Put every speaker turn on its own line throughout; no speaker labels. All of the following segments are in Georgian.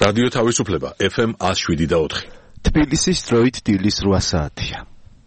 რადიო თავისუფლება FM 107.4.
თბილისის დროით დილის 8 საათია.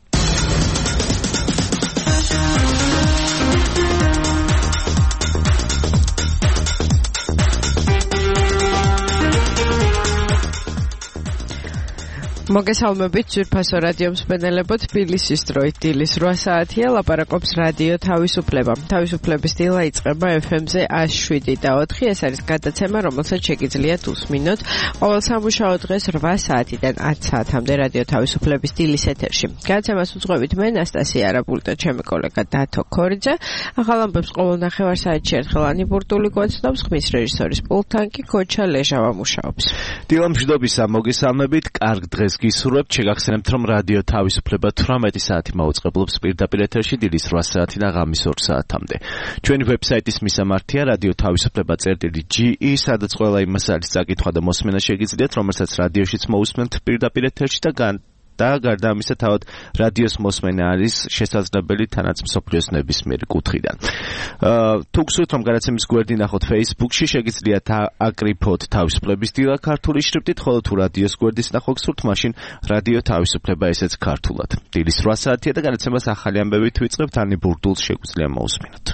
მოგესალმებით ძვირფასო რადიო მსმენელებო, თბილისის დროით დილის 8 საათია, ლაპარაკობს რადიო თავისუფლება. თავისუფლების დილა იწყება FM-ზე 107.4. ეს არის გადაცემა, რომელსაც შეგიძლიათ უსმინოთ ყოველ სამუშაო დღეს 8 საათიდან 10 საათამდე რადიო თავისუფლების დილის ეთერში. გადაცემას უძღვებით მე, ნასტასია არაბული და ჩემი კოლეგა დათო ქორიძე. ახალ ამბებს ყოველ ნახევარ საათში ერთხელ ანი ბურტული გვაცნობს, ხმის რეჟისორის პულტთან კი ქოჩა ლეჟავა მუშაობს.
დილა მშვიდობისა, მოგესალმებით, კარგ დღეს გისურვებთ, შეგახსენებთ, რომ რადიო თავისუფლება 18 საათი მაუწყებლობს პირდაპირ ეთერში დილის 8 საათიდან ღამის 2 საათამდე. ჩვენი ვებსაიტის მისამართია radiotavisupleba.ge, სადაც ყველა იმას არის წაკითხვა და მოსმენა შეგიძლიათ, რომელსაც რადიოშიც მოусმენთ პირდაპირ ეთერში და გარდა ამისა თავად რადიოს მოსმენა არის შესაძლებელი თანაც მსოფლიოს ნებისმიერი კუთხიდან. თუ გსურთ რომ გადაცემის გვერდი ნახოთ Facebook-ში, შეგიძლიათ აკრიფოთ თავისუფლების დილა ქართული შრიფტით, ხოლო თუ რადიოს გვერდის ნახვა გსურთ, მაშინ რადიო თავისუფლება ესეც ქართულად. დილის 8 საათია და გადაცემას ახალი ამბებით ვიწყებთ, ანი ბურდულს შეგვიძლია მოусმინოთ.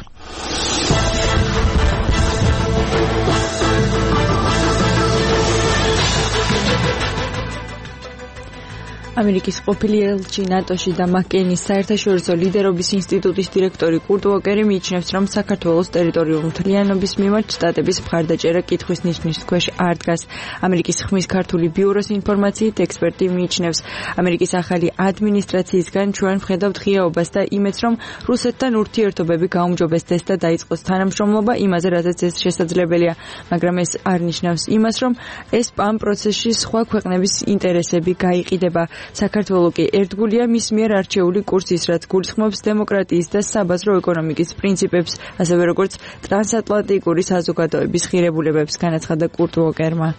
ამერიკის ყოფილი ელჩი ნატოში და მაკ-კეინის საერთაშორისო ლიდერობის ინსტიტუტის დირექტორი კურტ უოკერი მიიჩნევს, რომ საქართველოს ტერიტორიული მთლიანობის მიმართ შტატების მხარდაჭერა კითხვის ნიშნის ქვეშ არ დგას. ამერიკის ხმის ქართული ბიუროს ინფორმაციით ექსპერტი მიიჩნევს, ამერიკის ახალი ადმინისტრაციისგან ჩვენ ვხედავთ ღიაობას და იმედს, რომ რუსეთთან ურთიერთობები გაუმჯობესდეს და დაიწყოს თანამშრომლობა იმაზე, რაზეც ეს შესაძლებელია, მაგრამ ეს არ ნიშნავს იმას, რომ ეს ამ პროცესში სხვა ქვეყნების ინტერესები გაიყიდება. საქართველო კი ერთგულია მის მიერ არჩეული კურსის, რაც გულისხმობს დემოკრატიის და საბაზრო ეკონომიკის პრინციპებს, ასევე როგორც ტრანსატლანტიკური საზოგადოების ღირებულებებს, განაცხადა კურტ უოკერმა.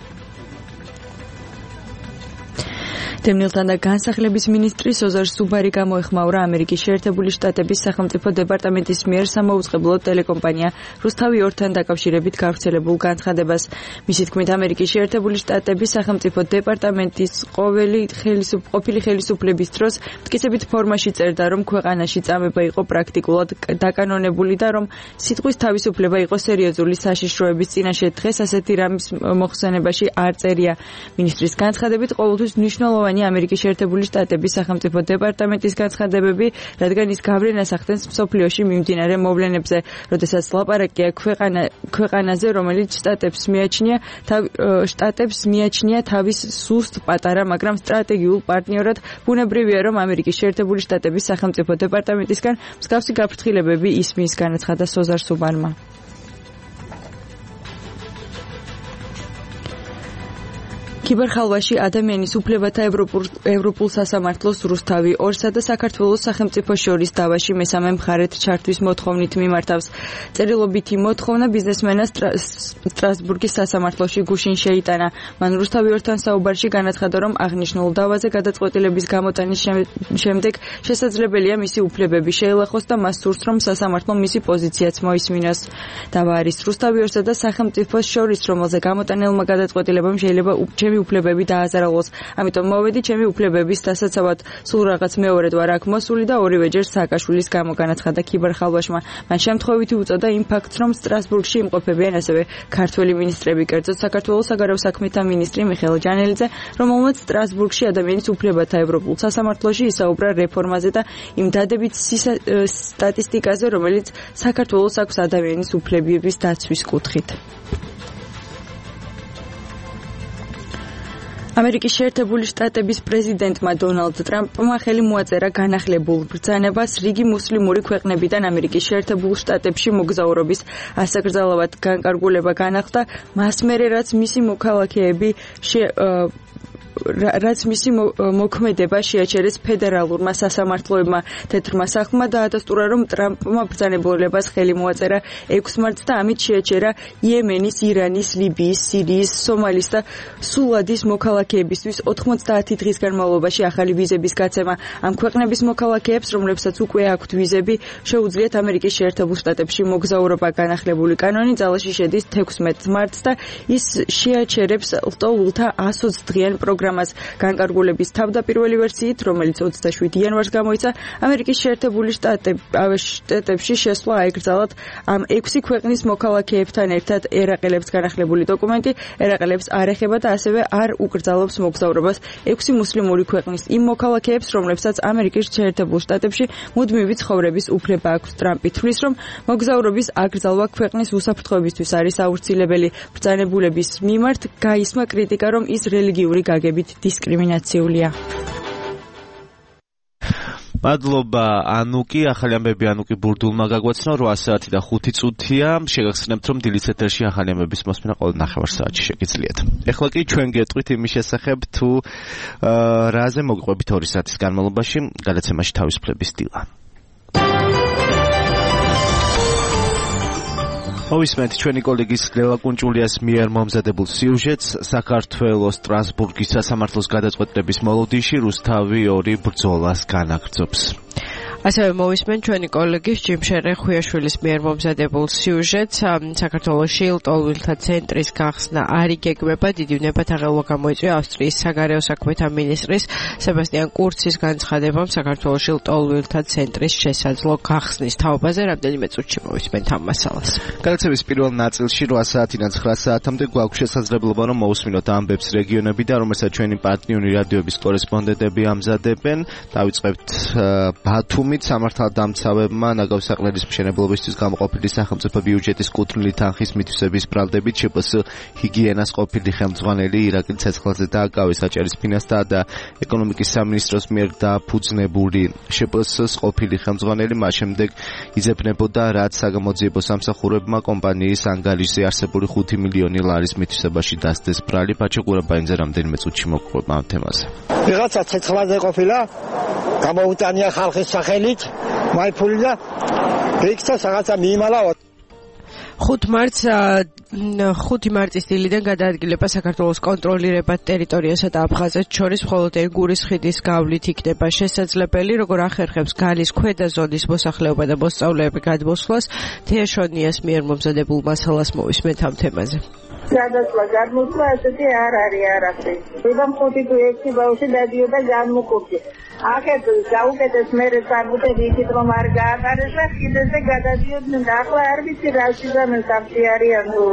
დევნილთან და განსახლების მინისტრი სოზარ სუბარი გამოეხმაურა ამერიკის შეერთებული შტატების სახელმწიფო დეპარტამენტის მიერ სამაუწყებლო ტელეკომპანია რუსთავი 2-თან დაკავშირებით გავრცელებულ განცხადებას. მისი თქმით, ამერიკის შეერთებული შტატების სახელმწიფო დეპარტამენტის ყოფილი ხელისუფლების დროს მტკიცებით ფორმაში წერდა, რომ ქვეყანაში წამება იყო პრაქტიკულად დაკანონებული და რომ სიტყვის თავისუფლება იყო სერიოზული საშიშროების წინაშე. დღეს ასეთი რამის მოხსენებაში არ წერია. მინისტრის განცხადებით, ყოველთვის მნიშვნელოვანი ამერიკის შეერთებული შტატების სახელმწიფო დეპარტამენტის განცხადებები, რადგან ის გავლენას ახდენს მსოფლიოში მიმდინარე მოვლენებზე, როდესაც ლაპარაკია ქვეყანაზე, რომელიც შტატებს მიაჩნია თავის სუსტ, პატარა, მაგრამ სტრატეგიულ პარტნიორად. ბუნებრივია, რომ ამერიკის შეერთებული შტატების სახელმწიფო დეპარტამენტისგან მსგავსი გაფრთხილებები ისმის, განაცხადა სოზარ სუბარმა. ქიბერხალვაში ადამიანის უფლებათა ევროპულ სასამართლოს რუსთავი 2-სა და საქართველოს სახელმწიფო შორის დავაში მესამე მხარეთ ჩართვის მოთხოვნით მიმართავს. წერილობითი მოთხოვნა ბიზნესმენას სტრასბურგის სასამართლოში გუშინ შეიტანა. მან რუსთავი 2-თან საუბარში განაცხადა, რომ აღნიშნულ დავაზე გადაწყვეტილების გამოტანის შემდეგ შესაძლებელია მისი უფლებები შეელახოს და მას სურს, რომ სასამართლომ მისი პოზიციაც მოისმინოს. დავა არის რუსთავი 2-სა და სახელმწიფოს შორის, რომელზე გამოტანილმა გადაწყვეტილებამ შეიძლება უფლებები დააზარალოს. ამიტომ მოვედი ჩემი უფლებების დასაცავად. სულ რაღაც მეორედ ვარ აქ მოსული და ორივეჯერ სააკაშვილის გამო, განაცხადა ქიბერხალვაშმა. მან შემთხვევითი უწოდა იმ ფაქტს, რომ სტრასბურგში იმყოფებიან ასევე ქართველი მინისტრები, კერძოდ საქართველოს საგარეო საქმეთა მინისტრი მიხეილ ჯანელიძე, რომელმაც სტრასბურგში ადამიანის უფლებათა ევროპულ სასამართლოში ისაუბრა რეფორმაზე და იმ დადებით სტატისტიკაზე, რომელიც საქართველოს აქვს ადამიანის უფლებების დაცვის კუთხით. ამერიკის შეერთებული შტატების პრეზიდენტმა დონალდ ტრამპმა ხელი მოაწერა განახლებულ ბრძანებას რიგი მუსლიმური ქვეყნებიდან ამერიკის შეერთებულ შტატებში მოგზაურობის ასაკრძალავად განკარგულება განახლდა მას მერე, რაც მისი მოქალაქეები რაც მისი მოქმედება შეაჩერეს ფედერალურმა სასამართლოებმა. თეთრმა სახლმა დაადასტურა, რომ ტრამპმა ბრძანებულებას ხელი მოაწერა 6 მარტს და ამით შეაჩერა იემენის, ირანის, ლიბიის, სირიის, სომალის და სულადის მოქალაქეებისთვის 90 დღის განმავლობაში ახალი ვიზების გაცემა. ამ ქვეყნების მოქალაქეებს, რომლებსაც უკვე აქვთ ვიზები, შეუძლიათ ამერიკის შეერთებულ შტატებში მოგზაურობა. განახლებული კანონი ძალაში შედის 16 მარტს და ის შეაჩერებს ლტოლვილთა 120 დღიან პროგრამას. განკარგულების თავდაპირველი ვერსიით, რომელიც 27 იანვარს გამოიცა, ამერიკის შეერთებული შტატებში შესვლა აეკრძალათ ამ 6 ქვეყნის მოქალაქეებთან ერთად. ერაყელებს განახლებული დოკუმენტი ერაყელებს არ ეხება და ასევე არ უკრძალავს მოგზაურობას 6 მუსლიმური ქვეყნის იმ მოქალაქეებს, რომლებსაც ამერიკის შეერთებულ შტატებში მუდმივი ცხოვრების უფლება აქვს. ტრამპი თვლის, რომ მოგზაურობის აკრძალვა ქვეყნის უსაფრთხოებისთვის არის აუცილებელი. ბრძანებულების მიმართ გაისმა კრიტიკა, რომ ის რელიგიური გაგებით დისკრიმინაციულია.
მადლობა ანუკი, ახალი ამბები ანუკი ბურდულმა გაგვაცნო 8 საათი და 5 წუთია. შეგახსენებთ, რომ დილის ეთერში ახალი ამბების მოსმენა ყოველ 9 საათში შეგიძლიათ. ეხლა კი ჩვენ გეტყვით იმის შესახებ, თუ რაზე მოგყვებით 2 საათის განმავლობაში გადაცემაში თავისუფლების დილა. მოვისმენთ ჩვენი კოლეგის ლელა კუნჭულიას მიერ მომზადებულ სიუჟეტს. საქართველოს სტრასბურგის სასამართლოს გადაწყვეტილების მოლოდინში რუსთავი 2 ბრძოლას განაგრძობს. ასევე მოვისმენთ ჩვენი კოლეგის ჯიმშერე ხვიაშვილის მიერ მომზადებულ სიუჟეტს. საქართველოში ლტოლვილთა ცენტრის გახსნა არ იგეგმება. დიდი ვნებათ აღელვა გამოიწვია ავსტრიის საგარეო საქმეთა მინისტრის სებასტიან კურცის განცხადებამ საქართველოში ლტოლვილთა ცენტრის შესაძლო გახსნის თაობაზე. რამდენიმე წუთში მოვისმენთ ამ მასალას. გადაცემის პირველ ნაწილში 8 საათიდან 9 საათამდე გვაქვს შესაძლებლობა, რომ მოусმინოთ ამბებს რეგიონებიდან, რომელსაც ჩვენი პარტნიორი რადიოების კორესპონდენტები ამზადებენ. დავიწყებთ ბათუმით. სამართალდამცავებმა ნაგავსაყრელის მშენებლობისთვის გამოყოფილი სახელმწიფო ბიუჯეტის კუთვნილი თანხის მითვისების ბრალდებით შპს ჰიგიენას ყოფილი ხელმძღვანელი ირაკლი ცეცხლაძე დააკავეს. საჭერის ფინანსთა და ეკონომიკის სამინისტროს მიერ დაფუძნებული შპს ყოფილი ხელმძღვანელი მას შემდეგ იძებნებოდა, რაც საგამოძიებო სამსახურებმა კომპანიის ანგარიშზე არსებული 5 მილიონი ლარის მითვისებაში დასდეს ბრალი. ბაჩეკურაბაინძე რამდენიმე წუთში მოგყვება ამ თემაზე.
ვიღაცა ცეცხლაძე ყოფილა, გამოუტანია ხალხის სახელით, მაიფული და რიქცა რაღაცა მიიმალა.
5 მარტის დილიდან გადაადგილება საქართველოს კონტროლირებად ტერიტორიასა და აფხაზეთს შორის მხოლოდ ენგურის ხიდის გავლით იქნება შესაძლებელი, როგორ ახერხებს გალის ქვედა ზონის მოსახლეობა და მოსწავლეები გადმოსვლას. თეაშონიას მიერ მომზადებულ მასალას მოვისმენთ ამ თემაზე.
გადასვლა გადმოსვლა ესეთი არ არის არაფერი. ოდამ 5 თუ 6 ბავშვი დადიოდა განმოყოფი. ახეთ გაუკეთეს მერე საბუთები იქით რომ არ გაატარეს და ხიდზე გადადიოდნენ და ახლა არ ვიცი რა სიზამენ სამში არიან თუ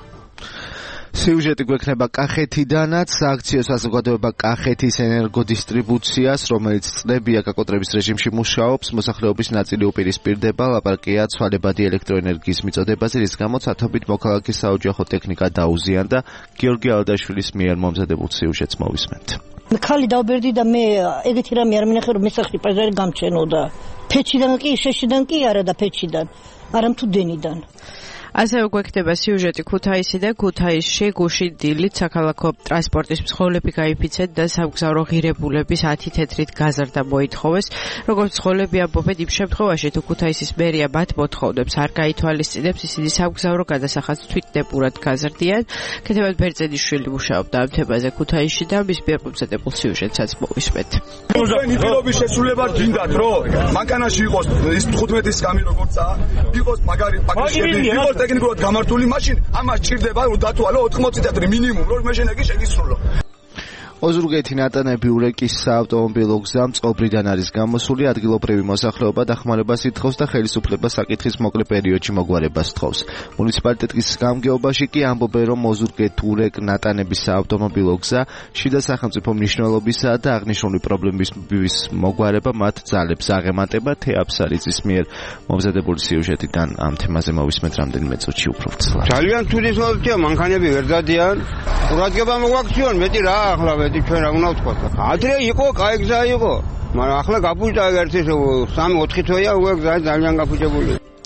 სიუჟეტი გვექნება კახეთიდანაც. სააქციო საზოგადოება კახეთის ენერგოდისტრიბუციას, რომელიც წლებია გაკოტრების რეჟიმში მუშაობს, მოსახლეობის ნაწილი უპირისპირდება. ლაპარაკია ცვალებადი ელექტროენერგიის მიწოდებაზე, რის გამოც ათობით მოქალაქის საოჯახო ტექნიკა დაუზიანდა. გიორგი ალდაშვილის მიერ მომზადებულ სიუჟეტს მოვისმენთ.
ხალი დავბერდი და მე ეგეთი რამე არ მინახე, რომ მესახი პაზარი გამჩენოდა. ფეჩიდან კი, შეშიდან კი არა და ფეჩიდან, არამთუ დენიდან.
ასევე გვექნება სიუჟეტი ქუთაისიდან. ქუთაისში გუშინ დილით საქალაქო ტრანსპორტის მსხვილები გაიფიცეთ და სამგზავრო ღირებულების 10 თეთრით გაზრდა მოითხოვეს. როგორც მსხვილები ამბობენ, იმ შემთხვევაში თუ ქუთაისის მერია მათ მოთხოვნებს არ გაითვალისწინებს, ისინი სამგზავრო გადასახადს თვითნებურად გაზრდიან. ქეთევან ბერძენიშვილი მუშაობდა ამ თემაზე ქუთაისში და მის მიერ მომზადებულ სიუჟეტსაც მოვისმენთ.
თქვენი პირობის შესრულება გინდათ, რომ მანქანაში იყოს ის 15-ის გამი როგორცაა, იყოს მაგარი პაკეტები, იყოს ტექნიკურად გამართული მაშინ ამას ჭირდება რომ დათვალო 80 თეთრი მინიმუმ რომ მეშენეგი შეგისრულო.
ოზურგეთი ნატანები ურეკის საავტომობილო გზა მწყობრიდან არის გამოსული. ადგილობრივი მოსახლეობა დახმარებას ითხოვს და ხელისუფლება საკითხის მოკლე პერიოდში მოგვარებას თხოვს. მუნიციპალიტეტის გამგეობაში კი ამბობენ, რომ ოზურგეთ-ურეკ ნატანების საავტომობილო გზა შიდა სახელმწიფო მნიშვნელობისაა და აღნიშნული პრობლემის მოგვარება მათ ძალებს აღემატება. თეაფსარიძის მიერ მომზადებული სიუჟეტიდან ამ თემაზე მოვისმენთ რამდენიმე წუთში უფრო ვრცლად.
ძალიან თულის მოვიქცია, მანქანები ვერ დადიან. ყურადღება მოგვაქციონ, მეტი რა ახლა ჩვენ რა უნდა ვთქვა? ადრე იყო, კაი გზა იყო, მაგრამ ახლა გაფუჭდა ერთი 3-4 თვეა უკვე გზა ძალიან გაფუჭებული.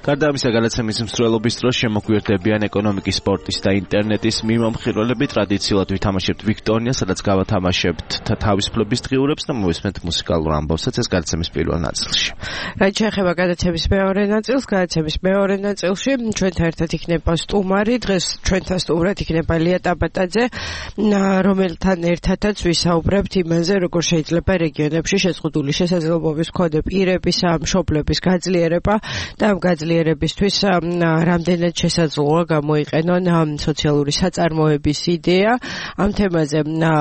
გარდა ამისა, გადაცემის მსვლელობის დროს შემოგვიერთდებიან ეკონომიკის, სპორტის და ინტერნეტის მიმომხილველები. ტრადიციულად ვითამაშებთ ვიქტორია, სადაც გავათამაშებთ თავისუფლების დღიურებს და მოვისმენთ მუსიკალურ ამბავსაც ეს გადაცემის პირველ ნაწილში.
რაც შეეხება გადაცემის მეორე ნაწილს, გადაცემის მეორე ნაწილში ჩვენთან ერთად იქნება სტუმარი. დღეს ჩვენთან სტუმრად იქნება ლია ტაბატაძე, რომელთან ერთადაც ვისაუბრებთ იმაზე, როგორ შეიძლება რეგიონებში შეზღუდული შესაძლებლობის მქონე პირების მშობლების გაძლიერება და ამ გაძლიერებისთვის რამდენად შესაძლოა გამოიყენონ სოციალური საწარმოების იდეა. ამ თემაზე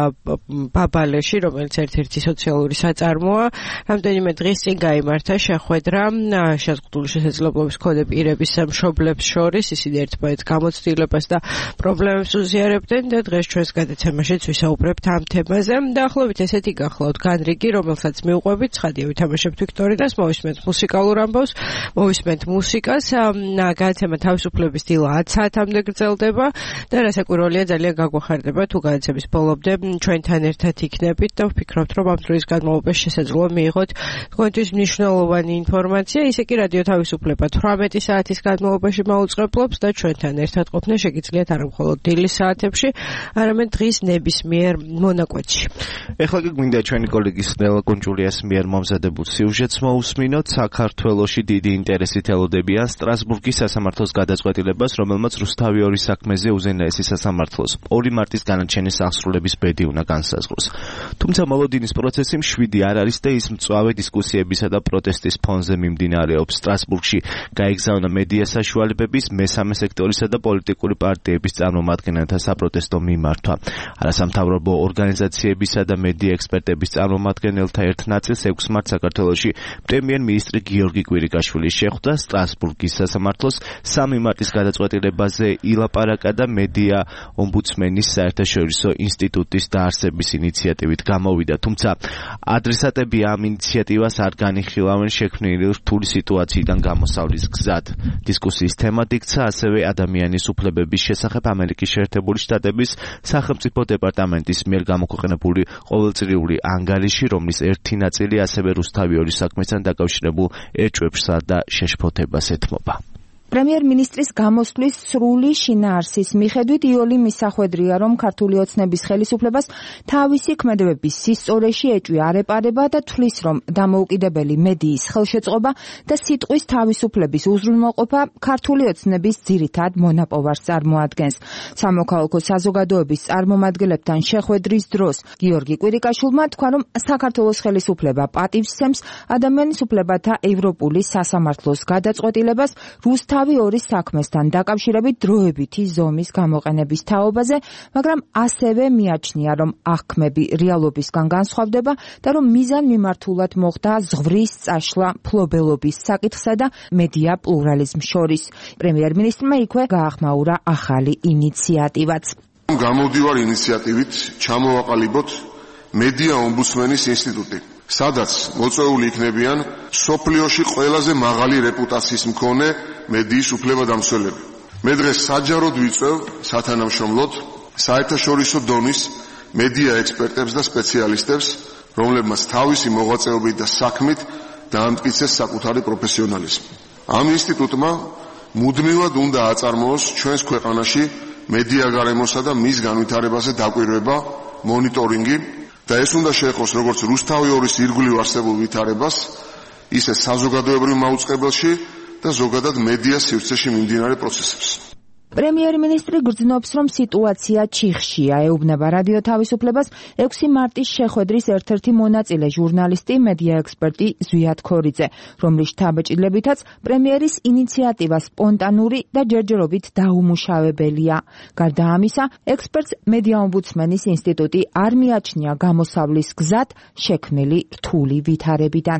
ბაბალეში, რომელიც ერთ-ერთი სოციალური საწარმოა, რამდენიმე დღის წინ გაიმართა შეხვედრა შეზღუდული შესაძლებლობის მქონე პირების მშობლებს შორის. ისინი ერთმანეთს გამოცდილებას და პრობლემებს უზიარებდნენ და დღეს ჩვენს გადაცემაშიც ვისაუბრებთ ამ თემაზე. დაახლოებით ესეთი გახლავთ განრიგი, რომელსაც მიუყვებით. ცხადია, ვითამაშებთ ვიქტორინას, მოვისმენთ მუსიკალურ ამბავს, მოვისმენთ მუსიკას. გადაცემა თავისუფლების დილა 10 საათამდე გრძელდება და რასაკვირველია, ძალიან გაგვახარდება თუ გადაცემის ბოლომდე ჩვენთან ერთად იქნებით და ვფიქრობთ, რომ ამ დროის განმავლობაში შესაძლოა მიიღოთ თქვენთვის მნიშვნელოვანი ინფორმაცია. ისე კი რადიო თავისუფლება 18 საათის განმავლობაში მაუწყებლობს და ჩვენთან ერთად ყოფნა შეგიძლიათ არა მხოლოდ დილის საათებში, არამედ დღის ნებისმიერ მონაკვეთში.
ეხლა კი გვინდა ჩვენი კოლეგის ნელა კუნჭულიას მიერ მომზადებულ სიუჟეტს მოусმინოთ. საქართველოში დიდი ინტერესით ელოდებიან სტრასბურგის სასამართლოს გადაწყვეტილებას, რომელმაც რუსთავი 2 საქმეზე უზენაესი სასამართლოს 2 მარტის განაჩენის აღსრულების ბედი უნდა განსაზღვროს. თუმცა მოლოდინის პროცესი მშვიდი არ არის და ის მწვავე დისკუსიებისა და პროტესტის ფონზე მიმდინარეობს. სტრასბურგში გაიგზავნა მედია საშუალებების, მესამე სექტორისა და პოლიტიკური პარტიების წარმომადგენელთა საპროტესტო მიმართვა. არასამთავრობო ორგანიზაციებისა და მედია ექსპერტების წარმომადგენელთა ერთ ნაწილს 6 მარტს საქართველოში პრემიერ-მინისტრი გიორგი კვირიკაშვილი შეხვდა. სტრასბურგის სასამართლოს 3 მარტის გადაწყვეტილებაზე ილაპარაკა და მედია ომბუდსმენის საერთაშორისო ინსტიტუტის დაარსების ინიციატივით გამოვიდა. თუმცა ადრესატები ამ ინიციატივას არ განიხილავენ შექმნილი რთული სიტუაციიდან გამოსავლის გზად. დისკუსიის თემად იქცა ასევე ადამიანის უფლებების შესახებ ამერიკის შეერთებული შტატების სახელმწიფო დეპარტამენტის მიერ გამოქვეყნებული ყოველწლიური ანგარიში, რომლის ერთი ნაწილი ასევე რუსთავი 2 საქმესთან დაკავშირებულ ეჭვებსა და შეშფოთებას ეთმობა.
პრემიერ-მინისტრის გამოსვლის სრული შინაარსის მიხედვით იოლი მისახვედრია, რომ ქართული ოცნების ხელისუფლებას თავისი ქმედებების სისწორეში ეჭვი არ ეპარება და თვლის, რომ დამოუკიდებელი მედიის ხელშეწყობა და სიტყვის თავისუფლების უზრუნველყოფა ქართული ოცნების ძირითად მონაპოვარს წარმოადგენს. სამოქალაქო საზოგადოების წარმომადგენლებთან შეხვედრის დროს გიორგი კვირიკაშვილმა თქვა, რომ საქართველოს ხელისუფლება პატივს სცემს ადამიანის უფლებათა ევროპული სასამართლოს გადაწყვეტილებას რუსთავი 2 საქმესთან დაკავშირებით დროებითი ზომის გამოყენების თაობაზე, მაგრამ ასევე მიაჩნია, რომ აღქმები რეალობისგან განსხვავდება და რომ მიზანმიმართულად მოხდა ზღვრის წაშლა ფლობელობის საკითხსა და მედია პლურალიზმს შორის. პრემიერ-მინისტრმა იქვე გაახმაურა ახალი ინიციატივაც.
გამოვდივარ ინიციატივით ჩამოვაყალიბოთ მედია ომბუდსმენის ინსტიტუტი, სადაც მოწვეული იქნებიან სოფლიოში ყველაზე მაღალი რეპუტაციის მქონე მედიის უფლებადამცველები. მე დღეს საჯაროდ ვიწევ სათანამშრომლოდ საერთაშორისო დონის მედია ექსპერტებს და სპეციალისტებს, რომლებმაც თავისი მოღვაწეობით და საქმით დაამტკიცეს საკუთარი პროფესიონალიზმი. ამ ინსტიტუტმა მუდმივად უნდა აწარმოოს ჩვენს ქვეყანაში მედია გარემოსა და მის განვითარებაზე დაკვირვება, მონიტორინგი და ეს უნდა შეეხოს როგორც რუსთავი 2-ის ირგვლივ არსებულ ვითარებას, ისე საზოგადოებრივ მაუწყებელში და ზოგადად მედია სივრცეში მიმდინარე პროცესებს.
პრემიერ-მინისტრი გრძნობს, რომ სიტუაცია ჩიხშია. ეუბნება რადიო თავისუფლებას 6 მარტის შეხვედრის ერთ-ერთი მონაწილე ჟურნალისტი, მედია ექსპერტი ზვიად ქორიძე, რომლის შთაბეჭდილებითაც პრემიერის ინიციატივა სპონტანური და ჯერჯერობით დაუმუშავებელია. გარდა ამისა, ექსპერტს მედია ომბუდსმენის ინსტიტუტი არ მიაჩნია გამოსავლის გზად შექმნილი რთული ვითარებიდან.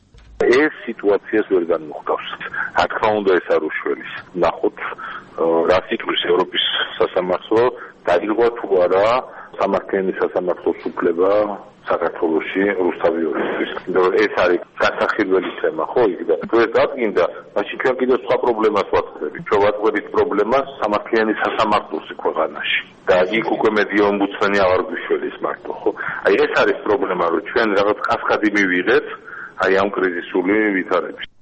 ეს სიტუაციას ვერ განმოხდავს. რა თქმა უნდა, ეს არ უშველის. ნახოთ რა სიტყვის ევროპის სასამართლო დაირღვა თუ არა სამართლიანი სასამართლოს უფლება საქართველოში რუსთავი 2-ისთვის. ეს არის გასახილველი თემა, ხო? იქ და თუ ეს დადგინდა, მაშინ ჩვენ კიდევ სხვა პრობლემას ვაწყდებით. ჩვენ ვაწყდებით პრობლემას სამართლიანი სასამართლოს ქვეყანაში. და იქ უკვე მედია ომბუდსმენი აღარ გვიშველის მარტო, ხო? აი ეს არის პრობლემა, რომ ჩვენ რაღაც კასკადი მივიღეთ აი ამ კრიზისული ვითარების.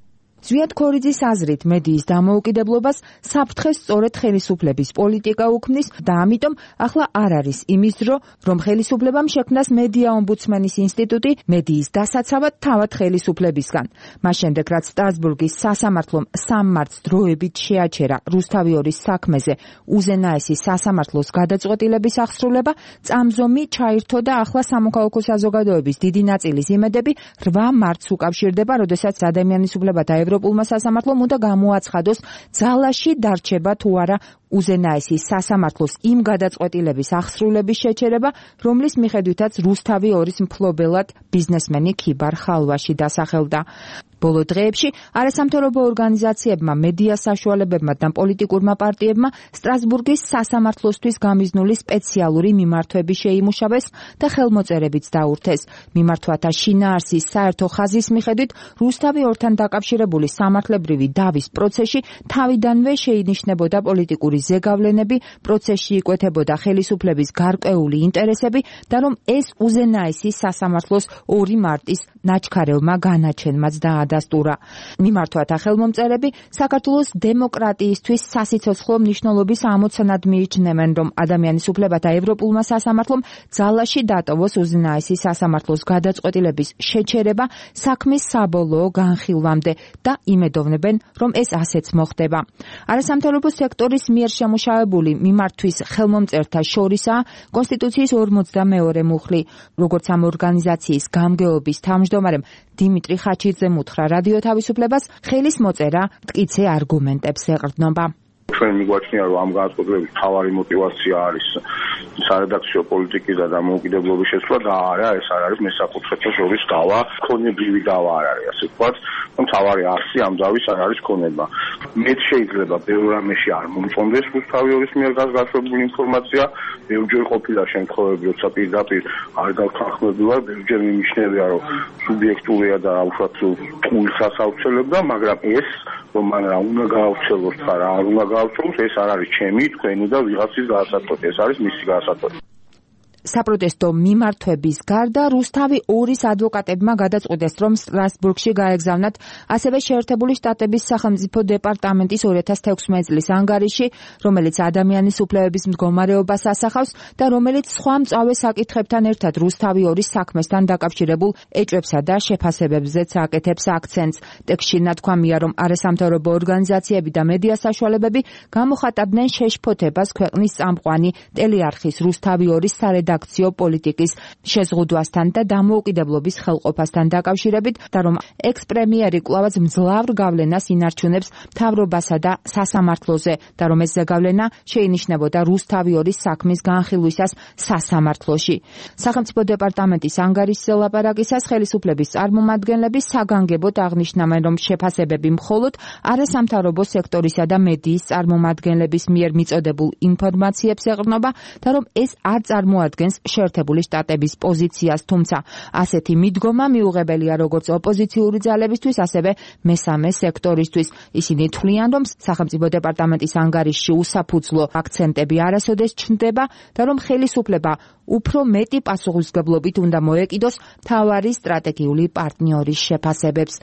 ზვიად ქორიძის აზრით, მედიის დამოუკიდებლობას საფრთხეს სწორედ ხელისუფლების პოლიტიკა უქმნის და ამიტომ ახლა არ არის იმის დრო, რომ ხელისუფლებამ შექმნას მედია ომბუდსმენის ინსტიტუტი მედიის დასაცავად თავად ხელისუფლებისგან. მას შემდეგ, რაც სტრასბურგის სასამართლომ 3 მარტს დროებით შეაჩერა რუსთავი 2-ის საქმეზე უზენაესი სასამართლოს გადაწყვეტილების აღსრულება, წამზომი ჩაირთო და ახლა სამოქალაქო საზოგადოების დიდი ნაწილის იმედები 8 მარტს უკავშირდება, როდესაც ადამიანის უფლებათა ევროპულმა სასამართლომ უნდა გამოაცხადოს, ძალაში დარჩება თუ არა უზენაესი სასამართლოს იმ გადაწყვეტილების აღსრულების შეჩერება, რომლის მიხედვითაც რუსთავი 2-ის მფლობელად ბიზნესმენი ქიბარ ხალვაში დასახელდა. ბოლო დღეებში არასამთავრობო ორგანიზაციებმა, მედია საშუალებებმა და პოლიტიკურმა პარტიებმა სტრასბურგის სასამართლოსთვის გამიზნული სპეციალური მიმართვები შეიმუშავეს და ხელმოწერებიც დაურთეს. მიმართვათა შინაარსის საერთო ხაზის მიხედვით რუსთავი 2-თან დაკავშირებული სამართლებრივი დავის პროცესში თავიდანვე შეინიშნებოდა პოლიტიკური ზეგავლენები, პროცესში იკვეთებოდა ხელისუფლების გარკვეული ინტერესები და რომ ეს უზენაესი სასამართლოს 2 მარტის ნაჩქარევმა განაჩენმაც დაადასტურა. მიმართვათა ხელმომწერები საქართველოს დემოკრატიისთვის სასიცოცხლო მნიშვნელობის ამოცანად მიიჩნევენ, რომ ადამიანის უფლებათა ევროპულმა სასამართლომ ძალაში დატოვოს უზენაესი სასამართლოს გადაწყვეტილების შეჩერება საქმის საბოლოო განხილვამდე და იმედოვნებენ, რომ ეს ასეც მოხდება. არასამთავრობო სექტორის მიერ შემუშავებული მიმართვის ხელმომწერთა შორისაა კონსტიტუციის 42 მუხლი. როგორც ამ ორგანიზაციის გამგეობის თავმჯდომარემ დიმიტრი ხაჩიძემ უთხრა რადიო თავისუფლებას, ხელის მოწერა მტკიცე არგუმენტებს ეყრდნობა.
ჩვენ მიგვაჩნია, რომ ამ განწყობილების მთავარი мотиваცია არის სარედაქციო პოლიტიკის და დამოუკიდებლობის შესვლა და არა ეს არ არის მესაკუთრეთა შორის დავა, ქონებრივი დავა არ არის, ასე ვთქვათ. მთავარი არსი ამ დავის არ არის ქონება. მეც შეიძლება ბევრ რამეში არ მომწონდეს რუსთავი 2-ის მიერ გასაშვებული ინფორმაცია, ბევრჯერ ყოფილა შემთხვევები, როცა პირდაპირ არ გავთანხმებულა, ბევრჯერ მიმიშნევია, რომ სუბიექტურია და უშუალოდ პულს ასაუცელებდა, მაგრამ ეს რომ მან რა უნდა გააუცელოს და რა არ უნდა გააუცელოს, ეს არ არის ჩემი, თქვენი და ვიღაცის გადასაწყვეტი, ეს არის მისი გადასაწყვეტი.
საპროტესტო მიმართვების გარდა რუსთავი 2-ის ადვოკატებმა გადაწყვიტეს, რომ სტრასბურგში გაეგზავნათ ასევე შეერთებული შტატების სახელმწიფო დეპარტამენტის 2016 წლის ანგარიში, რომელიც ადამიანის უფლებების მდგომარეობას ასახავს და რომელიც სხვა მწვავე საკითხებთან ერთად რუსთავი 2-ის საქმესთან დაკავშირებულ ეჭვებსა და შეფასებებზეც აკეთებს აქცენტს. ტექსტში ნათქვამია, რომ არასამთავრობო ორგანიზაციები და მედია საშუალებები გამოხატავდნენ შეშფოთებას ქვეყნის წამყვანი ტელეარხის რუსთავი 2-ის акციო პოლიტიკის შეზღუდვასთან და დამოუკიდებლობის ხელყოფასთან დაკავშირებით და რომ ექს-პრემიერი კვლავაც მძლავრ გავლენას ინარჩუნებს მთავრობასა და სასამართლოზე და რომ ეს ზეგავლენა შეინიშნებოდა რუსთავი 2-ის საქმის განხილვისას სასამართლოში. სახელმწიფო დეპარტამენტის ანგარიშზე ლაპარაკისას ხელისუფლების წარმომადგენლები საგანგებოდ აღნიშნავენ, რომ შეფასებები მხოლოდ არასამთავრობო სექტორისა და მედიის წარმომადგენლების მიერ მიწოდებულ ინფორმაციებს ეყრდნობა და რომ ეს არ წარმოადგენს შეერთებული შტატების პოზიციას, თუმცა ასეთი მიდგომა მიუღებელია როგორც ოპოზიციური ძალებისთვის, ასევე მესამე სექტორისთვის. ისინი თვლიან, რომ სახელმწიფო დეპარტამენტის ანგარიშში უსაფუძვლო აქცენტები არასოდეს ჩნდება და რომ ხელისუფლება უფრო მეტი პასუხისმგებლობით უნდა მოეკიდოს მთავარი სტრატეგიული პარტნიორის შეფასებებს.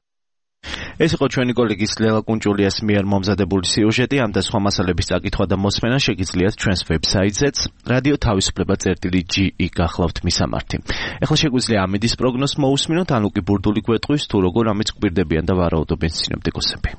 ეს იყო ჩვენი კოლეგის ლელა კუნჭულიას მიერ მომზადებული სიუჟეტი. ამ და სხვა მასალების წაკითხვა და მოსმენა შეგიძლიათ ჩვენს ვებსაიტზეც რადიო თავისუფლება.gi გახლავთ მისამართი. ეხლა შეგვიძლია ამედის პროგნოზს მოусმინოთ, ან უკი ბურდული გვეტყვის თუ როგორ ამით გვირდებიან და ვარაუდობენ სინოპტიკოსები.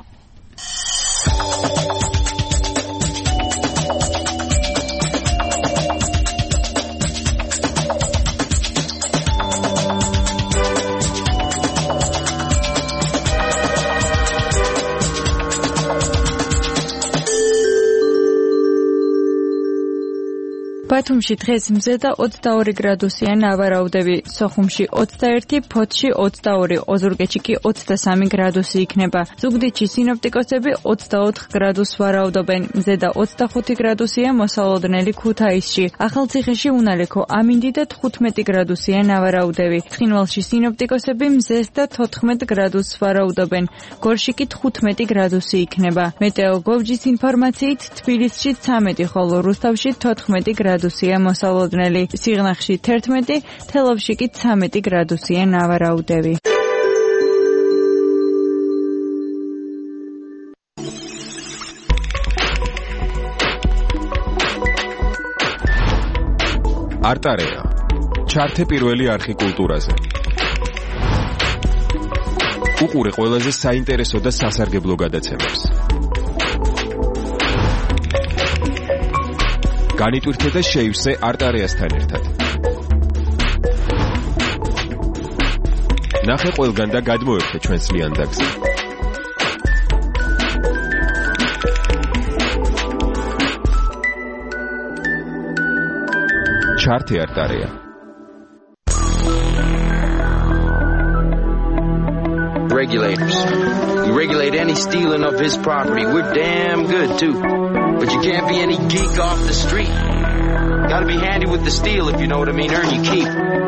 ბათუმში დღეს მზე და 22 გრადუსია ნავარაუდები, სოხუმში 21, ფოთში 22, ოზურგეთში კი 23 გრადუსი იქნება. ზუგდიდში სინოპტიკოსები 24 გრადუსს ვარაუდობენ, მზე და 25 გრადუსია მოსალოდნელი ქუთაისში. ახალციხეში უნალექო ამინდი და 15 გრადუსია ნავარაუდები. ცხინვალში სინოპტიკოსები მზეს და 14 გრადუსს ვარაუდობენ, გორში კი 15 გრადუსი იქნება. მეტეოგოვჯის ინფორმაციით თბილისში 13, ხოლო რუსთავში 14 გრადუსია მოსალოდნელი, სიღნაღში 11, თელავში კი 13 გრადუსია ნავარაუდები.
არტარეა. ჩართე პირველი არხი კულტურაზე. უყურე ყველაზე საინტერესო და სასარგებლო გადაცემებს. განიტვირთე და შეივსე არტარეასთან ერთად. ნახე ყველგან და გადმოერთე ჩვენს ლიანდაგზე. ჩართე არტარეა.
Regulators. We regulate any stealing of his property. We're damn good too. But you can't be any geek off the street. Gotta be handy with the steel if you know what I mean. Earn your keep.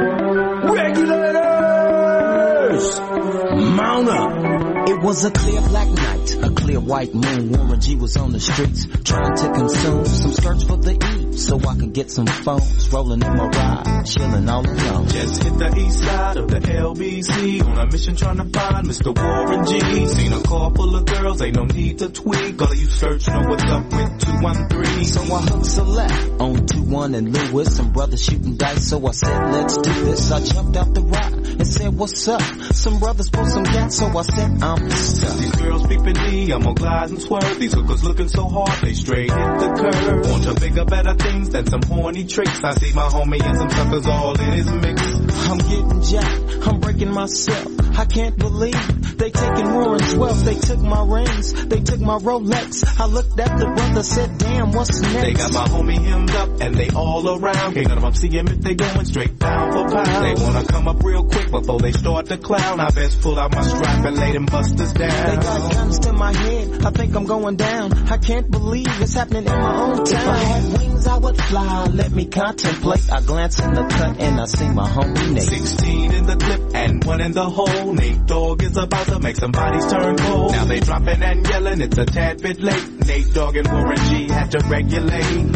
Regulators! Mount up! It was a clear black night, a clear white moon. Warren G was on the streets, trying to consume some skirts for the E, so I can get some phones. Rolling in my ride, chilling all alone.
Just hit the east side of the LBC on a mission trying to find Mr. Warren G. Seen a car full of girls, ain't no need to tweak. All of you search know what's up with 213.
So I hooked select on 21 and Lewis. Some brothers shooting dice, so I said, let's do this. I jumped out the ride and said, what's up? Some brothers pulled some gas, so I said, I'm stuck.
These girls peeping me, I'm on glide and swerve. These hookers looking so hard, they straight hit the curve. Want to bigger, better things than some horny tricks. I see my homie and some suckers all in his mix.
I'm getting jacked, I'm breaking myself. I can't believe they taking Warren's wealth. They took my rings, they took my Rolex. I looked at the brother, said, damn, what's next?
They got my homie hemmed up and they all around. Can't none of them see him if they going straight down for pound. They wanna come up real quick before they start to clown. I best pull out my strap and lay them busters down.
They got guns to my head, I think I'm going down. I can't believe it's happening in my own town. If I had wings, I would fly, let me contemplate. I glance in the cut and I see my homie Nate.
16 in the clip and 1 in the hole. Nate Dogg is about to make some bodies turn cold. Now they dropping and yelling, it's a tad bit late. Nate Dogg and Warren G had to regulate.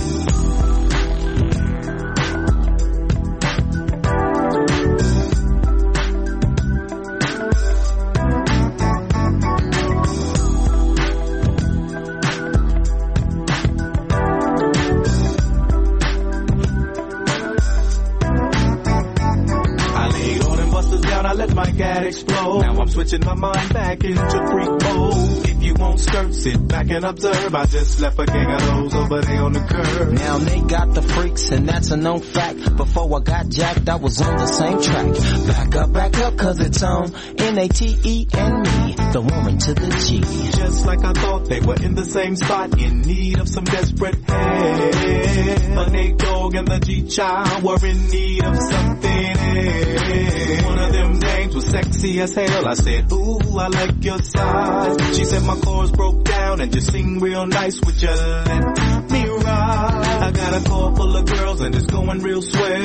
Explode. Now I'm switching my mind back into freak mode. If you won't skirt, sit back and observe. I just left a gang of those over there on the curb.
Now they got the freaks and that's a known fact. Before I got jacked, I was on the same track. Back up, cause it's on N-A-T-E and me, the woman to the G.
Just like I thought, they were in the same spot, in need of some desperate help. The Nate Dogg and the G-Child were in need of something else. One of them names was sexy as hell. I said, ooh, I like your size. She said my chords broke down and just sing real nice. Would you let me ride? I got a car full of girls and it's going real swell.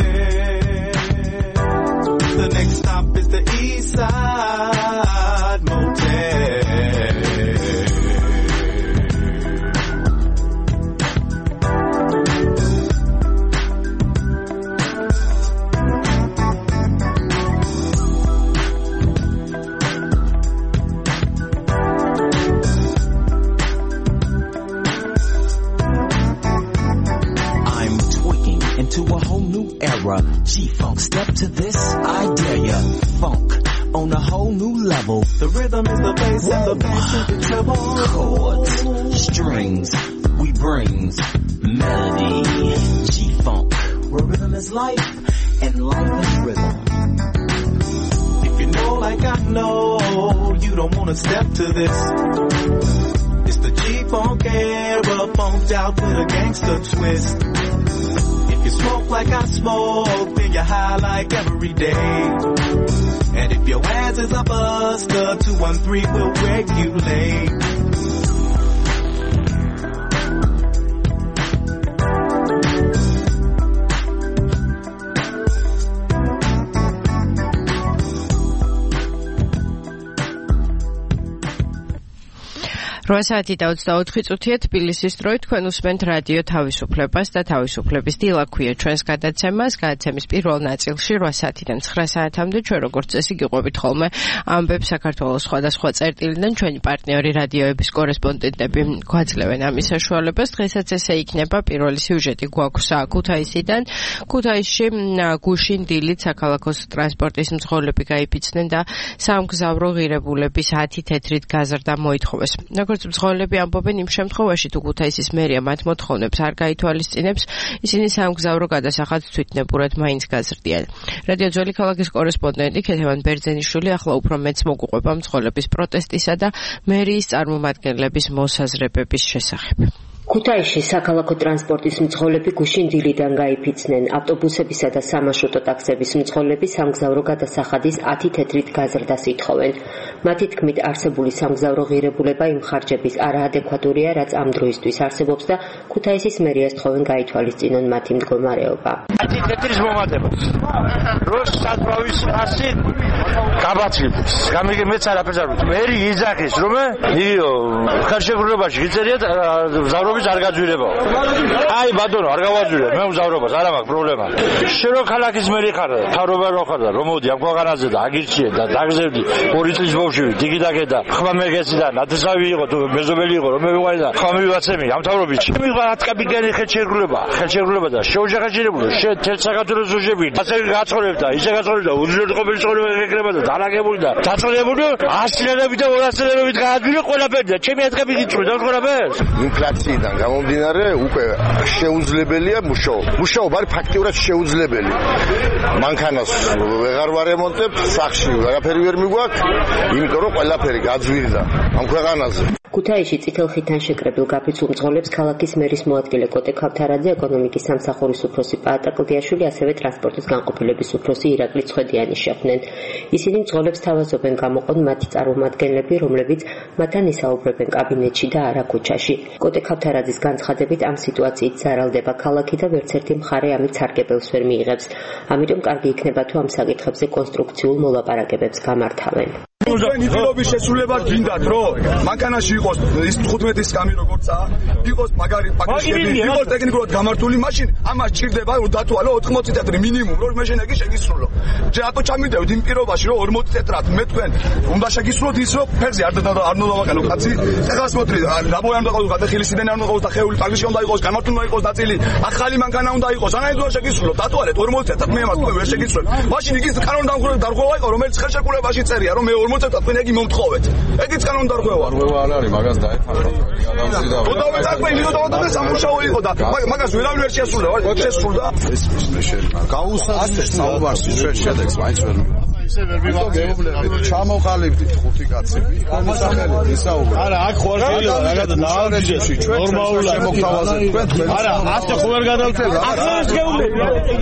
The next stop is the East Side Motel.
To a whole new era, G-Funk, step to this, I dare ya. Funk on a whole new level.
The rhythm is the bass and the bass is the treble.
Chords, strings, we brings melody. G-Funk, where rhythm is life and life is rhythm.
If you know like I know, you don't wanna step to this. It's the G-Funk era, funked out with a gangster twist. If you smoke like I smoke, then you're high like every day. And if your ass is a buster, 213 will regulate.
8 საათი და 24 წუთია თბილისის დროით თქვენ უსმენთ რადიო თავისუფლებას და თავისუფლების დილა ქვია ჩვენს გადაცემას. გადაცემის პირველ ნაწილში 8 საათიდან 9 საათამდე ჩვენ როგორც წესი გიყვებით ხოლმე ამბებს საქართველოს სხვადასხვა წერტილიდან. ჩვენი პარტნიორი რადიოების კორესპონდენტები გვაძლევენ ამის საშუალებას. დღესაც ესე იქნება პირველი სიუჟეტი გვაქვს ქუთაისიდან. ქუთაისში გუშინ დილით საქალაქოს ტრანსპორტის მძღოლები გაიფიცნენ და სამგზავრო ღირებულების 10 თეთრით გაზრდა მოითხოვეს. როგორც მძღოლები ამბობენ, იმ შემთხვევაში თუ ქუთაისის მერია მათ მოთხოვნებს არ გაითვალისწინებს, ისინი სამგზავრო გადასახადს თვითნებურად მაინც გაზრდიან. რადიო ძველი ქალაქის კორესპონდენტი ქეთევან ბერძენიშვილი ახლა უფრო მეც მოგუყვება მძღოლების პროტესტისა და მერიის წარმომადგენლების მოსაზრებების შესახებ.
ქუთაისში საქალაქო ტრანსპორტის მძღოლები გუშინ დილიდან გაიფიცნენ. ავტობუსებისა და სამარშრუტო ტაქსების მძღოლები სამგზავრო გადასახადის 10 თეთრით გაზრდას ითხოვენ. მათი თქმით, არსებული სამგზავრო ღირებულება იმ ხარჯების არაადეკვატურია, რაც ამ დროისთვის არსებობს და ქუთაისის მერიას თხოვენ გაითვალისწინონ მათი მდგომარეობა.
10 თეთრის მომატებას. როს სათბავის ასი გაბაცილდეს. გამიგე მეც არაფერს არ ვიცი. მერი იძახის, რომ იგიო ხარშეგრულებაში გიწერიათ მგზავრობის არ გაძვირებაო. აი ბატონო, არ გავაძვირებ, მე მგზავრობას არ მაქვს პრობლემა. შენ რო ქალაქის მერი ხარ, თავრობა რო ხარ და რომ მოდი ამ ქვეყანაზე და აგირჩიე და დაგზევდი 2 წლის ბავშვი, დიგიდაგე და ხმა მეგეცი და ნათესავი იყო თუ მეზობელი იყო, რომ მე ვიყავი და ხმა მივაცემი ამ თავრობითში. მიღვა 10 კაპიკანი ხელშეკრულება და შეუჯახაჭირებული, შენ თელ საქართველოს უჟები. ასე გაცხოვრებ და ისე გაცხოვრებ და უზრუნველყოფილი ცხოვრება ეკრება და დალაგებული და დაწყებული 100-იანებით და 200-იანებით გააძვირე ყველაფერი და ჩემი 10 კაპიკი წვი და ყველაფერს. ინფლაციიდან გამომდინარე უკვე შეუძლებელია მუშაობა არის ფაქტიურად შეუძლებელი. მანქანას ვეღარ ვარემონტებ, სახში ვერაფერი ვერ მიგვაქვს, იმიტომ რომ ყველაფერი გაძვირდა ამ ქვეყანაზე.
ქუთაისში წითელ ხიდთან შეკრებილ გაფიცულ მძღოლებს ქალაქის მერის მოადგილე კოტე ქავთარაძე, ეკონომიკის სამსახურის უფროსი პაატა კლდიაშვილი, ასევე ტრანსპორტის განყოფილების უფროსი ირაკლი ცხედიანი შეხვდნენ. ისინი მძღოლებს თავაზობენ გამოყონ მათი წარმომადგენლები, რომლებიც მათთან ისაუბრებენ კაბინეტში და არა ქუჩაში. კოტე ქავთარაძის განცხადებით ამ სიტუაციით ზარალდება ქალაქი და ვერცერთი მხარე ამით სარგებელს ვერ მიიღებს. ამიტომ კარგი იქნება თუ ამ საკითხებზე კონსტრუქციულ მოლაპარაკებებს გამართავენ.
ჩვენი დილობის შესრულება გინდათ, რომ მანქანაში იყოს ის 15-ის კამი როგორცაა, იყოს მაგარი პაკეტები, იყოს ტექნიკურად გამართული მაშინ, ამას ჭირდება რომ დათვალო 80 წეთრი მინიმუმ, რომ მე შენაკი შეგისრულო. რატო ჩამიდევთ იმ პირობაში, რომ 40 წეტრად მე თქვენ უნდა შეგისრულოთ ის, რომ ფერზე არ დავაკანო კაცი. ეხლა смотри, რაბოი უნდა ყავოს გადახილისიდან არ უნდა ყავოს და ხეული პაგიში უნდა იყოს, გამართული უნდა იყოს დაწილი, ახალი მანქანა უნდა იყოს, ანაირ უნდა შეგისრულოთ. დათვალეთ 40 წეტრად მე ამას თქვენ ვერ შეგისრულეთ. მაშინ იქ კანონ დამხურვა იყო, რომელიც ხელშეკრულებაში წერია, რომ მე 40 წეტრად თქვენ იგი მომთხოვეთ. ეგიც კანონ დარღვევა.
არ არის მაგას დაეთანხმება.
გადავიდა სამუშაო იყო და მაგას ვერავინ ვერ შეასრულა, შესრულდა.
ეს გაუსაძეს საუბარს ჩვენ შედეგს მაინც ვერ ისე ვერ მივაგებთ. ჩამოყალიბდით 5 კაცები. ამასახელით ისაუბრეთ.
არა, აქ ხო არ შეიძლება რაღაცა დაავიდეს. ნორმალურად შემოგთავაზეთ თქვენ. არა, ასე ხო ვერ გადავწევ. ახლა ეს გეუბნები.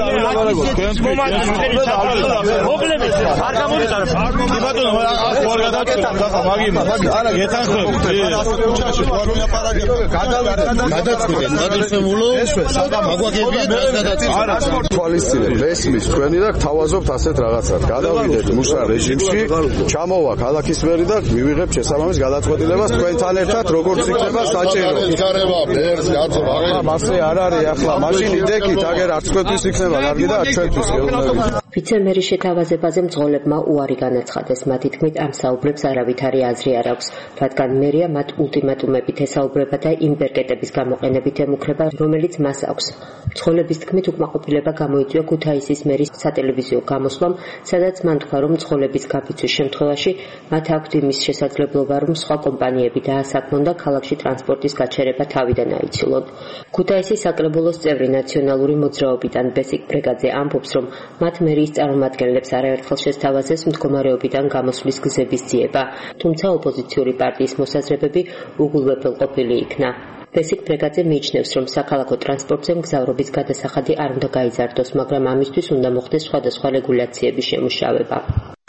მოკლედ არ გამომიწარ. ბატონო, აქ ხო არ გადავწევ. მაგიმა. არა, გეთანხმებით.
ქუჩაში ხო არ ვილაპარაკებ. გადაწყვეტენ, გადასემულო. მაგვაგებია და გადაწყვეტენ.
არა,
თვალისწინებ ესმის თქვენი და გთავაზობთ ასეთ რაღაცას. გადავიდეთ მუშა რეჟიმში, ჩამოვა ქალაქის მერი და მივიღებთ შესაბამის გადაწყვეტილებას თქვენთან ერთად, როგორც იქნება საჭირო.
იხარება, ბერს გაწოვა.
მასე არ არის ახლა, მაშინ იდეკით, აგერ არც თქვენთვის იქნება კარგი და ჩვენთვის გეუბნებით.
ვიცემერის შეთავაზებაზე მძღოლებმა უარი განაცხადეს. მათი თქმით, ამ საუბრებს არავითარი აზრი არ აქვს, რადგან მერია მათ ულტიმატუმებით ესაუბრება და იმ პერკეტების გამოყენებით ემუქრება, რომელიც მას აქვს. მძღოლების თქმით, უკმაყოფილება გამოიწვია ქუთაისის მერის სატელევიზიო გამოსვლამ, სადაც მან თქვა, რომ მძღოლების გაფიცვის შემთხვევაში მათ აქვთ იმის შესაძლებლობა, რომ სხვა კომპანიები დაასაქმონ და ქალაქში ტრანსპორტის გაჩერება თავიდან აიცილონ. ქუთაისის საკრებულოს წევრი ნაციონალური მოძრაობიდან ბესიკ ბრეგაძე ამბობს, რომ მათ მერიის წარმომადგენლებს არაერთხელ შესთავაზეს მდგომარეობიდან გამოსვლის გზების ძიება, თუმცა ოპოზიციური პარტიის მოსაზრებები უგულვებელყოფილი იქნა. ბესიკ ბრეგაძე მიიჩნევს, რომ საქალაქო ტრანსპორტზე მგზავრობის გადასახადი არ უნდა გაიზარდოს, მაგრამ ამისთვის უნდა მოხდეს სხვადასხვა რეგულაციების შემუშავება.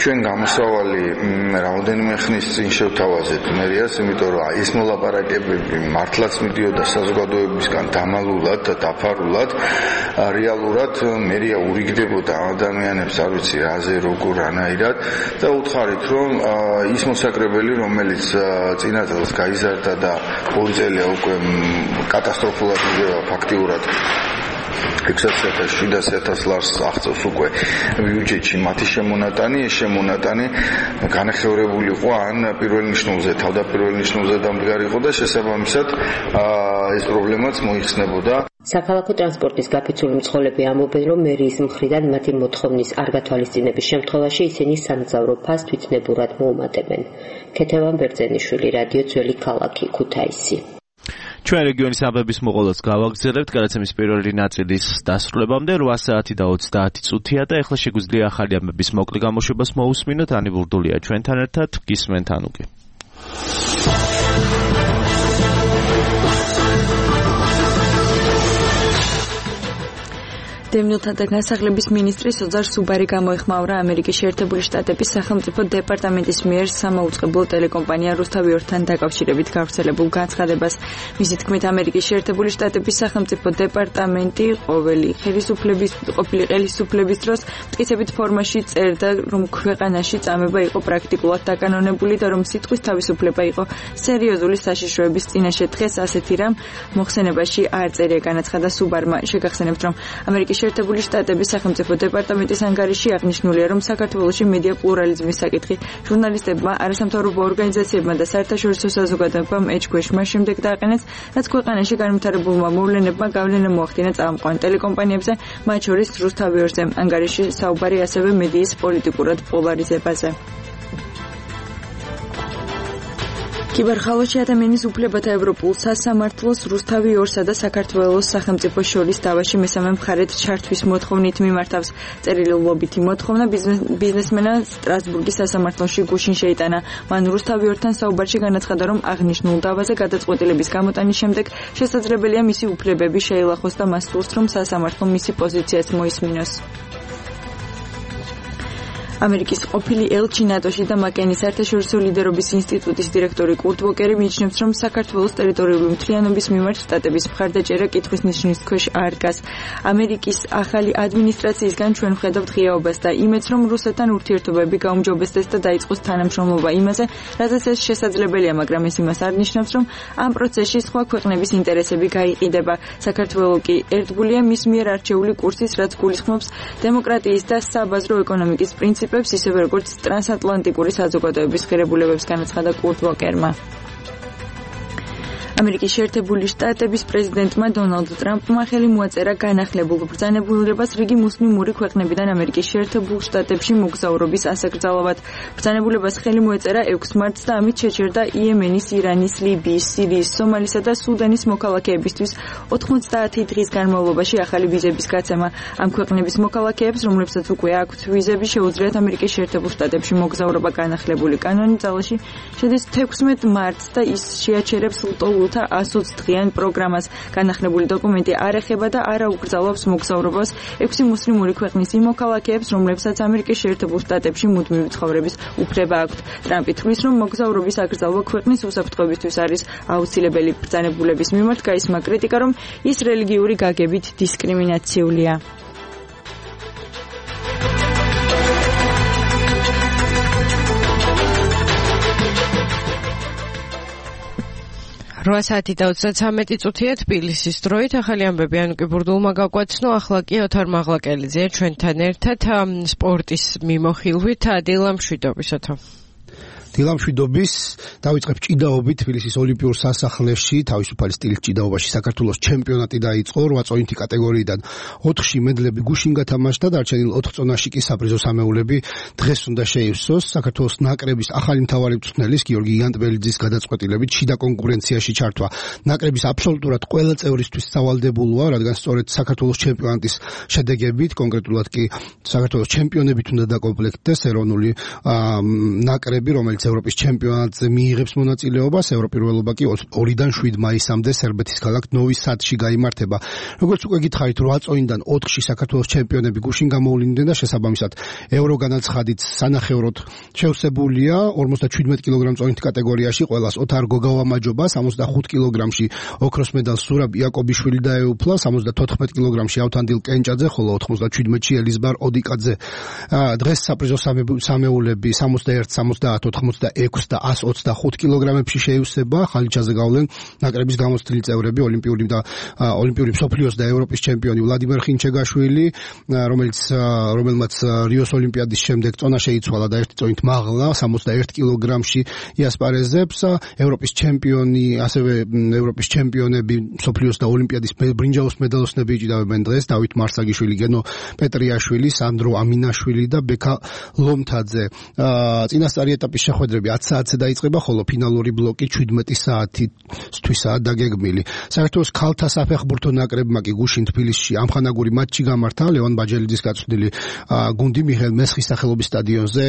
ჩვენ გამოსავალი რაოდენიმე ხნის წინ შევთავაზეთ მერიას, იმიტომ რომ ეს მოლაპარაკებები მართლაც მიდიოდა საზოგადოებისგან დამალულად და დაფარულად. რეალურად მერია ურიგდებოდა ადამიანებს, არ ვიცი რაზე, როგორ, რანაირად და უთხარით, რომ ის მოსაკრებელი, რომელიც წინა წელს გაიზარდა და 2 წელია უკვე კატასტროფულად იზრდება ფაქტიურად 600,000-700,000 ლარს აღწევს უკვე ბიუჯეტში მათი შემონატანი, ეს შემონატანი განახევრებული იყო ან პირველ ნიშნულზე, თავდაპირველ ნიშნულზე დამდგარიყო და შესაბამისად ეს პრობლემაც მოიხსნებოდა.
საქალაქო ტრანსპორტის გაფიცული მცხოვრები ამბობენ, რომ მერიის მხრიდან მათი მოთხოვნის არ გათვალისწინების შემთხვევაში ისინი სამგზავრო ფასს თვითნებურად მოუმატებენ. ქეთევან ბერძენიშვილი, რადიო ძველი ქალაქი, ქუთაისი.
ჩვენ რეგიონის ამბების მოყოლას გავაგზავნებთ გადაცემის პირველი ნაწილის დასრულებამდე 8 საათი და 30 წუთია და ეხლა შეგვიძლია ახალი ამბების მოკლე გამოშვებას მოусმინოთ. ანი ბურდულია ჩვენთან ერთად, გისმენთ ანუკი.
დევნილთა განსახლების მინისტრი სოზარ სუბარი გამოიხმაურა ამერიკის შეერთებული შტატების სახელმწიფო დეპარტამენტის მიერ სამაუწყებლო ტელეკომპანია რუსთავი 2-თან დაკავშირებით გავრცელებულ განცხადებას. მისი თქმით, ამერიკის შეერთებული შტატების სახელმწიფო დეპარტამენტი ყოფილი ხელისუფლების დროს მტკიცებით ფორმაში წერდა, რომ ქვეყანაში წამება იყო პრაქტიკულად დაკანონებული და რომ სიტყვის თავისუფლება იყო სერიოზული საშიშროების წინაშე. დღეს ასეთი რამ მოხსენებაში არ წერია, განაცხადა სუბარმა. შეგახსენებთ, რომ ამერიკის შეერთებული შტატების სახელმწიფო დეპარტამენტის ანგარიში აღნიშნულია, რომ საქართველოში მედია პლურალიზმის საკითხი ჟურნალისტებმა, არასამთავრობო ორგანიზაციებმა და საერთაშორისო საზოგადოებამ ეჭქვეშმა შემდეგ დააყენეს, რაც ქვეყანაში განვითარებულმა მოვლენებმა გავლენა მოახდინა წამყვან ტელეკომპანიებზე, მათ შორის რუსთავი 2-ზე. ანგარიში საუბარი ასევე მედიის პოლიტიკურად პოლარიზებაზე. კიბერხალოში ადამიანის უფლებათა ევროპულ სასამართლოს რუსთავი 2-სა და საქართველოს სახელმწიფოს შორის დავაში მესამე მხარეთ ჩართვის მოთხოვნით მიმართავს. წერილობითი მოთხოვნა ბიზნესმენმა სტრასბურგის სასამართლოში გუშინ შეიტანა. მან რუსთავი 2-თან საუბარში განაცხადა, რომ აღნიშნულ დავაზე გადაწყვეტილების გამოტანის შემდეგ შესაძლებელია მისი უფლებები შეილახოს და მას სურს, რომ სასამართლომ მისი პოზიციაც მოისმინოს. ამერიკის ყოფილი ელჩი ნატოში და მაკენის საერთაშორისო ლიდერობის ინსტიტუტის დირექტორი კურტ ვოკერი მიიჩნევს, რომ საქართველოს ტერიტორიული მთლიანობის მიმართ შტატების მხარდაჭერა კითხვის ნიშნის ქვეშ არ დგას. ამერიკის ახალი ადმინისტრაციისგან ჩვენ ვხედავთ ღიაობას და იმედს, რომ რუსეთთან ურთიერთობები გაუმჯობესდეს და დაიწყოს თანამშრომლობა იმაზე, რადგან ეს შესაძლებელია, მაგრამ ეს იმას არ ნიშნავს, რომ ამ პროცესში სხვა ქვეყნების ინტერესები გაიყიდება. საქართველო კი ერთგულია მის მიერ არჩეული კურსის, რაც გულისხმობს დემოკრატიის და საბაზრო ეკონომიკის პრინციპებს, ისევე როგორც ტრანსატლანტიკური საზოგადოების ღირებულებებს, განაცხადა კურტ ვოკერმა. ამერიკის შეერთებული შტატების პრეზიდენტმა დონალდ ტრამპმა ხელი მოაწერა განახლებულ ბრძანებულებას რიგი მუსლიმური ქვეყნებიდან ამერიკის შეერთებულ შტატებში მოგზაურობის ასაკრძალავად. ბრძანებულებას ხელი მოეწერა 6 მარტს და ამით შეჩერდა იემენის, ირანის, ლიბიის, სირიის, სომალისა და სუდანის მოქალაქეებისთვის 90 დღის განმავლობაში ახალი ვიზების გაცემა. ამ ქვეყნების მოქალაქეებს, რომლებსაც უკვე აქვთ ვიზები, შეუძლიათ ამერიკის შეერთებულ შტატებში მოგზაურობა. განახლებული კანონი ძალაში შედის 16 მარტს და ის შეაჩერებს ლტოლ 120 დღიან პროგრამას. განახლებული დოკუმენტი არ ეხება და არ აუკრძალავს მოგზაურობას 6 მუსლიმური ქვეყნის იმ მოქალაქეებს, რომლებსაც ამერიკის შეერთებულ შტატებში მუდმივი ცხოვრების უფლება აქვთ. ტრამპი თვლის, რომ მოგზაურობის აკრძალვა ქვეყნის უსაფრთხოებისთვის არის აუცილებელი. ბრძანებულების მიმართ გაისმა კრიტიკა, რომ ის რელიგიური გაგებით დისკრიმინაციულია.
საათი და 33 წუთია თბილისის დროით. ახალი ამბები ანუკი ბურდულმა გაგვაცნო. ახლა კი ოთარ მაღლაკელიძეა ჩვენთან ერთად სპორტის მიმოხილვით. დილა მშვიდობისათო.
დილა მშვიდობის. დავიწყებ ჭიდაობით თბილისის ოლიმპიურ სასახლეში თავისუფალი სტილის ჭიდაობაში საქართველოს ჩემპიონატი დაიწყო 8 წონითი კატეგორიიდან 4-ში მედლები გუშინ გათამაშდა, დარჩენილ 4 წონაში კი საპრიზო სამეულები დღეს უნდა შეივსოს. საქართველოს ნაკრების ახალი მთავარი მწვრთნელის გიორგი იანტბელიძის გადაწყვეტილებით შიდა კონკურენციაში ჩართვა ნაკრების აბსოლუტურად ყველა წევრისთვის სავალდებულოა, რადგან სწორედ საქართველოს ჩემპიონატის შედეგებით, კონკრეტულად კი საქართველოს ჩემპიონებით უნდა დაკომპლექტდეს ეროვნული ნაკრები, რომელიც რომელიც ევროპის ჩემპიონატზე მიიღებს მონაწილეობას, ევროპირველობა კი 2-დან 7 მაისამდე სერბეთის ქალაქ ნოვი სადში გაიმართება. როგორც უკვე გითხარით, 8 წონიდან 4-ში საქართველოს ჩემპიონები გუშინ გამოვლინდნენ და შესაბამისად ევროგანაცხადით სანახევროდ შევსებულია 57 კილოგრამ წონით კატეგორიაში ყველას ოთარ გოგავამაჯობა, 65 კილოგრამში ოქროს მედალს სურაბ იაკობიშვილი დაეუფლა, 74 კილოგრამში ავთანდილ კენჭაძე, ხოლო 97-ში ელიზბარ ოდიკაძე. დღეს საპრიზო სამეულები 61, 70, 86 და 125 კილოგრამებში შეივსება. ხალიჩაზე გავლენ ნაკრების გამოცდილი წევრები, ოლიმპიური მსოფლიოს და ევროპის ჩემპიონი ვლადიმერ ხინჩეგაშვილი, რომელმაც რიოს ოლიმპიადის შემდეგ წონა შეიცვალა და 1 წონით მაღლა 61 კილოგრამში იასპარეზებს. ევროპის ჩემპიონი, ასევე ევროპის ჩემპიონები, მსოფლიოს და ოლიმპიადის ბრინჯაოს მედალოსნები იჭიდავენ დღეს: დავით მარსაგიშვილი, გენო პეტრიაშვილი, სანდრო ამინაშვილი და ბექა ლომთაძე. წინასწარი ეტაპის შეხვედრები 10 საათზე დაიწყება, ხოლო ფინალური ბლოკი 17 საათისთვისაა დაგეგმილი. საქართველოს ქალთა საფეხბურთო ნაკრებმა კი გუშინ თბილისში ამხანაგური მატჩი გამართა. ლევან ბაჯელიძის გაწვრთნილი გუნდი მიხეილ მესხის სახელობის სტადიონზე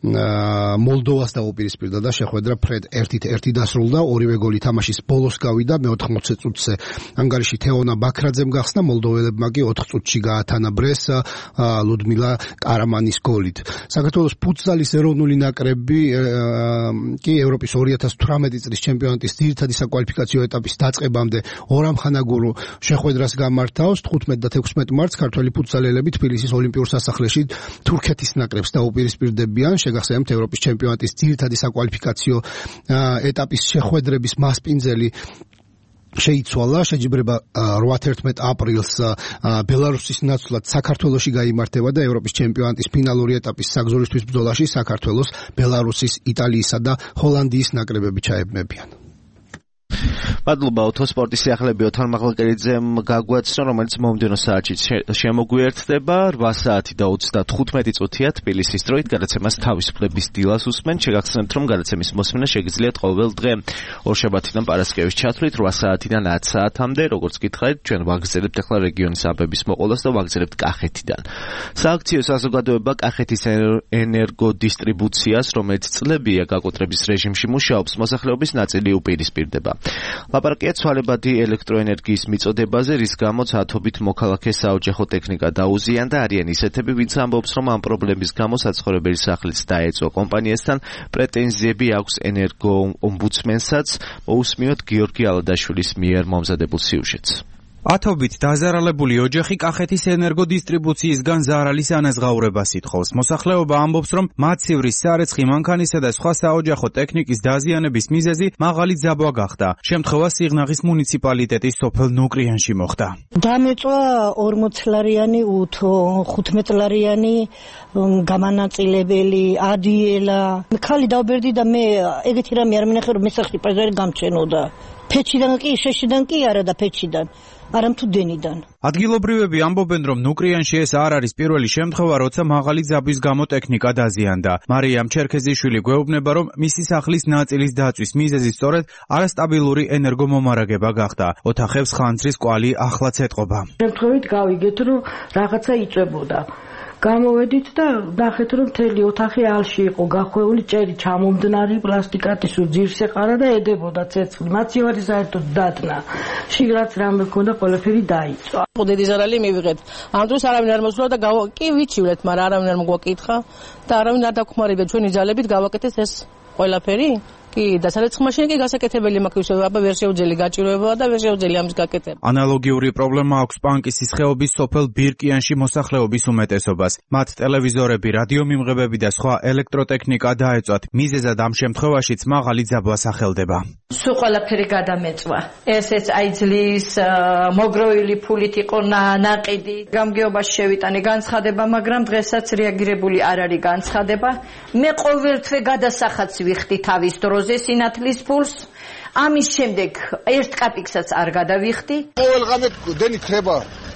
მოლდოვას დაუპირისპირდა და შეხვედრა ფრედ 1-1 დასრულდა. ორივე გოლი თამაშის ბოლოს გავიდა, მე-80 წუთზე ანგარიში თეონა ბაქრაძემ გახსნა, მოლდოველებმა კი 4 წუთში გაათანა ბრეს ლუდმილა კარამანის გოლით. საქართველოს ფუტზალის ეროვნული ნაკრები კი ევროპის 2018 წლის ჩემპიონატის ძირითადი საკვალიფიკაციო ეტაპის დაწყებამდე ორამხანაგურ შეხვედრას გამართავს. 15 და 16 მარტს ქართველი ფუტზალელები თბილისის ოლიმპიურ სასახლეში თურქეთის ნაკრებს დაუპირისპირდებიან. შეგახსენებთ, ევროპის ჩემპიონატის ძირითადი საკვალიფიკაციო ეტაპის შეხვედრების მასპინძელი შეიცვალა. შეჯიბრება 8-11 აპრილს ბელარუსის ნაცვლად საქართველოში გაიმართება და ევროპის ჩემპიონატის ფინალური ეტაპის საგზურისთვის ბრძოლაში საქართველოს, ბელარუსის, იტალიისა და ჰოლანდიის ნაკრებები ჩაებმებიან.
მადლობა ოტოსპორტის სიახლეები ოთარ მაღლაკერიძემ გაგვაცნო, რომელიც მომდევნო საათში შემოგვიერთდება 8 საათი და 35 წუთია თბილისის დროით. გადაცემას თავისუფლების დილას უსმენ. შეგახსენებთ, რომ გადაცემის მოსმენა შეგიძლიათ ყოველ დღე ორშაბათიდან პარასკევის ჩათვლით 8 საათიდან 10 საათამდე. როგორც გითხარით, ჩვენ ვაგრძელებთ ახლა რეგიონის აბების მოყოლას და ვაგრძელებთ კახეთიდან. სააქციო საზოგადოება კახეთის ენერგოდისტრიბუციას, რომელიც წლებია გაკოტრების რეჟიმში მუშაობს, მოსახლეობის ნაწილი უპირისპირდება. ლაპარაკია ცვალებადი ელექტროენერგიის მიწოდებაზე, რის გამოც ათობით მოქალაქე საოჯახო ტექნიკა დაუზიანდა. არიან ისეთები, ვინც ამბობს, რომ ამ პრობლემის გამო საცხოვრებელი სახლიც დაეწვა კომპანიასთან. პრეტენზიები აქვს ენერგოომბუდსმენსაც. მოусმინოთ გიორგი ალადაშვილის მიერ მომზადებულ სიუჟეტს.
ათობით დაზარალებული ოჯახი კახეთის ენერგოდისტრიბუციისგან ზარალის ანაზღაურებას ითხოვს. მოსახლეობა ამბობს, რომ მაცივრის, სარეცხი, მანქანისა და სხვა საოჯახო ტექნიკის დაზიანების მიზეზი მაღალი ძაბვა გახდა. შემთხვევა სიღნაღის მუნიციპალიტეტის სოფელ ნუკრიანში მოხდა.
დამეწვა 40 ლარიანი უთო, 15 ლარიანი გამანაწილებელი, ადიელა. ხალი დავბერდი და მე ეგეთი რამე არ მინახე, რომ მესახი პაზარი გამჩენოდა. ფეჩიდან კი, შეშიდან კი არა და ფეჩიდან. არამ თუ დენიდან.
ადგილობრივები ამბობენ, რომ ნუკრიანში ეს არ არის პირველი შემთხვევა, როცა მაღალი ძაბვის გამო ტექნიკა დაზიანდა. მარიამ ჩერქეზიშვილი გვეუბნება, რომ მისი სახლის ნაწილის დაწვის მიზეზი სწორედ არასტაბილური ენერგომომარაგება გახდა. ოთახებს ხანძრის კვალი ახლაც ეტყობა.
შემთხვევით გავიგეთ, რომ რაღაცა იწვებოდა. გამოვედით და ნახეთ, რომ მთელი ოთახი ალში იყო გახვეული, ჭერი ჩამომდნარი, პლასტიკატის ძირს ეყარა და ედებოდა ცეცხლი. მაცივარი საერთოდ დადნა. შიგრაც რამე ქონდა, ყველაფერი დაიწვა.
დიდი ზარალი მივიღეთ. ამ დროს არავინ არ მოსულა და კი ვიცივლეთ, მაგრამ არავინ არ მოგვაკითხა და არავინ არ დაგხმარებია ჩვენი ძალებით გავაკეთეთ ეს ყველაფერი. კი, და სარეცხ მაშინ კი გასაკეთებელი მაქვს, აბა ვერ შეუძლია გაჭიროება და ვერ შეუძლია ამის გაკეთება.
ანალოგიური პრობლემა აქვს პანკისის ხეობის სოფელ ბირკიანში მოსახლეობის უმეტესობას. მათ ტელევიზორები, რადიომიმღებები და სხვა ელექტროტექნიკა დაეწვათ. მიზეზად ამ შემთხვევაშიც მაღალი ძაბვა სახელდება.
სულ ყველაფერი გადამეწვა. ესეც აიძლის მოგროვილი ფულით იყო ნაყიდი. გამგეობაში შევიტანე განცხადება, მაგრამ დღესაც რეაგირებული არ არის განცხადება. მე ყოველთვე გადასახადს ვიხდი თავის დროზე სინათლის ფულს. ამის შემდეგ ერთ კაპიკსაც არ გადავიხდი.
ყოველ ღამე დენი ხება.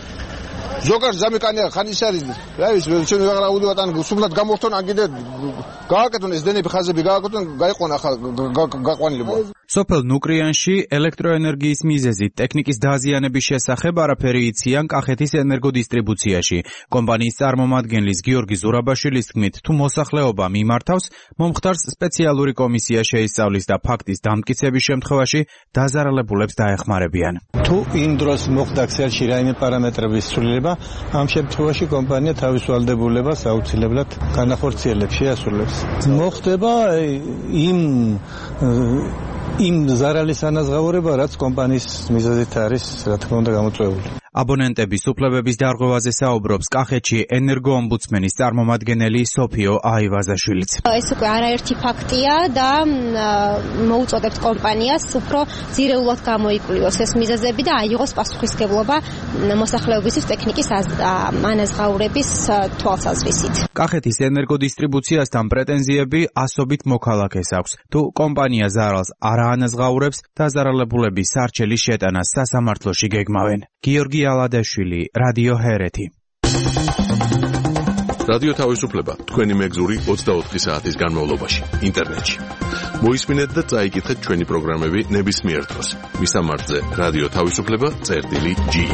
ზოგადად ზამეკანია ხანის არის. რა ვიცი, ჩვენ ვეღარ აუდივათ ან სულად გამოხტონ, ან კიდე გააკეთონ ეს დენები ხაზები გააკეთონ, გაიყვან ახლა გაყვანილება.
სოფელ ნუკრიანში ელექტროენერგიის მიზეზით ტექნიკის დაზიანების შესახებ არაფერი იციან კახეთის ენერგოდისტრიბუციაში. კომპანიის წარმომადგენლის გიორგი ზურაბაშვილის თქმით, თუ მოსახლეობა მიმართავს, მომხდარს სპეციალური კომისია შეისწავლის და ფაქტის დამტკიცების შემთხვევაში დაზარალებულებს დაეხმარებიან.
თუ იმ დროს მოხდა ქსელში რაიმე პარამეტრების ცვლილება, ამ შემთხვევაში კომპანია თავის ვალდებულებას აუცილებლად განახორციელებს, შეასრულებს. მოხდება იმ ზარალის ანაზღაურება, რაც კომპანიის მიზეზით არის, რა თქმა უნდა, გამოწვეული.
აბონენტების უფლებების დარღვევაზე საუბრობს კახეთში ენერგოომბუდსმენის წარმომადგენელი სოფიო აივაზაშვილიც.
ეს უკვე არაერთი ფაქტია და მოუწოდებთ კომპანიას უფრო ძირეულად გამოიკვლიოს ეს მიზეზები და აიღოს პასუხისმგებლობა მოსახლეობისთვის ტექნიკის ანაზღაურების თვალსაზრისით.
კახეთის ენერგოდისტრიბუციასთან პრეტენზიები ასობით მოქალაქეს აქვს. თუ კომპანია ზარალს არ აანაზღაურებს, დაზარალებულების სარჩელის შეტანას სასამართლოში გეგმავენ. გიორგი ალადაშვილი, რადიო ჰერეთი.
რადიო თავისუფლება თქვენი მეგზური 24 საათის განმავლობაში ინტერნეტში. მოისმინეთ და წაიკითხეთ ჩვენი პროგრამები ნებისმიერ დროს. მისამართზე რადიო თავისუფლება.ge.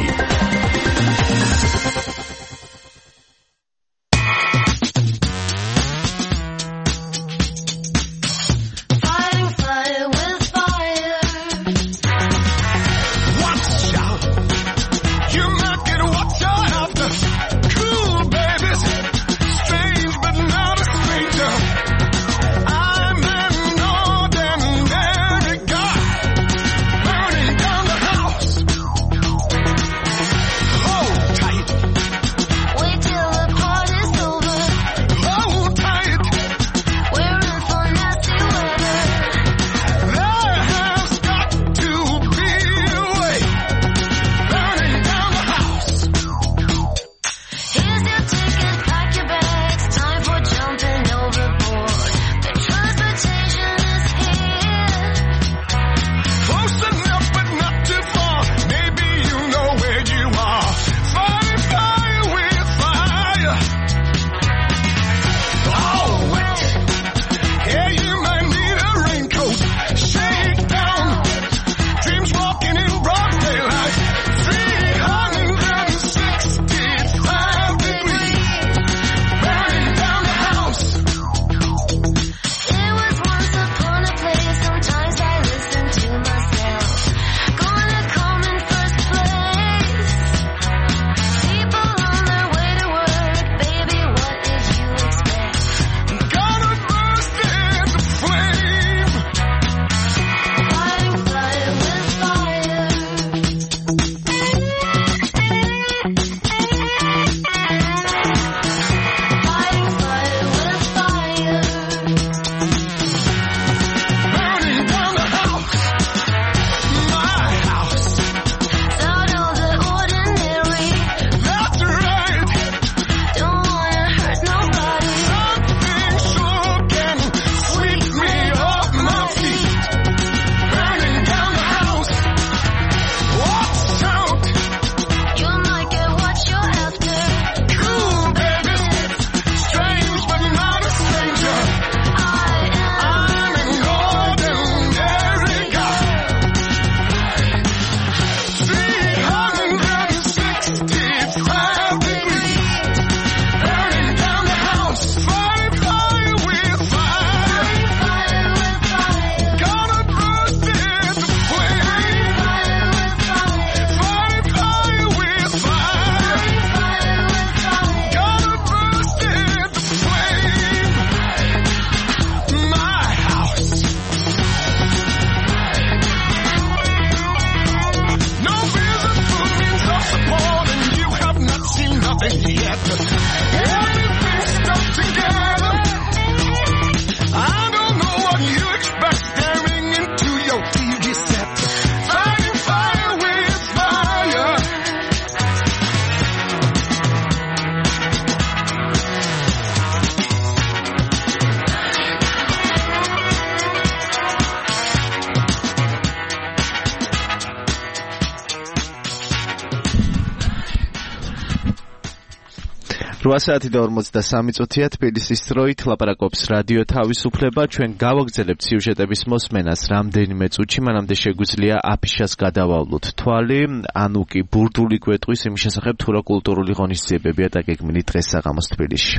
8 საათი და 43 წუთია თბილისის დროით ლაპარაკობს რადიო თავისუფლება. ჩვენ გავაგრძელებთ სიუჟეტების მოსმენას რამდენიმე წუთში, მანამდე შეგვიძლია აფიშას გადავავლოთ თვალი, ანუ კი ბურდული გვეტყვის იმის შესახებ თუ რა კულტურული ღონისძიებებია დაგეგმილი დღეს საღამოს თბილისში.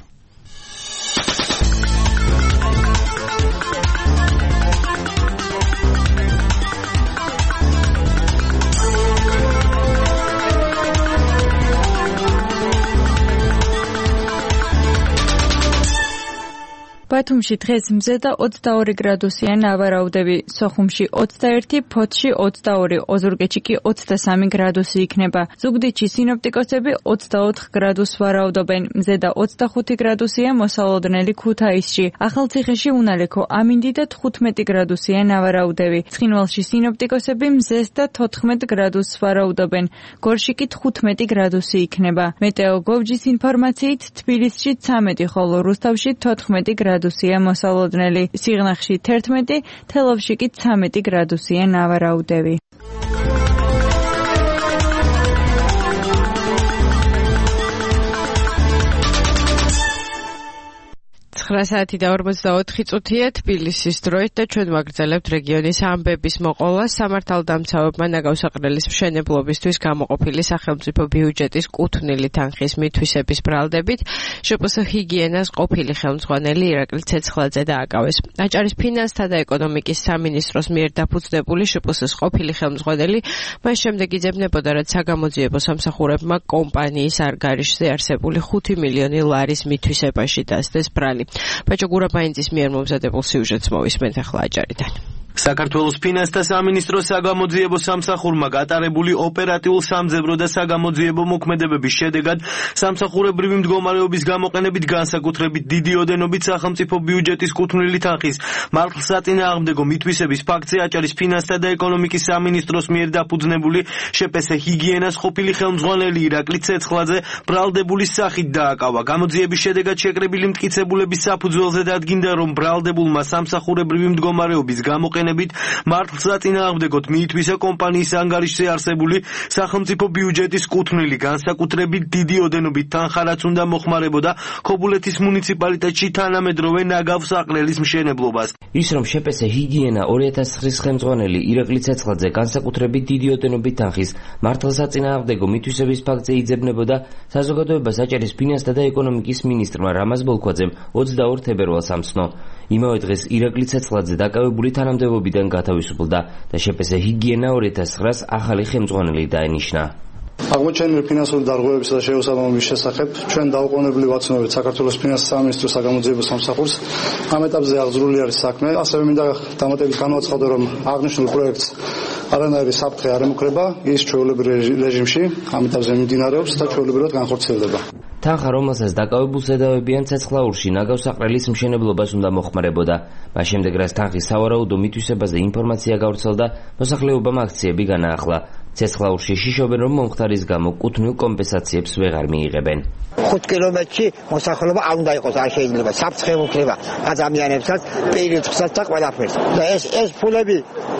ბათუმში დღეს მზე და 22 გრადუსია ნავარაუდები, სოხუმში 21, ფოთში 22, ოზურგეთში კი 23 გრადუსი იქნება. ზუგდიდში სინოპტიკოსები 24 გრადუსს ვარაუდობენ, მზე და 25 გრადუსია მოსალოდნელი ქუთაისში. ახალციხეში უნალექო ამინდი და 15 გრადუსია ნავარაუდები. ცხინვალში სინოპტიკოსები მზეს და 14 გრადუსს ვარაუდობენ, გორში კი 15 გრადუსი იქნება. მეტეოგოვჯის ინფორმაციით თბილისში 13, ხოლო რუსთავში 14 გრადუსია მოსალოდნელი, სიღნაღში 11, თელავში კი 13 გრადუსია ნავარაუდები. 9 საათი და 44 წუთია თბილისის დროით და ჩვენ ვაგრძელებთ რეგიონის ამბების მოყოლას. სამართალდამცავებმა ნაგავსაყრელის მშენებლობისთვის გამოყოფილი სახელმწიფო ბიუჯეტის კუთვნილი თანხის მითვისების ბრალდებით შპს ჰიგიენას ყოფილი ხელმძღვანელი ირაკლი ცეცხლაძე დააკავეს. აჭარის ფინანსთა და ეკონომიკის სამინისტროს მიერ დაფუძნებული შპს-ის ყოფილი ხელმძღვანელი მას შემდეგ იძებნებოდა, რაც საგამოძიებო სამსახურებმა კომპანიის არგარიშზე არსებული 5 მილიონი ლარის მითვისებაში დასდეს ბრალი. ბაჭო გურაბაინძის მიერ მომზადებულ სიუჟეტს მოვისმენთ ახლა აჭარიდან.
საქართველოს ფინანსთა სამინისტროს საგამოძიებო სამსახურმა გატარებული ოპერატიულ სამძებრო და საგამოძიებო მოქმედებების შედეგად სამსახურებრივი მდგომარეობის გამოყენებით განსაკუთრებით დიდი ოდენობით სახელმწიფო ბიუჯეტის კუთვნილი თანხის მართლსაწინააღმდეგო მითვისების ფაქტზე აჭარის ფინანსთა და ეკონომიკის სამინისტროს მიერ დაფუძნებული შპს ჰიგიენას ყოფილი ხელმძღვანელი ირაკლი ცეცხლაძე ბრალდებული სახით დააკავა. გამოძიების შედეგად შეკრებილი მტკიცებულების საფუძველზე დადგინდა, რომ ბრალდებულმა სამსახურებრივი მდგომარეობის გამოყენებით მართლსაწინააღმდეგოდ მიითვისა კომპანიის ანგარიშზე არსებული სახელმწიფო ბიუჯეტის კუთვნილი განსაკუთრებით დიდი ოდენობით თანხა, რაც უნდა მოხმარებოდა ქობულეთის მუნიციპალიტეტში თანამედროვე ნაგავსაყრელის მშენებლობას.
ის რომ შპს ჰიგიენა 2009 ხელმძღვანელი ირაკლი ცეცხლაძე განსაკუთრებით დიდი ოდენობით თანხის მართლსაწინააღმდეგო მითვისების ფაქტზე იძებნებოდა, საზოგადოებას აჭარის ფინანსთა და ეკონომიკის მინისტრმა რამაზ ბოლქვაძემ 22 თებერვალს ამცნო. იმავე დღეს ირაკლი ცეცხლაძე დაკავებული თანამდებობიდან გათავისუფლდა და შპს ჰიგიენა 2009-ს ახალი ხელმძღვანელი დაენიშნა.
აღმოჩენილი ფინანსური დარღვევებისა და შეუსაბამობის შესახებ ჩვენ დაუყოვნებლივ ვაცნობთ საქართველოს ფინანსთა სამინისტროს საგამოძიებო სამსახურს. ამ ეტაპზე აღძრული არის საქმე. ასევე მინდა დამატებით განვაცხადო, რომ აღნიშნულ პროექტს არანაირი საფრთხე არ ემუქრება, ის ჩვეულებრივ რეჟიმში ამ ეტაპზე მიმდინარეობს და ჩვეულებრივად განხორციელდება.
თანხა, რომელსაც დაკავებულს ედავებიან ცეცხლაურში ნაგავსაყრელის მშენებლობას უნდა მოხმარებოდა. მას შემდეგ, რაც თანხის სავარაუდო მითვისებაზე ინფორმაცია გავრცელდა, მოსახლეობამ აქციები განაახლა. ცეცხლაურში შიშობენ, რომ მომხდარის გამო კუთვნილ კომპენსაციებს ვეღარ მიიღებენ.
5 კილომეტრში მოსახლეობა არ უნდა იყოს, არ შეიძლება საფრთხე ემუქრება ადამიანებსაც, პირიქსაც და ყველაფერს. და ეს ფულები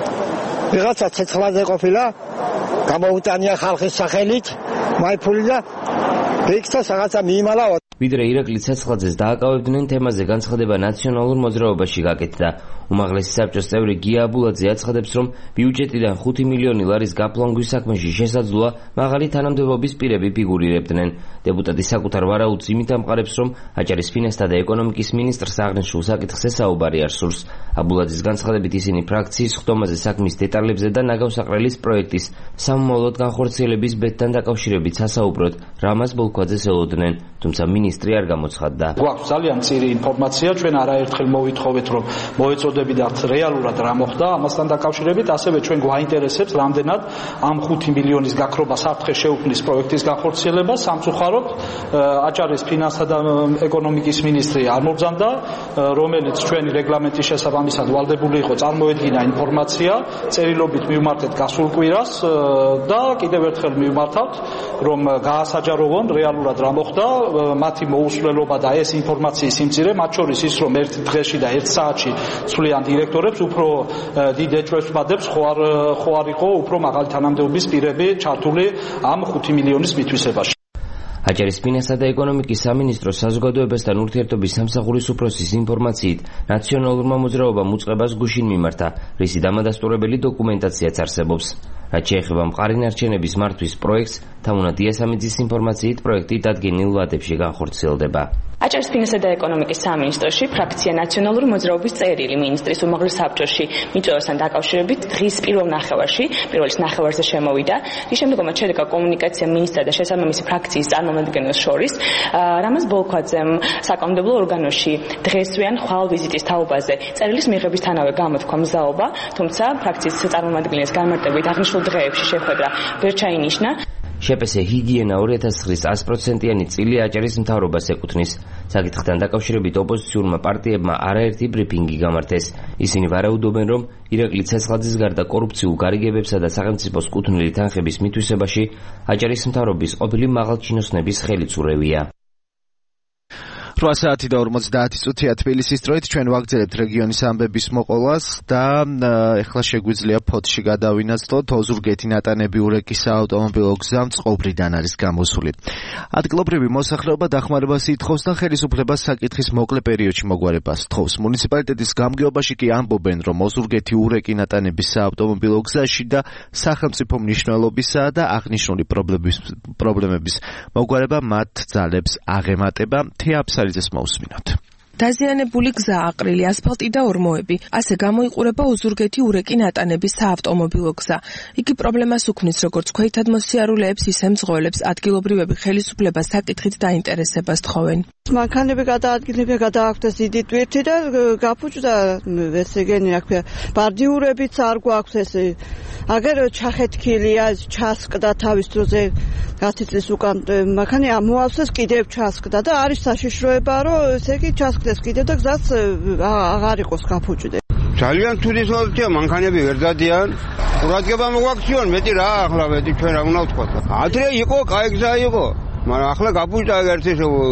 ვიღაცა ცეცხლაძე ყოფილა, გამოუტანია ხალხის სახელით, მაიფული და რიქცას რაღაცა მიიმალა.
ვიდრე ირაკლი ცეცხლაძეს დააკავებდნენ, თემაზე განცხადება ნაციონალურ მოძრაობაში გაკეთდა. უმაღლესი საბჭოს წევრი გია აბულაძე აცხადებს, რომ ბიუჯეტიდან 5 მილიონი ლარის გაპლანგვის საქმეში შესაძლოა მაღალი თანამდებობის პირები ფიგურირებდნენ. დეპუტატი საკუთარ ვარაუდს იმით ამყარებს, რომ აჭარის ფინანსთა და ეკონომიკის მინისტრს აღნიშნულ საკითხზე საუბარი არ სურს. აბულაძის განცხადებით ისინი ფრაქციის ხდომაზე საქმის დეტალებზე და ნაგავსაყრელის პროექტის სამომავლოდ განხორციელების ბედთან დაკავშირებით სასაუბროდ რამაზ ბოლქვაძეს ელოდნენ, თუმცა მინისტრი არ გამოცხადდა.
გვაქვს ძალიან მწირი ინფორმაცია, ჩვენ არაერთხელ მოვითხოვეთ, რომ მოეწოდებინათ რეალურად რა მოხდა ამასთან დაკავშირებით, ასევე ჩვენ გვაინტერესებს რამდენად ამ 5 მილიონის გაქრობა საფრთხე შეუქმნის პროექტის განხორციელებას. სამწუხაროდ აჭარის ფინანსთა და ეკონომიკის მინისტრი არ მობრძანდა, რომელიც ჩვენი რეგლამენტის შესაბამისად ვალდებული იყო წარმოედგინა ინფორმაცია, წერილობით მივმართეთ გასულ კვირას და კიდევ ერთხელ მივმართავთ, რომ გაასაჯაროვონ რეალურად რა მოხდა, მათი მოუსვლელობა და ეს ინფორმაციის სიმწირე, მათ შორის ის, რომ ერთ დღეში და ერთ საათში ცვლიან დირექტორებს, უფრო დიდ ეჭვებს ვადებს, ხო არ იყო უფრო მაღალი თანამდებობის პირები ჩართული ამ 5 მილიონის მითვისებაში.
აჭარის ფინანსთა და ეკონომიკის სამინისტროს საზოგადოებასთან ურთიერთობის სამსახურის უფროსის ინფორმაციით, ნაციონალურმა მოძრაობამ უწყებას გუშინ მიმართა, რისი დამადასტურებელი დოკუმენტაციაც არსებობს. რაც შეეხება მყარი ნარჩენების მართვის პროექტს, თამუნა დიასამიძის ინფორმაციით, პროექტი დადგენილ ვადებში განხორციელდება.
აჭარის ფინანსთა და ეკონომიკის სამინისტროში ფრაქცია ნაციონალური მოძრაობის წერილი მინისტრის უმაღლეს საბჭოში მიწვევასთან დაკავშირებით დღის პირველ ნახევარში, პირველის ნახევარზე შემოვიდა. რის შემდეგომაც შედგა კომუნიკაცია მინისტრა და შესაბამისი ფრაქციის წარმომადგენლებს შორის, რამაც ბოლქვაძემ საკანონმდებლო ორგანოში დღესვიან ხვალ ვიზიტის თაობაზე წერილის მიღებისთანავე გამოთქვა მზაობა, თუმცა ფრაქციის წარმომადგენლის განმარტებით აღნიშნულ დღეებში შეხვედრა ვერ ჩაინიშნა.
შეპესე ჰიგიენა 2000 წლის 100%-იანი წილი აჭარის მთავრობას ეკუთვნის. საკითხთან დაკავშირებით ოპოზიციურმა პარტიებმა არაერთი ბრიფინგი გამართეს. ისინი ვარაუდობენ, რომ ირაკლი ცეცხლაძის გარდა კორუფციულ გარიგებებსა და სახელმწიფოს კუთვნილი თანხების მითვისებაში აჭარის მთავრობის ყოფილი მაღალჩინოსნების ხელიც ურევია.
8 საათი და 50 წუთია თბილისის დროით ჩვენ ვაგრძელებთ რეგიონის ამბების მოყოლას და ეხლა შეგვიძლია ფოთში გადავინაცვლოთ ოზურგეთი ნატანები ურეკის საავტომობილო გზა წყობრიდან არის გამოსული. ადგილობრივი მოსახლეობა დახმარებას ითხოვს და ხელისუფლებას საკითხის მოკლე პერიოდში მოგვარებას თხოვს. მუნიციპალიტეტის გამგეობაში კი ამბობენ, რომ ოზურგეთი ურეკი ნატანების საავტომობილო გზაში და სახელმწიფო მნიშვნელობისაა და აღნიშნული პრობლემების მოგვარება მათ ძალებს აღემატება. თეაფსალიძეს მოусმინოთ.
დაზიანებული გზა, აყრილი ასფალტი და ორმოები. ასე გამოიყურება ოზურგეთი ურეკი ნატანების საავტომობილო გზა. იგი პრობლემას უქმნის როგორც ქვეითადმოსიარულეებს, ისე მძღოლებს. ადგილობრივები ხელისუფლებას საკითხით დაინტერესებას თხოვენ.
მანქანები გადააქვთ დიდი ტვირთი და გაფუჭდა ესე იგი რა ქვია, ბარდიურებიც არ გვაქვს ესე. აგერ ჩახეთქილია, ჩასკდა თავის დროზე 10 წლის უკან მანქანა ამოავსეს კიდევ ჩასკდა და არის საშიშროება, რომ ესე იგი ჩასკდეს კიდევ და გზაც აღარ იყოს გაფუჭდე.
ძალიან თვითმფრინავია, მანქანები ვერ დადიან. ყურადღება მოგვაქციონ, მეტი რა ახლა მეტი ჩვენ რა უნდა ვთქვა. ადრე იყო, კაი გზა იყო. მაგრამ ახლა გაფუჭდა ერთი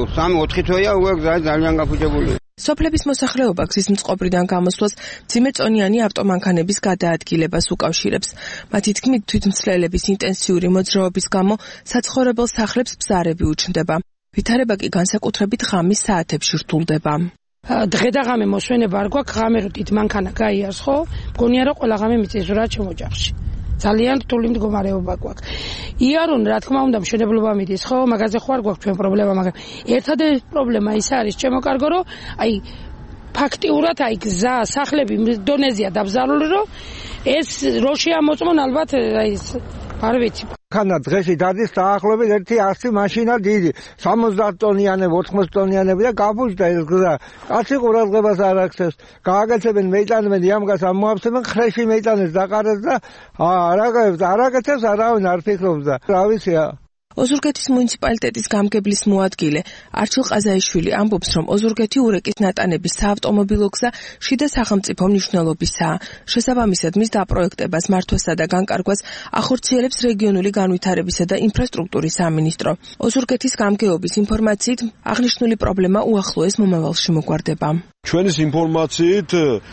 3-4 თვეა უკვე გზა ძალიან გაფუჭებული.
სოფლების მოსახლეობა გზის მწყობრიდან გამოსვლას მძიმეწონიანი ავტომანქანების გადაადგილებას უკავშირებს. მათი თქმით, თვითმცლელების ინტენსიური მოძრაობის გამო საცხოვრებელ სახლებს ბზარები უჩნდება. ვითარება კი განსაკუთრებით ღამის საათებში რთულდება.
დღე და ღამე მოსვენება არ გვაქვს, ღამე რო დიდ მანქანა გაიარს ხო? მგონია რომ ყველა ღამე მიწისძვრა ჩემოჯახში. ძალიან რთული მდგომარეობა გვაქვს. იარონ რა თქმა უნდა მშენებლობა მიდის ხო? მაგაზე ხო არ გვაქვს ჩვენ პრობლემა, მაგრამ ერთადერთი პრობლემა ის არის ჩემო კარგო, რომ აი ფაქტიურად აი გზა, სახლები დონეზეა დაბზარული, რომ ეს რო შეამოწმონ ალბათ აი არ ვიცი.
ხანა დღეში დადის დაახლოებით 100 მაშინა დიდი 70 ტონიანები 80 ტონიანები და გაფუჭდა ეს გზა. კაცი ყურადღებას არ აქცევს. გააგეცებენ მეიტანები ამგას ამოავსებენ ხრეში მეიტანებს დაყარეს და არაკეთებს არავინ არ ფიქრობს და რა ვიცია.
ოზურგეთის მუნიციპალიტეტის გამგებლის მოადგილე არჩილ ყაზაიშვილი ამბობს, რომ ოზურგეთი ურეკის ნატანების საავტომობილო გზა შიდა სახელმწიფო მნიშვნელობისაა. შესაბამისად, მის დაპროექტებას, მართვასა და განკარგვას ახორციელებს რეგიონული განვითარებისა და ინფრასტრუქტურის სამინისტრო. ოზურგეთის გამგეობის ინფორმაციით, აღნიშნული პრობლემა უახლოეს მომავალში მოგვარდება.
ჩვენის ინფორმაციით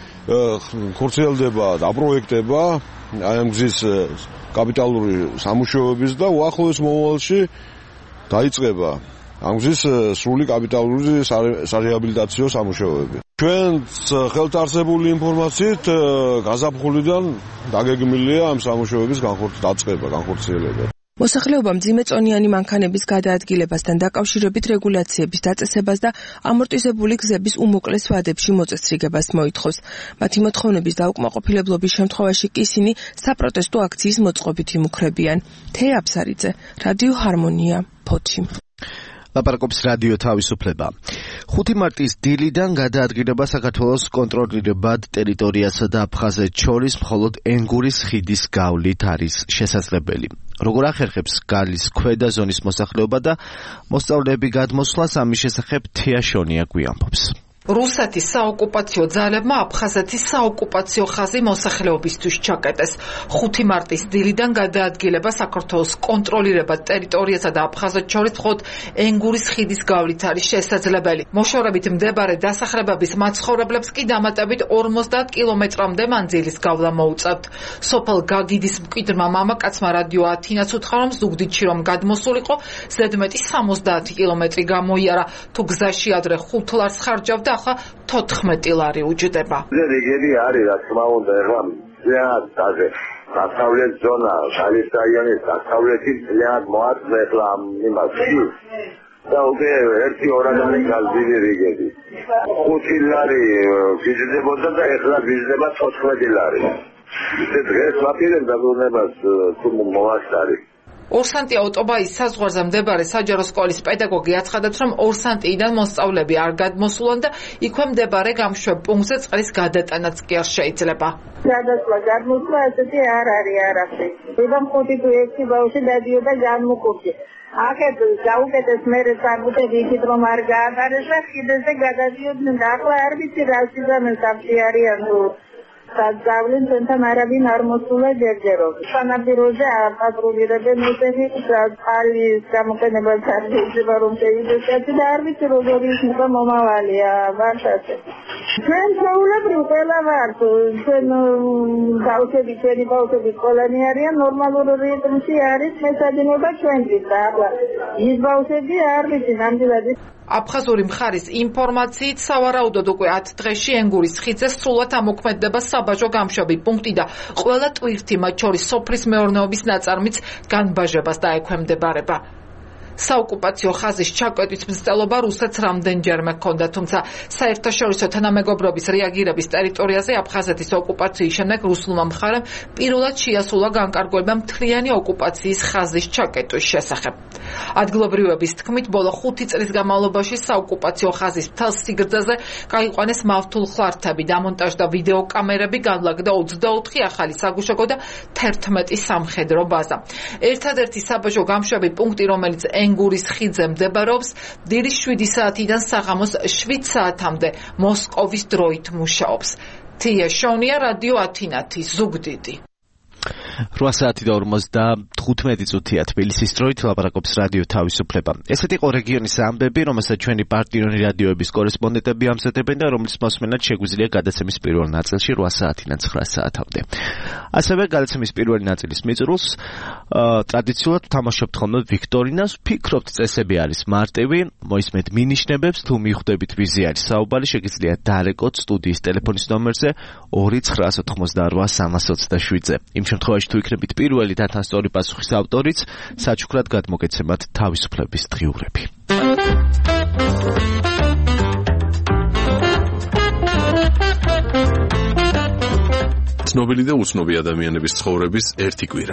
ხორციელდება დაპროექტება აი ამ გზის კაპიტალური სამუშაოების და უახლოეს მომავალში დაიწყება ამ გზის სრული კაპიტალური სარეაბილიტაციო სამუშაოები. ჩვენს ხელთ არსებული ინფორმაციით გაზაფხულიდან დაგეგმილია ამ სამუშაოების დაწყება, განხორციელება.
მოსახლეობა მძიმეწონიანი მანქანების გადაადგილებასთან დაკავშირებით რეგულაციების დაწესებას და ამორტიზებული გზების უმოკლეს ვადებში მოწესრიგებას მოითხოვს. მათი მოთხოვნების დაუკმაყოფილებლობის შემთხვევაში კი ისინი საპროტესტო აქციის მოწყობით იმუქრებიან. თეაფსალიძე, რადიო ჰარმონია, ფოთი.
ლაპარაკობს რადიო თავისუფლება. 5 მარტის დილიდან გადაადგილება საქართველოს კონტროლირებად ტერიტორიასა და აფხაზეთს შორის მხოლოდ ენგურის ხიდის გავლით არის შესაძლებელი. როგორ ახერხებს გალის ქვედა ზონის მოსახლეობა და მოსწავლეები გადმოსვლას, ამის შესახებ თეაშონია გვიამბობს.
რუსეთის საოკუპაციო ძალებმა აფხაზეთის საოკუპაციო ხაზი მოსახლეობისთვის ჩაკეტეს. 5 მარტის დილიდან გადაადგილება საქართველოს კონტროლირებად ტერიტორიასა და აფხაზეთს შორის მხოლოდ ენგურის ხიდის გავლით არის შესაძლებელი. მოშორებით მდებარე დასახლებების მაცხოვრებლებს კი დამატებით 50 კილომეტრამდე მანძილის გავლა მოუწევთ. სოფელ გაგიდის მკვიდრმა მამაკაცმა რადიო ათინას უთხრა, რომ ზუგდიდში რომ გადმოსულიყო, ზედმეტი 70 კილომეტრი გამოიარა. თუ გზაში ადრე 5 ლარს ხარჯავდა, ახლა 14 ლარი უჯდება.
რიგები არის, რა თქმა უნდა, ეხლა ძალიან დაზე დასავლეთ ზონა, ხალის რაიონის დასავლეთი ძალიან მოაწმელა ამ იმასში. და უკვე 1-2 ადამიანი გაზირი რიგები. 5 ლარი ვიზრდებოდა და ეხლა ვიზრდება 14 ლარი. დღეს ვაპირებ დაბრუნებას თუ მოვასწარი.
ორსანტი ავტობაის საზღვარზე მდებარე საჯარო სკოლის პედაგოგი აცხადებს, რომ ორსანტიიდან მოსწავლეები არ გადმოსულან და იქვე მდებარე გამშვებ პუნქტზე წყლის გადატანაც კი არ შეიძლება.
გადასვლა გადმოსვლა ასეთი არ არის არაფერი. ებამ 5 თუ 6 ბავშვი დადიოდა განმუქურში. ახეთ გაუკეთეს მერე საბუთები იქით რომ არ გაატარეს და ხიდზე გადადიოდნენ და ახლა არ ვიცი რა სიზამენ საფში არიან თუ სadzავლენ თენთან არავინ არ მოსულა ჯერჯერობით. სანაპიროზე აპატრულირებენ მოსები წყალის გამოყენებას არ შეიძლება რომ შეიძეს და არ ვიცი როგორი იქნება მომავალია ვარშავაში. ჩვენ ჩვეულებრივ ყველა ვართ, ჩვენ ბავშვები, ჩვენი ბავშვები სკოლანი არიან, ნორმალური რიტმში არის მესადინება ჩვენთვის და ახლა ის ბავშვები არ ვიცი ნამდვილად.
აფხაზური მხარის ინფორმაციით სავარაუდოდ უკვე 10 დღეში ენგურის ხიდზე სრულად ამოქმედდება საბაჟო გამშვები პუნქტი და ყველა ტვირთი, მათ შორის სოფლის მეურნეობის ნაწარმიც განბაჟებას დაექვემდებარება. საოკუპაციო ხაზის ჩაკვეთის მცდელობა რუსეთს რამდენჯერმე ჰქონდა, თუმცა საერთაშორისო თანამეგობრობის რეაგირების ტერიტორიაზე აფხაზეთის ოკუპაციის შემდეგ რუსულმა მხარემ პირველად შეასრულა განკარგვება მთლიანი ოკუპაციის ხაზის ჩაკეტვის შესახებ. ადგილობრივების თქმით, ბოლო 5 წლის განმავლობაში საოკუპაციო ხაზის მთელ სიგრძეზე გაიყვანეს მავთულ ხლართები, დამონტაჟდა ვიდეო კამერები, განლაგდა 24 ახალი საგუშაგო და 11 სამხედრო ბაზა. ერთადერთი საბაჟო გამშვები პუნქტი, რომელიც ენგურის ხიდზე მდებარეობს, დილის 7 საათიდან საღამოს 7 საათამდე მოსკოვის დროით მუშაობს. თია შონია, რადიო ათინათი, ზუგდიდი.
8 საათი და 55 წუთია თბილისის დროით ლაპარაკობს რადიო თავისუფლება. ესეთ იყო რეგიონის ამბები, რომელსაც ჩვენი პარტნიორი რადიოების კორესპონდენტები ამზადებენ და რომლის მოსმენად შეგვიძლია გადაცემის პირველ ნაწილში 8 საათიდან 9 საათამდე. ასევე გადაცემის პირველი ნაწილის მიწურულს ტრადიციულად ვთამაშობთ ხოლმე ვიქტორინას. ვფიქრობთ, წესები არის მარტივი, მოისმენთ მინიშნებებს, თუ მიხვდებით ვიზი არის საუბარი, შეგიძლიათ დარეკოთ სტუდიის ტელეფონის ნომერზე 2-988-327-ზე. იმ შემთხვევაში თუ იქნებით პირველი და თან სწორი პასუხის ავტორიც, საჩუქრად გადმოგეცემათ თავისუფლების დღიურები.
ცნობილი და უცნობი ადამიანების ცხოვრების ერთი კვირა.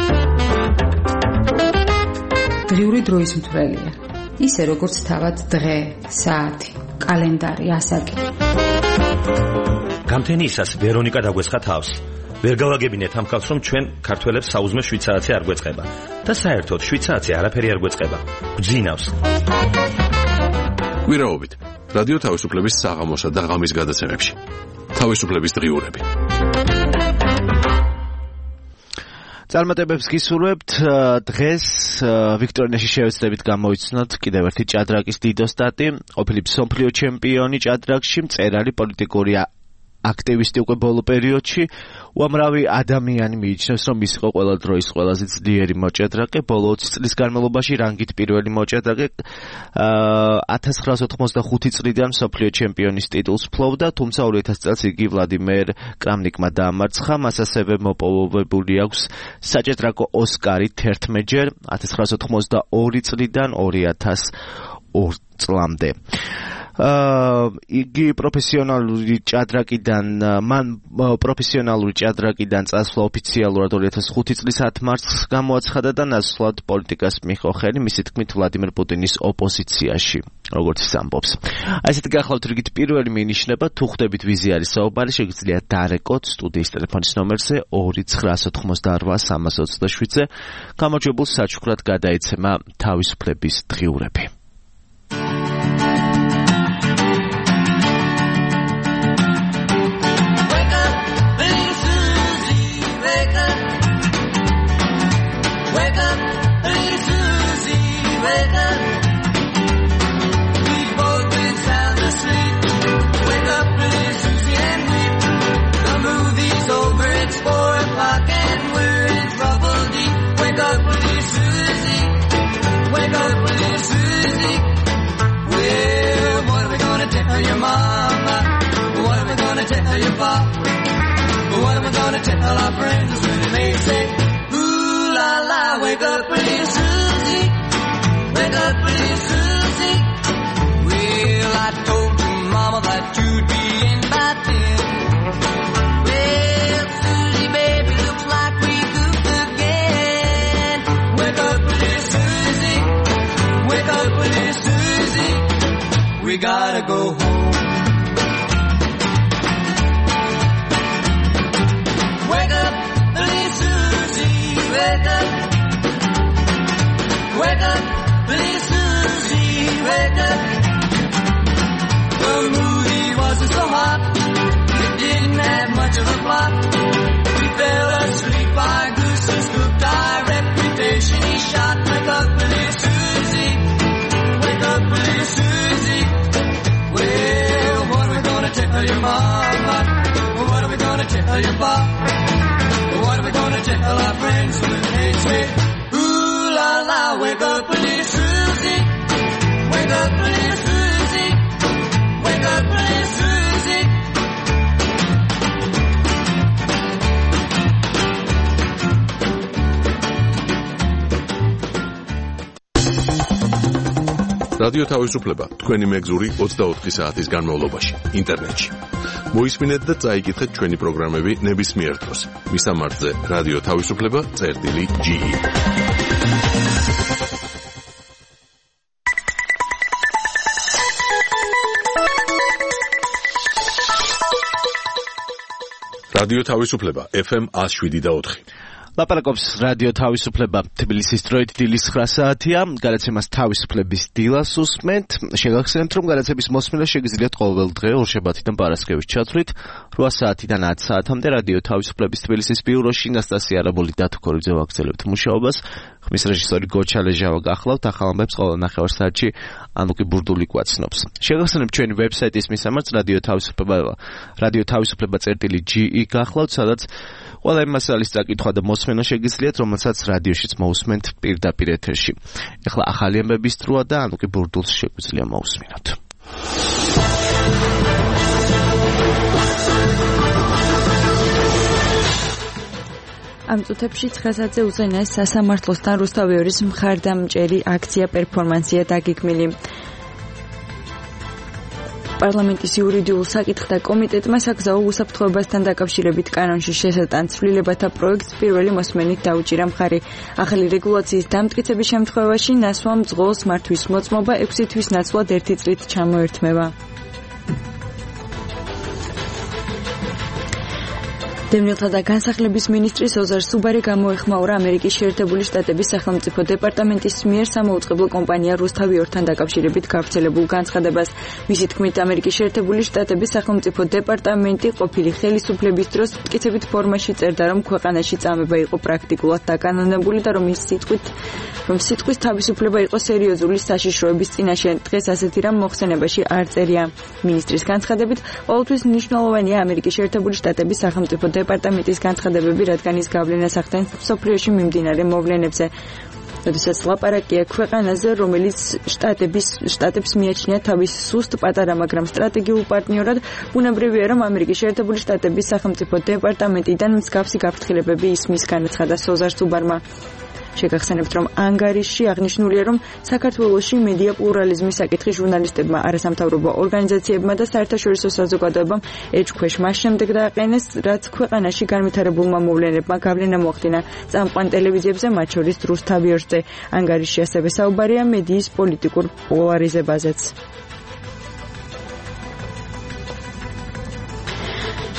დღიური დროის მთვრელია. ისე როგორც თავად დღე, საათი, კალენდარი, ასაკი.
გამთენიისას ვერონიკა დაგვესხა თავს. ვერ გავაგებინეთ ამ ხალხს, რომ ჩვენ ქართველებს საუზმე შვიცარაცი არ გვეწყება და საერთოდ შვიცარაცი არაფერი არ გვეწყება. გძინავს.
კვირაობით რადიო თავისუფლების საღამოსა და ღამის გადაცემებში. თავისუფლების დღიურები.
წარმატებებს გისურვებთ. დღეს ვიქტორინაში შევეცდებით გამოიცნოთ კიდევ ერთი ჭადრაკის დიდოსტატი, ყოფილი მსოფლიო ჩემპიონი ჭადრაკში, მწერალი, პოლიტიკური აქტივისტი უკვე ბოლო პერიოდში. უამრავი ადამიანი მიიჩნევს, რომ ის იყო ყველა დროის ყველაზე ძლიერი მოჭადრაკე. ბოლო 20 წლის განმავლობაში რანგით პირველი მოჭადრაკე 1985 წლიდან მსოფლიო ჩემპიონის ტიტულს ფლობდა, თუმცა 2000 წელს იგი ვლადიმერ კრამნიკმა დაამარცხა. მას ასევე მოპოვებული აქვს საჭადრაკო ოსკარი 11ჯერ 1982 წლიდან 2002 წლამდე. იგი პროფესიონალური ჭადრაკიდან წასვლა ოფიციალურად 2005 წლის 10 მარტს გამოაცხადა და ნაცვლად პოლიტიკას მიჰყო ხელი, მისი თქმით ვლადიმერ პუტინის ოპოზიციაში, როგორც ის ამბობს. ასეთი გახლავთ რიგით პირველი მინიშნება, თუ ხვდებით ვიზი არის საუბარი, შეგიძლიათ დარეკოთ სტუდიის ტელეფონის ნომერზე 2-988-327-ზე. გამარჯვებულ საჩუქრად გადაეცემა თავისუფლების დღიურები.
Wake up, little Susie, wake up. We've both been sound asleep. Wake up, little Susie, and weep. The movie's over, it's 4 o'clock, and we're in trouble deep. Wake up, little Susie, wake up, little Susie. Well, what are we gonna tell your mama? What are we gonna tell your pop? What am I gonna tell our friends when they say, ooh la la, wake up, little Susie, wake up, little Susie. Well, I told your mama that you'd be in by 10. Well, Susie, baby, looks like we goofed again. Wake up, little Susie, wake up, little Susie. We gotta go home. Wake up, little Susie, wake up. Wake up, little Susie, wake up. The movie wasn't so hot, it didn't have much of a plot. We fell asleep, our goose was cooked, our reputation he shot. Wake up, little Susie, wake up, little Susie. Well, what are we gonna tell your mama? What are we gonna tell your pop? What are we gonna tell our friends when they say, ooh la la, wake up, little Susie, wake up, little Susie, wake up, little Susie.
რადიო თავისუფლება თქვენი მეგზური 24 საათის განმავლობაში ინტერნეტში. მოისმინეთ და წაიკითხეთ ჩვენი პროგრამები ნებისმიერ დროს. მისამართზე რადიო თავისუფლება.ge. რადიო თავისუფლება FM 107.4.
ლაპარაკობს რადიო თავისუფლება თბილისის დროით დილის 9 საათია. გადაცემას თავისუფლების დილას უსმენთ. შეგახსენებთ, რომ გადაცემის მოსმენა შეგიძლიათ ყოველ დღე ორშაბათიდან პარასკევის ჩათვლით 8 საათიდან 10 საათამდე რადიო თავისუფლების თბილისის ბიუროში. ნასტასია არაბული და თქორიძე ვაგრძელებთ მუშაობას. ხმის რეჟისორი გოჩა ლეჟავა გახლავთ. ახალ ამბებს ყოველ ნახევარსაათში ანუკი ბურდული გვაცნობს. შეგახსენებთ ჩვენი ვებსაიტის მისამართს რადიო თავისუფლება.ge გახლავთ, სადაც ყველა იმ მასალის წაკითხვა და მოსმენა შეგიძლიათ, რომელსაც რადიოშიც მოусმენთ პირდაპირ ეთერში. ეხლა ახალი ამბების დროა და ანუკი ბურდულს შეგვიძლია მოусმინოთ.
ამ წუთებში 9 საათზე უზენაეს სასამართლოსთან რუსთავიორის მხარდამჭერი აქცია პერფორმანსია დაგეგმილი. პარლამენტის იურიდიულ საკითხთა კომიტეტმა საგზაო უსაფრთხოებასთან დაკავშირებით კანონში შესატან ცვლილებათა პროექტს პირველი მოსმენით დაუჭირა მხარი. ახალი რეგულაციის დამტკიცების შემთხვევაში ნასვამ მძღოლს მართვის მოწმობა 6 თვის ნაცვლად 1 წლით ჩამოერთმება. დევნილთა და განსახლების მინისტრის ოზარ სუბარი გამოეხმაურა ამერიკის შეერთებული შტატების სახელმწიფო დეპარტამენტის მიერ სამოუწყებლო კომპანია რუსთავიორთან დაკავშირებით გავრცელებულ განცხადებას. მისი თქმით, ამერიკის შეერთებული შტატების სახელმწიფო დეპარტამენტი ყოფილი ხელისუფლების დროს მტკიცებით ფორმაში წერდა, რომ ქვეყანაში წამება იყო პრაქტიკულად დაკანონებული და რომ სიტყვის თავისუფლება იყო სერიოზული საშიშროების წინაშე. დღეს ასეთი რამ მოხსენებაში არ წერია. მინისტრის განცხადებით, ყოველთვის მნიშვნელოვანია ამერიკის შეერთებული შტატების სახელმწიფო დეპარტამენტის განცხადებები, რადგან ის გავლენას ახდენს მსოფლიოში მიმდინარე მოვლენებზე. როდესაც ლაპარაკია ქვეყანაზე, რომელიც შტატებს მიაჩნია თავის სუსტ პატარა, მაგრამ სტრატეგიულ პარტნიორად, ბუნებრივია, რომ ამერიკის შეერთებული შტატების სახელმწიფო დეპარტამენტიდან მსგავსი გაფრთხილებები ისმის, განაცხადა ოზარ სუბარმა. შეგახსენებთ, რომ ანგარიშში აღნიშნულია, რომ საქართველოში მედია პლურალიზმის საკითხი ჟურნალისტებმა, არასამთავრობო ორგანიზაციებმა და საერთაშორისო საზოგადოებამ ეჭქვეშ მას შემდეგ დააყენეს, რაც ქვეყანაში განვითარებულმა მოვლენებმა გავლენა მოახდინა წამყვან ტელევიზიებზე, მათ შორის რუსთავიორზე. ანგარიშში ასევე საუბარია მედიის პოლიტიკურ პოლარიზებაზეც.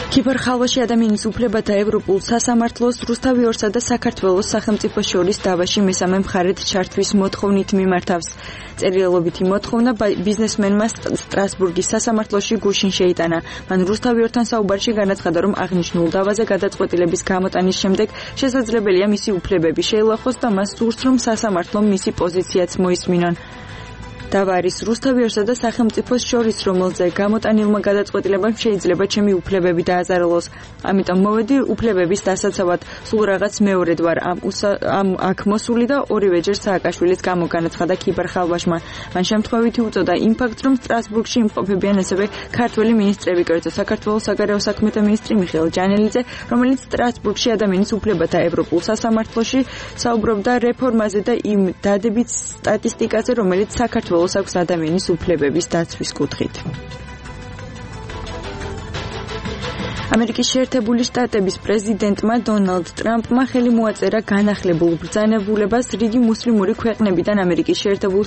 ქიფარ-ხალვაში ადამიანის უფლებათა ევროპულ სასამართლოს რუსთავი ორსა და საქართველოს სახელმწიფოს შორის დავაში მესამე მხარედ ჩართვის მოთხოვნით მიმართავს. წერილობითი მოთხოვნა ბიზნესმენმა სტრასბურგის სასამართლოში გუშინ შეიტანა. მან რუსთავი ორთან საუბარში განაცხადა, რომ აღნიშნულ დავაზე გადაწყვეტილების გამოტანის შემდეგ შესაძლებელია მისი უფლებები შეილახოს და მას სურს, რომ სასამართლომ მისი პოზიციაც მოისმინონ. დავა არის რუსთავი ორსა და სახელმწიფოს შორის, რომელზე გამოტანილმა გადაწყვეტილებამ შეიძლება ჩემი უფლებები დააზარალოს. ამიტომ მოვედი უფლებების დასაცავად. სულ რაღაც მეორედ ვარ ამ აქ მოსული და ორივეჯერ სააკაშვილის გამო განაცხადა ქიფარ-ხალვაშმა. მან შემთხვევითი უწოდა იმ ფაქტს, რომ სტრასბურგში იმყოფებიან ასევე ქართველი მინისტრები, კერძო საქართველოს საგარეო საქმეთა მინისტრი მიხეილ ჯანელიძე, რომელიც სტრასბურგში ადამიანის უფლებათა ევროპულ სასამართლოში საუბრობდა რეფორმაზე და იმ დადებით სტატისტიკაზე, რომელიც საქართველოს აქვს ადამიანის უფლებების დაცვის კუთხით. ამერიკის შეერთებული შტატების პრეზიდენტმა დონალდ ტრამპმა ხელი მოაწერა განახლებულ ბრძანებულებას რიგი მუსლიმური ქვეყნებიდან ამერიკის შეერთებული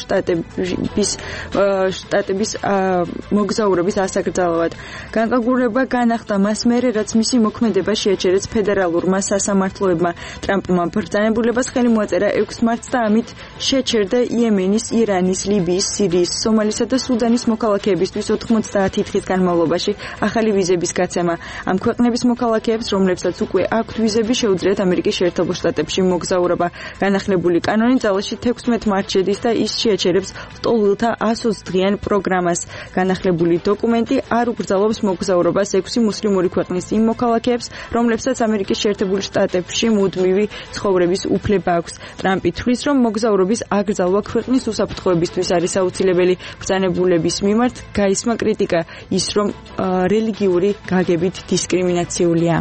შტატების მოგზაურობის ასაკრძალავად. განყურება განახდა მას მერე, რაც მისი მოქმედება შეაჩერეს ფედერალურმა სასამართლოებმა. ტრამპმა ბრძანებულებას ხელი მოაწერა 6 მარტს და ამით შეჩერდა იემენის, ირანის, ლიბიის, სირიის, სომალისა და სუდანის მოქალაქეებისთვის 90 დღის განმავლობაში ახალი ვიზების გაცემა. ამ ქვეყნების მოქალაქეებს, რომლებსაც უკვე აქვთ ვიზები, შეუძლიათ ამერიკის შეერთებულ შტატებში მოგზაურობა. განახლებული კანონი ძალაში 16 მარტს შედის და ის შეაჩერებს ლტოლვილთა 120 დღიან პროგრამას. განახლებული დოკუმენტი არ უკრძალავს მოგზაურობას 6 მუსლიმური ქვეყნის იმ მოქალაქეებს, რომლებსაც ამერიკის შეერთებულ შტატებში მუდმივი ცხოვრების უფლება აქვს. ტრამპი თვლის, რომ მოგზაურობის აკრძალვა ქვეყნის უსაფრთხოებისთვის არის აუცილებელი. ბრძანებულების მიმართ გაისმა კრიტიკა ის, რომ რელიგიური გაგებით დისკრიმინაციულია.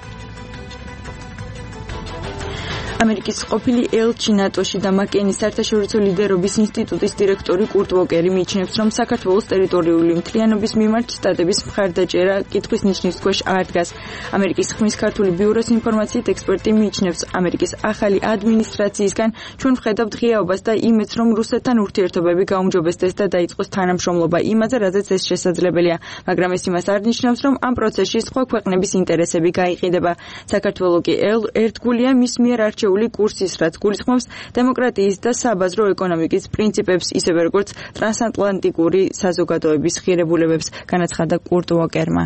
ამერიკის ყოფილი ელჩი ნატოში და მაკენის საერთაშორისო ლიდერობის ინსტიტუტის დირექტორი კურტ ვოკერი მიიჩნევს, რომ საქართველოს ტერიტორიული მთლიანობის მიმართ შტატების მხარდაჭერა კითხვის ნიშნის ქვეშ არ დგას. ამერიკის ხმის ქართული ბიუროს ინფორმაციით ექსპერტი მიიჩნევს, ამერიკის ახალი ადმინისტრაციისგან ჩვენ ვხედავთ ღიაობას და იმედს, რომ რუსეთთან ურთიერთობები გაუმჯობესდეს და დაიწყოს თანამშრომლობა იმაზე, რაზეც ეს შესაძლებელია, მაგრამ ეს იმას არ ნიშნავს, რომ ამ პროცესში სხვა ქვეყნების ინტერესები გაიყიდება. საქართველოს კი ერთგულია მის მიერ არჩეული კურსის, რაც გულისხმობს დემოკრატიის და საბაზრო ეკონომიკის პრინციპებს, ისევე როგორც ტრანსატლანტიკური საზოგადოების ღირებულებებს, განაცხადა კურტ ვოკერმა.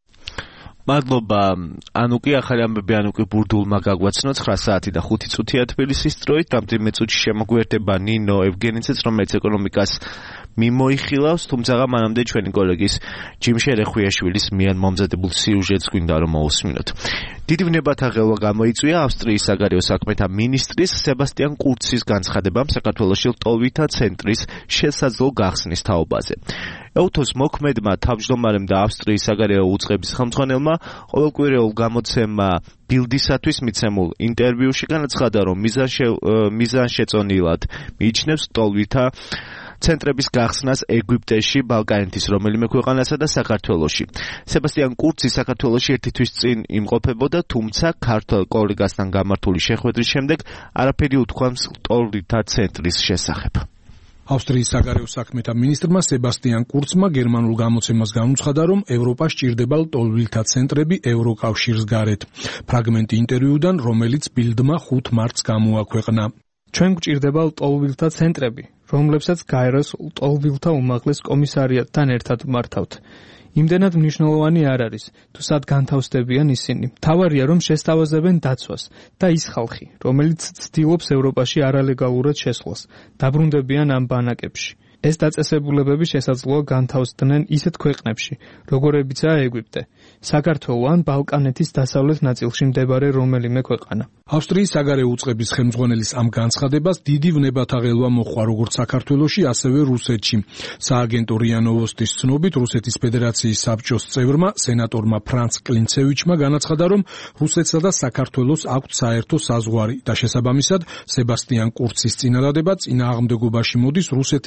მადლობა ანუკი, ახალი ამბები ანუკი ბურდულმა გაგვაცნო 9 საათი და 5 წუთია თბილისის დროით. რამდენიმე წუთში შემოგვიერთება ნინო ევგენიცეც, რომელიც ეკონომიკას მიმოიხილავს, თუმცა მანამდე ჩვენი კოლეგის ჯიმ შერეხუიაშვილის მიერ მომზადებულ სიუჟეტს გვინდა რომ მოусმინოთ. დიდი ვნებათა ღელვა გამოიწვია ავსტრიის საგარეო საქმეთა მინისტრის სებასტიან კურცის განცხადებამ საქართველოში ლტოლვითა ცენტრის შესაძლო გახსნის თაობაზე. ეუთოს მოქმედმა თავმჯდომარემ და ავსტრიის საგარეო უწყების ხელმძღვანელმა ყოველკვირეულ გამოცემა ბილდისათვის მიცემულ ინტერვიუში განაცხადა, რომ მიზანშეწონილად მიიჩნევს ლტოლვითა ცენტრების გახსნას ეგვიპტეში, ბალკანეთის რომელიმე ქვეყანასა და საქართველოში. სებასტიან კურცი საქართველოში ერთი თვის წინ იმყოფებოდა, თუმცა ქართველ კოლეგასთან გამართული შეხვედრის შემდეგ არაფერი უთქვამს ლტოლვითა ცენტრის შესახებ.
ავსტრიის საგარეო საქმეთა მინისტრმა სებასტიან კურცმა გერმანულ გამოცემას განუცხადა, რომ ევროპას ჭირდება ლტოლვილთა ცენტრები ევროკავშირს გარეთ. ფრაგმენტი ინტერვიუდან, რომელიც ბილდმა 5 მარტს გამოაქვეყნა.
ჩვენ გვჭირდება ლტოლვილთა ცენტრები, რომლებსაც გაეროს ლტოლვილთა უმაღლეს კომისარიატთან ერთად მართავთ. იმდენად მნიშვნელოვანი არ არის, თუ სად განთავსდებიან ისინი. მთავარია, რომ შესთავაზებენ დაცვას და ის ხალხი, რომელიც ცდილობს ევროპაში არალეგალურად შესვლას, დაბრუნდებიან ამ ბანაკებში. ეს დაწესებულებები შესაძლოა განთავსდნენ ისეთ ქვეყნებში, როგორებიცაა ეგვიპტე, საქართველო ან ბალკანეთის დასავლეთ ნაწილში მდებარე რომელიმე ქვეყანა.
ავსტრიის საგარეო უწყების ხელმძღვანელის ამ განცხადებას დიდი ვნებათა ღელვა მოჰყვა როგორც საქართველოში, ასევე რუსეთში. სააგენტო რია ნოვოსტის ცნობით, რუსეთის ფედერაციის საბჭოს წევრმა, სენატორმა ფრანც კლინცევიჩმა განაცხადა, რომ რუსეთსა და საქართველოს აქვთ საერთო საზღვარი და შესაბამისად, სებასტიან კურცის წინადადება წინააღმდეგობაში მოდის რუსეთის ეროვნულ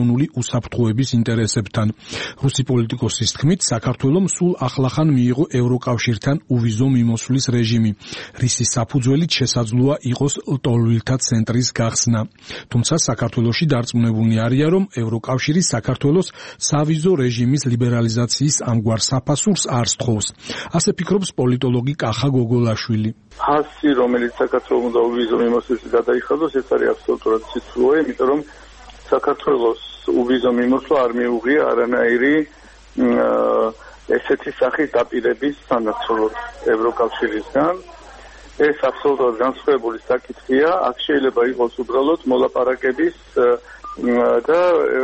ეროვნული უსაფრთხოების ინტერესებთან. რუსი პოლიტიკოსის თქმით, საქართველომ სულ ახლახან მიიღო ევროკავშირთან უვიზო მიმოსვლის რეჟიმი, რისი საფუძველით შესაძლოა იყოს ლტოლვილთა ცენტრის გახსნა. თუმცა საქართველოში დარწმუნებულნი არიან, რომ ევროკავშირი საქართველოს სავიზო რეჟიმის ლიბერალიზაციის ამგვარ საფასურს არ სთხოვს. ასე ფიქრობს პოლიტოლოგი კახა გოგოლაშვილი.
ფასი, რომელიც საქართველოს უნდა უვიზო მიმოსვლით გადაიხადოს, ეს არის აბსოლუტურად ციცრუა, იმიტომ რომ საქართველოს უვიზო მიმოსვლა არ მიუღია არანაირი ესეთი სახის დაპირების სანაცვლოდ ევროკავშირისგან. ეს აბსოლუტურად განსხვავებული საკითხია, აქ შეიძლება იყოს უბრალოდ მოლაპარაკების და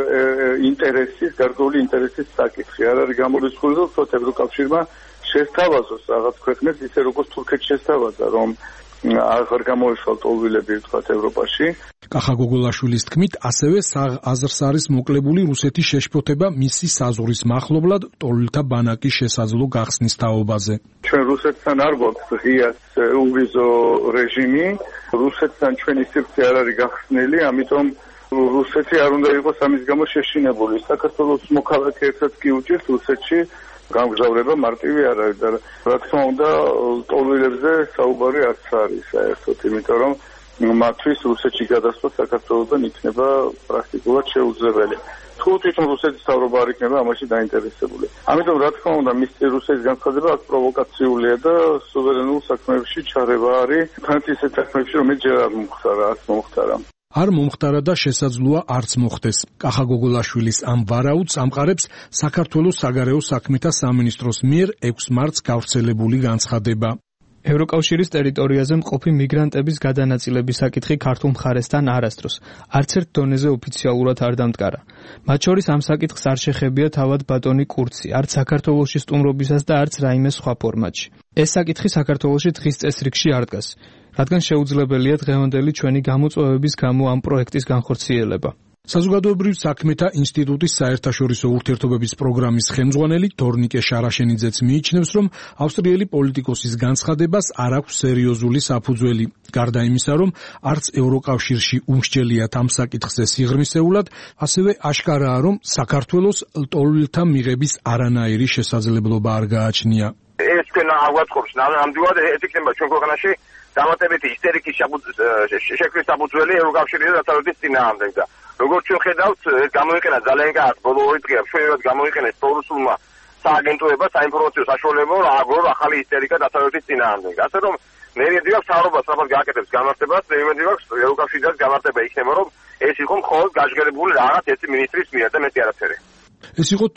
ინტერესის, გარკვეული ინტერესის საკითხი. არ არის გამორიცხული, რომ თოთ ევროკავშირმა შესთავაზოს რაღაც ქვეყნებს, ისე როგორც თურქეთს შესთავაზა, რომ აღარ გამოეშვა ლტოლვილები თქვათ ევროპაში.
კახა გოგოლაშვილის თქმით, ასევე აზრს არის მოკლებული რუსეთის შეშფოთება მისი საზღვრის მახლობლად ლტოლვილთა ბანაკის შესაძლო გახსნის თაობაზე.
ჩვენ რუსეთთან არ გვაქვს ღია უვიზო რეჟიმი, რუსეთთან ჩვენი სივრცე არ არის გახსნილი, ამიტომ რუსეთი არ უნდა იყოს ამის გამო შეშინებული. საქართველოს მოქალაქეებსაც კი უჭირს რუსეთში გამგზავრება მარტივი არ არის და რა თქმა უნდა ლტოლვილებზე საუბარი არც არის საერთოდ, იმიტომ რომ მათთვის რუსეთში გადასვლა საქართველოსთან იქნება პრაქტიკულად შეუძლებელი. თუ თვითონ რუსეთის მთავრობა არ იქნება ამაში დაინტერესებული. ამიტომ რა თქმა უნდა მის რუსეთის განცხადება აქ პროვოკაციულია და სუვერენულ საქმეებში ჩარევა არის. თან ისეთ საქმეებში რომელიც ჯერ არ მომხდარა, არც მომხდარა.
არ მომხდარა და შესაძლოა არც მოხდეს. კახა გოგოლაშვილის ამ ვარაუდს ამყარებს საქართველოს საგარეო საქმეთა სამინისტროს მიერ 6 მარტს გავრცელებული განცხადება.
ევროკავშირის ტერიტორიაზე მყოფი მიგრანტების გადანაწილების საკითხი ქართულ მხარესთან არასდროს არც ერთ დონეზე ოფიციალურად არ დამტკარა. მათ შორის ამ საკითხს არ შეხებია თავად ბატონი კურცი, არც საქართველოში სტუმრობისას და არც რაიმე სხვა ფორმატში. ეს საკითხი საქართველოში დღის წესრიგში არ დგას, რადგან შეუძლებელია დღევანდელი ჩვენი გამოწვევების გამო ამ პროექტის განხორციელება. საზოგადოებრივ საქმეთა ინსტიტუტის საერთაშორისო ურთიერთობების პროგრამის ხელმძღვანელი თორნიკე შარაშენიძეც მიიჩნევს, რომ ავსტრიელი პოლიტიკოსის განცხადებას არ აქვს სერიოზული საფუძველი. გარდა იმისა, რომ არც ევროკავშირში უმსჯელიათ ამ საკითხზე სიღრმისეულად, ასევე აშკარაა, რომ საქართველოს ლტოლვილთა მიღების არანაირი შესაძლებლობა არ გააჩნია.
ეს თქვენ აღვაწყოფს, ნამდვილად ეს იქნება ჩვენ ქვეყანაში დამატებითი ისტერიკის შექმნის საფუძველი ევროკავშირის დასავლეთის წინააღმდეგ და როგორც ჩვენ ხედავთ, ეს გამოიყენა ძალიან კარგ ბოლო 2 დღეა ჩვენებად გამოიყენეს პრორუსულმა სააგენტოება საინფორმაციო საშუალებაა რომ აგროვ ახალი ისტერიკა დასავლეთის წინააღმდეგ. ასე რომ მე იმედი მაქვს მთავრობა სწრაფად გააკეთებს გამართებას, მე იმედი მაქვს ევროკავშირის გამართება იქნება, რომ ეს იყო მხოლოდ გაჟღერებული რაღაც ერთი მინისტრის მიერ და მეტი არაფერი.
ეს იყო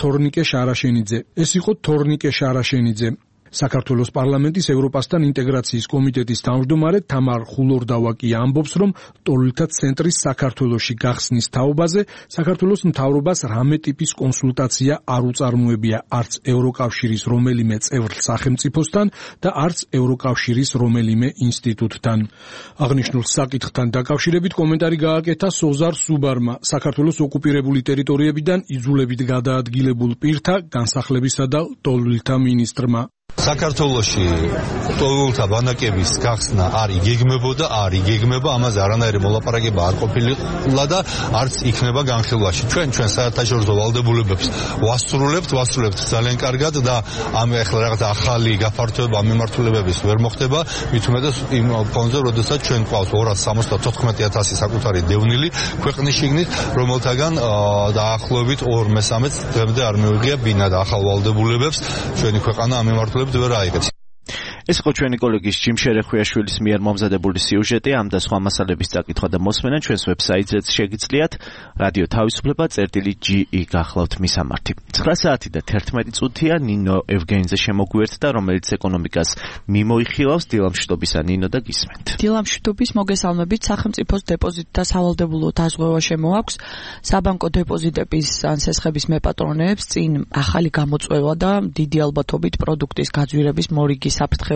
თორნიკე შარაშენიძე. საქართველოს პარლამენტის ევროპასთან ინტეგრაციის კომიტეტის თავმჯდომარე თამარ ხულორდავა კი ამბობს, რომ ლტოლვილთა ცენტრის საქართველოში გახსნის თაობაზე საქართველოს მთავრობას რამე ტიპის კონსულტაცია არ უწარმოებია არც ევროკავშირის რომელიმე წევრ სახელმწიფოსთან და არც ევროკავშირის რომელიმე ინსტიტუტთან. აღნიშნულ საკითხთან დაკავშირებით კომენტარი გააკეთა სოზარ სუბარმა, საქართველოს ოკუპირებული ტერიტორიებიდან იძულებით გადაადგილებულ პირთა განსახლებისა და ლტოლვილთა მინისტრმა.
საქართველოში ლტოლვილთა ბანაკების გახსნა არ იგეგმებოდა, არ იგეგმება, ამაზე არანაირი მოლაპარაკება არ ყოფილა და არც იქნება განხილვაში. ჩვენ საერთაშორისო ვალდებულებებს ვასრულებთ ძალიან კარგად და ამ ახლა რაღაც ახალი გაფართოება მიმართულებების ვერ მოხდება, მით უმეტეს იმ ფონზე, როდესაც ჩვენ ყავს 274,000 საკუთარი დევნილი ქვეყნის შიგნით, რომელთაგან დაახლოებით 2/3-ს დღემდე არ მიუღია ბინა და ახალ ვალდებულებებს ჩვენი ქვეყანა ამ მიმართულებით ვერ აიღებს.
ეს იყო ჩვენი კოლეგის ჯიმ შერეხვიაშვილის მიერ მომზადებული სიუჟეტი. ამ და სხვა მასალების წაკითხვა და მოსმენა ჩვენს ვებსაიტზეც შეგიძლიათ. რადიო თავისუფლება წერტილი.ge გახლავთ მისამართი. 9 საათი და 11 წუთია. ნინო ევგენიძე შემოგვიერთდა, რომელიც ეკონომიკას მიმოიხილავს. დილამშვიდობისა ნინო და გისმენთ.
დილამშვიდობის მოგესალმებით. სახელმწიფოს დეპოზიტთა სავალდებულო დაზღვევა შემოაქვს. საბანკო დეპოზიტების ან სესხების მეპატრონეებს წინ ახალი გამოწვევა და დიდი ალბათობით პროდუქტის გაძვირების მორიგი საფრთხე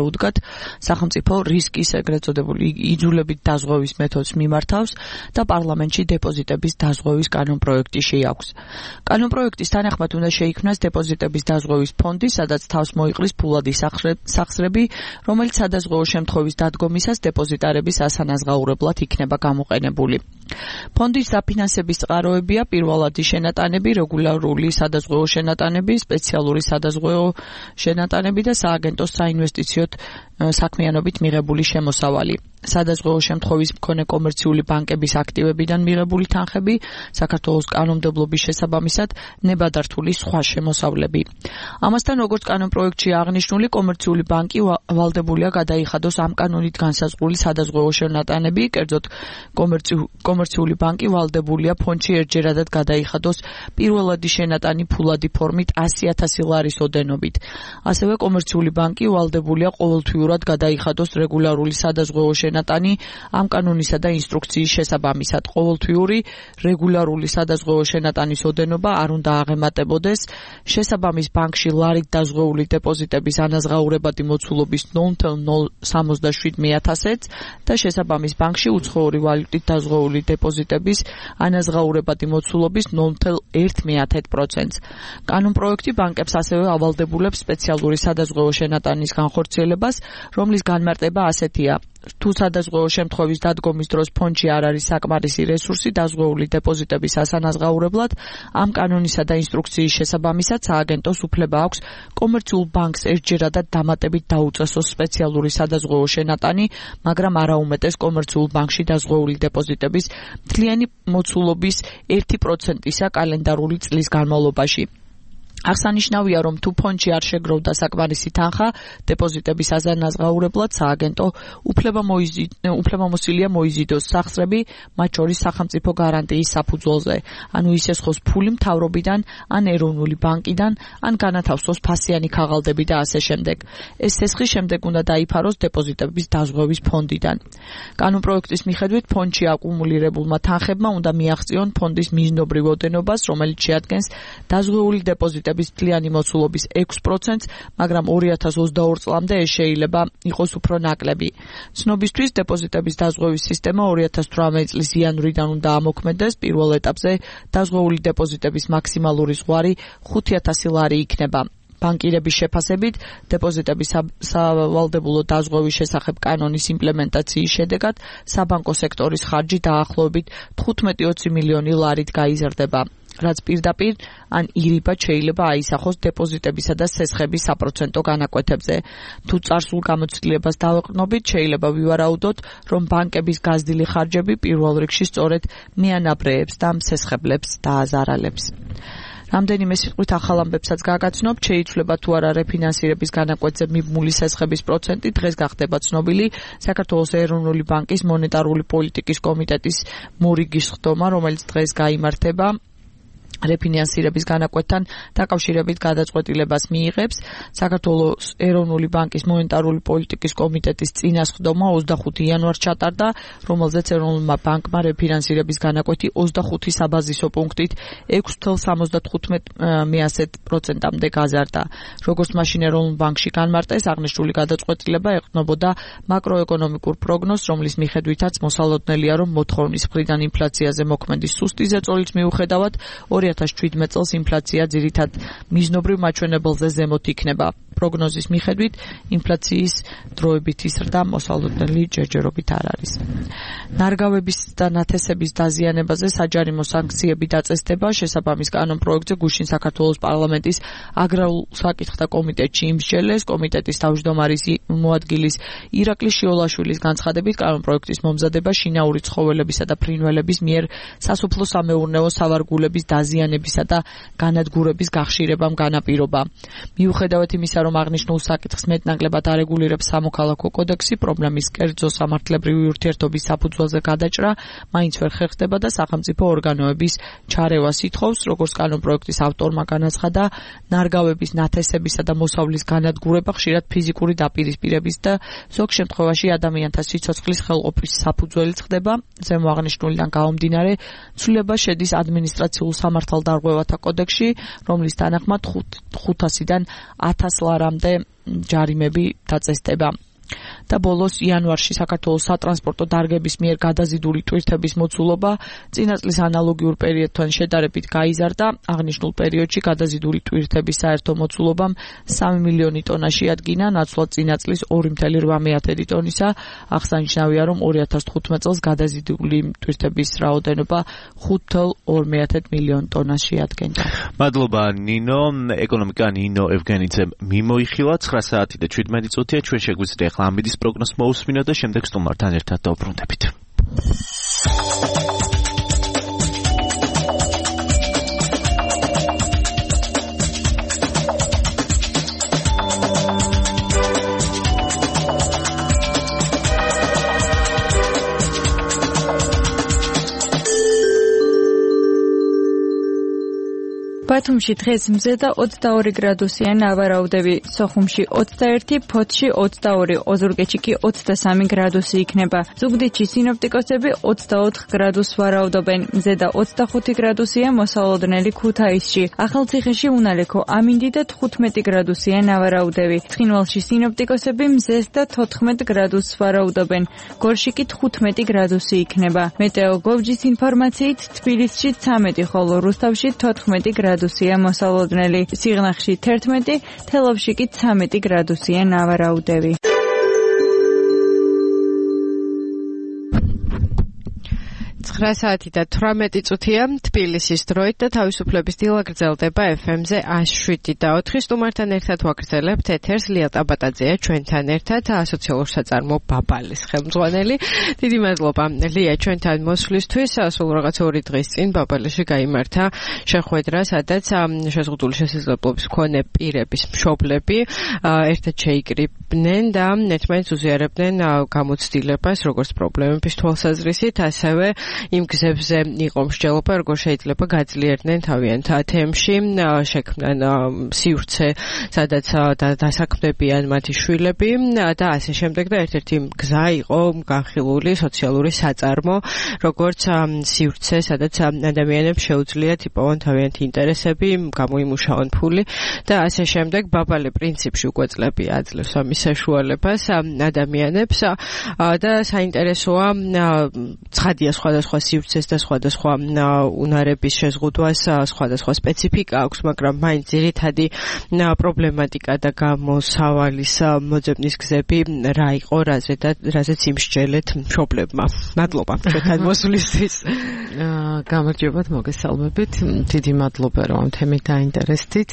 შეუდგათ, სახელმწიფო რისკის ეგრეთ წოდებული იძულებით დაზღვევის მეთოდს მიმართავს და პარლამენტში დეპოზიტების დაზღვევის კანონპროექტი შეაქვს. კანონპროექტის თანახმად უნდა შეიქმნას დეპოზიტების დაზღვევის ფონდი, სადაც თავს მოიყრის ფულადი სახსრები, რომელიც სადაზღვეო შემთხვევის დადგომისას დეპოზიტარების ასანაზღაურებლად იქნება გამოყენებული. ფონდის დაფინანსების წყაროებია პირველადი შენატანები, რეგულარული სადაზღვეო შენატანები, სპეციალური სადაზღვეო შენატანები და სააგენტოს საინვესტიციო საქმიანობით მიღებული შემოსავალი. სადაზღვეო შემთხვევის მქონე კომერციული ბანკების აქტივებიდან მიღებული თანხები, საქართველოს კანონმდებლობის შესაბამისად ნებადართული სხვა შემოსავლები. ამასთან, როგორც კანონპროექტში აღნიშნული, კომერციული ბანკი ვალდებულია გადაიხადოს ამ კანონით განსაზღვრული სადაზღვეო შენატანები, კერძოდ კომერციული ბანკი ვალდებულია ფონდში ერთჯერადად გადაიხადოს პირველადი შენატანი ფულადი ფორმით 100,000 ლარის ოდენობით. ასევე კომერციული ბანკი ვალდებულია ყოველთვიურად გადაიხადოს რეგულარული სადაზღვეო შენატანი ამ კანონისა და ინსტრუქციის შესაბამისად. ყოველთვიური რეგულარული სადაზღვეო შენატანის ოდენობა არ უნდა აღემატებოდეს შესაბამის ბანკში ლარით დაზღვეული დეპოზიტების ანაზღაურებადი მოცულობის 0.077 და შესაბამის ბანკში უცხოური ვალუტით დაზღვეული დეპოზიტების ანაზღაურებადი მოცულობის 0.1%. კანონპროექტი ბანკებს ასევე ავალდებულებს სპეციალური სადაზღვეო შენატანის განხორციელებას, რომლის განმარტება ასეთია: თუ სადაზღვეო შემთხვევის დადგომის დროს ფონდში არ არის საკმარისი რესურსი დაზღვეული დეპოზიტების ასანაზღაურებლად, ამ კანონისა და ინსტრუქციის შესაბამისად სააგენტოს უფლება აქვს კომერციულ ბანკს ერთჯერადად დამატებით დაუწესოს სპეციალური სადაზღვეო შენატანი, მაგრამ არა უმეტეს კომერციულ ბანკში დაზღვეული დეპოზიტების მთლიანი მოცულობის 1%-ისა კალენდარული წლის განმავლობაში. აღსანიშნავია, რომ თუ ფონდში არ შეგროვდა საკმარისი თანხა დეპოზიტების ასანაზღაურებლად, სააგენტო უფლებამოსილია მოიზიდოს სახსრები, მათ შორის სახელმწიფო გარანტიის საფუძველზე, ანუ ისესხოს ფული მთავრობიდან, ან ეროვნული ბანკიდან, ან განათავსოს ფასიანი ქაღალდები და ასე შემდეგ. ეს სესხი შემდეგ უნდა დაიფაროს დეპოზიტების დაზღვევის ფონდიდან. კანონპროექტის მიხედვით ფონდში აკუმულირებულმა თანხებმა უნდა მიაღწიონ ფონდის მიზნობრივ ოდენობას, რომელიც შეადგენს დაზღვეული დეპოზიტების მთლიანი მოცულობის 6%, მაგრამ 2022 წლამდე ეს შეიძლება იყოს უფრო ნაკლები. ცნობისთვის, დეპოზიტების დაზღვევის სისტემა 2018 წლის იანვრიდან უნდა ამოქმედდეს. პირველ ეტაპზე დაზღვეული დეპოზიტების მაქსიმალური ზღვარი 5,000 ლარი იქნება. ბანკირების შეფასებით, დეპოზიტების სავალდებულო დაზღვევის შესახებ კანონის იმპლემენტაციის შედეგად საბანკო სექტორის ხარჯი დაახლოებით 15-20 მილიონი ლარით გაიზრდება, რაც პირდაპირ ან ირიბად შეიძლება აისახოს დეპოზიტებისა და სესხების საპროცენტო განაკვეთებზე. თუ წარსულ გამოცდილებას დავეყრდნობით, შეიძლება ვივარაუდოთ, რომ ბანკების გაზრდილი ხარჯები პირველ რიგში სწორედ მეანაბრეებს და მსესხებლებს დააზარალებს. რამდენიმე სიტყვით ახალ ამბებსაც გაგაცნობ, შეიცვლება თუ არა რეფინანსირების განაკვეთზე მიბმული სესხების პროცენტი, დღეს გახდება ცნობილი საქართველოს ეროვნული ბანკის მონეტარული პოლიტიკის კომიტეტის მორიგის ხდომა, რომელიც დღეს გაიმართება. რეფინანსირების განაკვეთთან დაკავშირებით გადაწყვეტილებას მიიღებს საქართველოს ეროვნული ბანკის მონეტარული პოლიტიკის კომიტეტის წინასხდომა 25 იანვარს ჩატარდა, რომელზეც ეროვნულმა ბანკმა რეფინანსირების განაკვეთი 25 საბაზისო პუნქტით 6.75%-მდე გაზარდა. როგორც მაშინ ეროვნულ ბანკში განმარტეს, აღნიშნული გადაწყვეტილება ეყრდნობოდა მაკროეკონომიკურ პროგნოზს, რომლის მიხედვითაც მოსალოდნელია, რომ მოთხოვნის მხრიდან ინფლაციაზე მოქმედის სუსტი ზეწოლის მიუხედავად 2017 წელს ინფლაცია ძირითად მიზნობრივ მაჩვენებელზე ზემოთ იქნება. პროგნოზის მიხედვით ინფლაციის დროებითი ზრდა მოსალოდნელი ჯერჯერობით არ არის. ნარგავების და ნათესების დაზიანებაზე საჯარიმო სანქციები დაწესდება. შესაბამის კანონპროექტზე გუშინ საქართველოს პარლამენტის აგრარულ საკითხთა კომიტეტში იმსჯელეს. კომიტეტის თავმჯდომარის მოადგილის ირაკლი შიოლაშვილის განცხადებით, კანონპროექტის მომზადება შინაური ცხოველებისა და ფრინველების მიერ სასოფლო-სამეურნეო სავარგულების დაზიანებისა და განადგურების გახშირებამ განაპირობა. მიუხედავად იმისა, რომ აღნიშნულ საკითხს მეტნაკლებად არეგულირებს სამოქალაქო კოდექსი, პრობლემის კერძო სამართლებრივი ურთიერთობის საფუძველზე გადაჭრა მაინც ვერ ხერხდება და სახელმწიფო ორგანოების ჩარევას ითხოვს, როგორც კანონპროექტის ავტორმა განაცხადა, ნარგავების, ნათესებისა და მოსავლის განადგურება ხშირად ფიზიკური დაპირისპირების და ზოგ შემთხვევაში ადამიანთა სიცოცხლის ხელყოფის საფუძველიც ხდება. ზემო აღნიშნულიდან გამომდინარე, ცვლილება შედის ადმინისტრაციულ სამართალდარღვევათა კოდექსში, რომლის თანახმად 500-დან 1000 ლარამდე ჯარიმები დაწესდება. და ბოლოს იანვარში საქართველოს სატრანსპორტო დარგების მიერ გადაზიდული ტვირთების მოცულობა წინა წლის ანალოგიურ პერიოდთან შედარებით გაიზარდა. აღნიშნულ პერიოდში გადაზიდული ტვირთების საერთო მოცულობამ 3 მილიონი ტონა შეადგინა, ნაცვლად წინა წლის 2.8 ტონისა. აღსანიშნავია, რომ 2015 წელს გადაზიდული ტვირთების რაოდენობა 5.2 მილიონ ტონას შეადგენდა.
მადლობა ნინო, ეკონომიკა ნინო ევგენიძემ მიმოიხილა. 9 საათი და 17 წუთია. ჩვენ შეგვიძლია ახლა ამიდის პროგნოზს მოусმინოთ და შემდეგ სტუმართან ერთად დავბრუნდებით.
ბათუმში დღეს მზედა 22 გრადუსია ნავარაუდები, სოხუმში 21, ფოთში 22, ოზურგეთში კი 23 გრადუსი იქნება. ზუგდიდში სინოპტიკოსები 24 გრადუსს ვარაუდობენ, მზედა 25 გრადუსია მოსალოდნელი ქუთაისში. ახალციხეში უნალექო ამინდი და 15 გრადუსია ნავარაუდები. ცხინვალში სინოპტიკოსები მზეს და 14 გრადუსს ვარაუდობენ, გორში კი 15 გრადუსი იქნება. მეტეოგოვჯის ინფორმაციით თბილისში 13, ხოლო რუსთავში 14 გრადუსია მოსალოდნელი, სიღნაღში 11, თელავში კი 13 გრადუსია ნავარაუდები.
საათი და 18 წუთია თბილისის დროით და თავისუფლების დილა გრძელდება FM-ზე 107.4. სტუმართან ერთად ვაგრძელებთ ეთერს. ლია ტაბატაძეა ჩვენთან ერთად, ასოციალურ საწარმო ბაბალის ხელმძღვანელი. დიდი მადლობა ლია ჩვენთან მოსვლისთვის. სულ რაღაც 2 დღის წინ ბაბალისში გაიმართა შეხვედრა, სადაც შეზღუდული შესაძლებლობის მქონე პირების მშობლები ერთად შეიკრიბნენ და ერთმანეთს უზიარებდნენ გამოცდილებას, როგორც პრობლემების თვალსაზრისით, ასევე იმ გზებზე იყო მსჯელობა, როგორ შეიძლება გაძლიერდნენ თავიანთ თემში, შექმნან სივრცე, სადაც დასაქმდებიან მათი შვილები და ასე შემდეგ და ერთ-ერთი გზა იყო განხილული სოციალური საწარმო, როგორც სივრცე, სადაც ადამიანებს შეუძლიათ იპოვონ თავიანთი ინტერესები, გამოიმუშაონ ფული და ასე შემდეგ. ბაბალე პრინციპში უკვე წლები აძლევს ამის საშუალებას ადამიანებს და საინტერესოა ცხადია სხვადასხვა სივრცეს და სხვადასხვა უნარების შეზღუდვას სხვადასხვა სპეციფიკა აქვს, მაგრამ მაინც ძირითადი პრობლემატიკა და გამოსავალის მოძებნის გზები რა იყო, რაზეც იმსჯელეთ მშობლებმა. მადლობა ჩვენთან მოსვლისთვის.
გამარჯობათ, მოგესალმებით. დიდი მადლობა, რომ ამ თემით დაინტერესდით.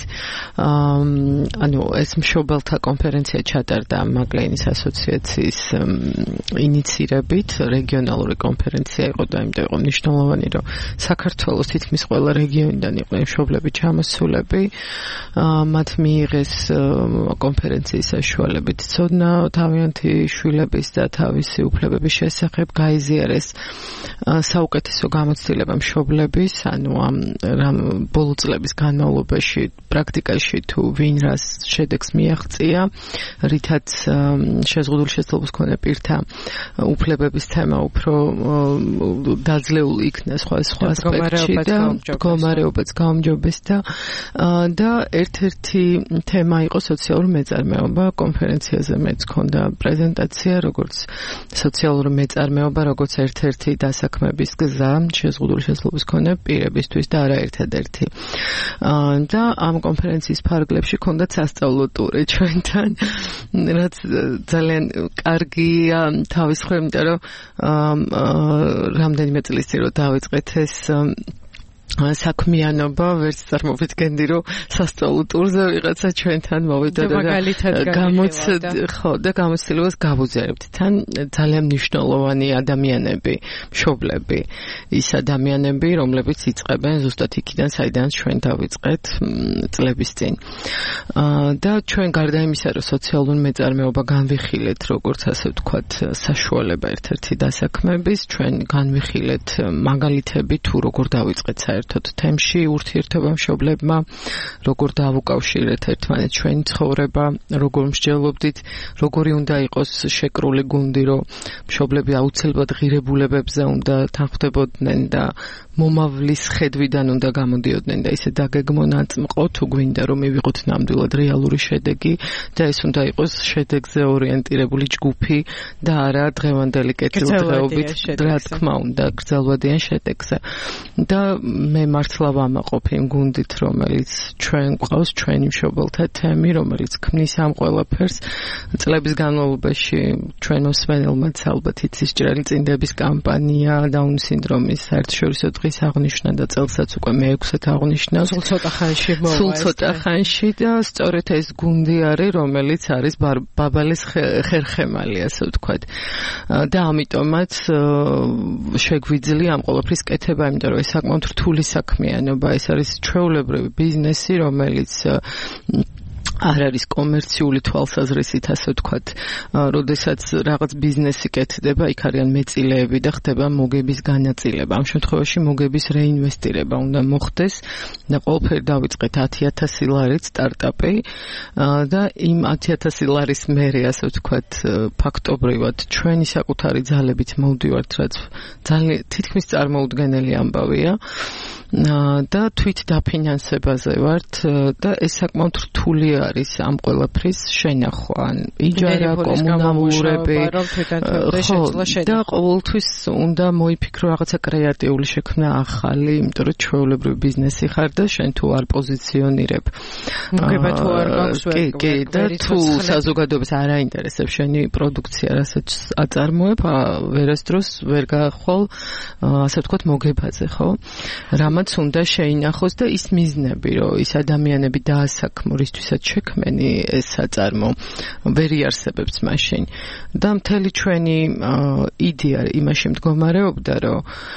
ეს მშობელთა კონფერენცია ჩატარდა მაგლეინის ასოციაციის ინიცირებით. რეგიონალური კონფერენცია იყო და იმიტომ იყო მნიშვნელოვანი, რომ საქართველოს თითქმის ყველა რეგიონიდან იყვნენ მშობლები ჩამოსულები. მათ მიიღეს კონფერენციის საშუალებით ცოდნა თავიანთი შვილების და თავისი უფლებების შესახებ, გაიზიარეს საუკეთესო გამოცდილება მშობლების, ანუ ამ ბოლო წლების განმავლობაში პრაქტიკაში თუ ვინ რას შედეგს მიაღწია, რითაც შეზღუდული შესაძლებლობის მქონე პირთა უფლებების თემა უფრო დაძლეული იქნა სხვა ასპექტში და მდგომარეობაც გაუმჯობესდა და ერთ-ერთი თემა იყო სოციალური მეწარმეობა. კონფერენციაზე მეც ჰქონდა პრეზენტაცია, როგორც სოციალური მეწარმეობა, როგორც ერთ-ერთი დასაქმების გზა შეზღუდული შესაძლებლობის მქონე პირებისთვის და არა ერთადერთი. და ამ კონფერენციის ფარგლებში ჰქონდა სასწავლო ტური ჩვენთან, რაც ძალიან კარგია თავის მხრივ, იმიტომ რომ რამდენიმე წლის წინ რომ დავიწყეთ ეს საქმიანობა, ვერც წარმოვიდგენდი, რომ სასწავლო ტურზე ვიღაცა ჩვენთან მოვიდა და გამოცდილებას გავუზიარებთ. თან ძალიან მნიშვნელოვანი ადამიანები, მშობლები, ის ადამიანები, რომლებიც იწყებენ ზუსტად იქიდან, საიდან ჩვენ დავიწყეთ წლების წინ. და ჩვენ გარდა იმისა, რომ სოციალური მეწარმეობა განვიხილეთ, როგორც ასე ვთქვათ, საშუალება ერთ-ერთი დასაქმების, ჩვენ განვიხილეთ მაგალითები თუ როგორ დავიწყეთ საერთოდ საერთოდ თემში ურთიერთობა მშობლებმა, როგორ დავუკავშირეთ ერთმანეთს ჩვენი ცხოვრება, როგორ მსჯელობდით, როგორი უნდა იყოს შეკრული გუნდი, რომ მშობლები აუცილებლად ღირებულებებზე უნდა თანხმდებოდნენ და მომავლის ხედვიდან უნდა გამოდიოდნენ და ისე დაგეგმონ აწმყო თუ გვინდა რომ მივიღოთ ნამდვილად რეალური შედეგი და ეს უნდა იყოს შედეგზე ორიენტირებული ჯგუფი და არა დღევანდელი კეთილდღეობით, რა თქმა უნდა, გრძელვადიან შედეგზე. და მე მართლა ვამაყობ იმ გუნდით, რომელიც ჩვენ გვყავს, ჩვენი მშობელთა თემი, რომელიც ქმნის ამ ყველაფერს. წლების განმავლობაში ჩვენ მოსმენელმაც ალბათ იცის ჭრელი წინდების კამპანია, დაუნ სინდრომის საერთაშორისო დღის აღნიშვნა და წელსაც უკვე მე-6-ად აღნიშნავს.
სულ ცოტა ხანში
და სწორედ ეს გუნდი არის, რომელიც არის ბაბალის ხერხემალი, ასე ვთქვათ. და ამიტომაც შეგვიძლია ამ ყველაფრის კეთება, იმიტომ რომ ეს საკმაოდ რთული საქმიანობა, ეს არის ჩვეულებრივი ბიზნესი, რომელიც არ არის კომერციული თვალსაზრისით, ასე ვთქვათ, როდესაც რაღაც ბიზნესი კეთდება, იქ არიან მეწილეები და ხდება მოგების განაწილება. ამ შემთხვევაში მოგების რეინვესტირება უნდა მოხდეს და ყველაფერი დავიწყეთ 10,000 ლარით სტარტაპი და იმ 10,000 ლარის მერე, ასე ვთქვათ, ფაქტობრივად ჩვენი საკუთარი ძალებით მოვდივართ, რაც ძალიან თითქმის წარმოუდგენელი ამბავია. და თვით დაფინანსებაზე ვართ და ეს საკმაოდ რთული არის ამ ყველაფრის შენახვა, იჯარა, კომუნალურები, და ყოველთვის უნდა მოიფიქრო რაღაცა კრეატიული შექმნა ახალი, იმიტომ რომ ჩვეულებრივი ბიზნესი ხარ და შენ თუ არ პოზიციონირებ.
მოგება თუ არ გაქვს
კი, და თუ საზოგადოებას არ აინტერესებს შენი პროდუქცია, რასაც აწარმოებ, ვერასდროს ვერ გახვალ, ასე ვთქვათ, მოგებაზე, ხო? რამაც უნდა შეინახოს და ის მიზნები, რომ ის ადამიანები დაასაქმო, რისთვისაც შექმენი ეს საწარმო, ვერ იარსებებს მაშინ. და მთელი ჩვენი იდეა იმაში მდგომარეობდა, რომ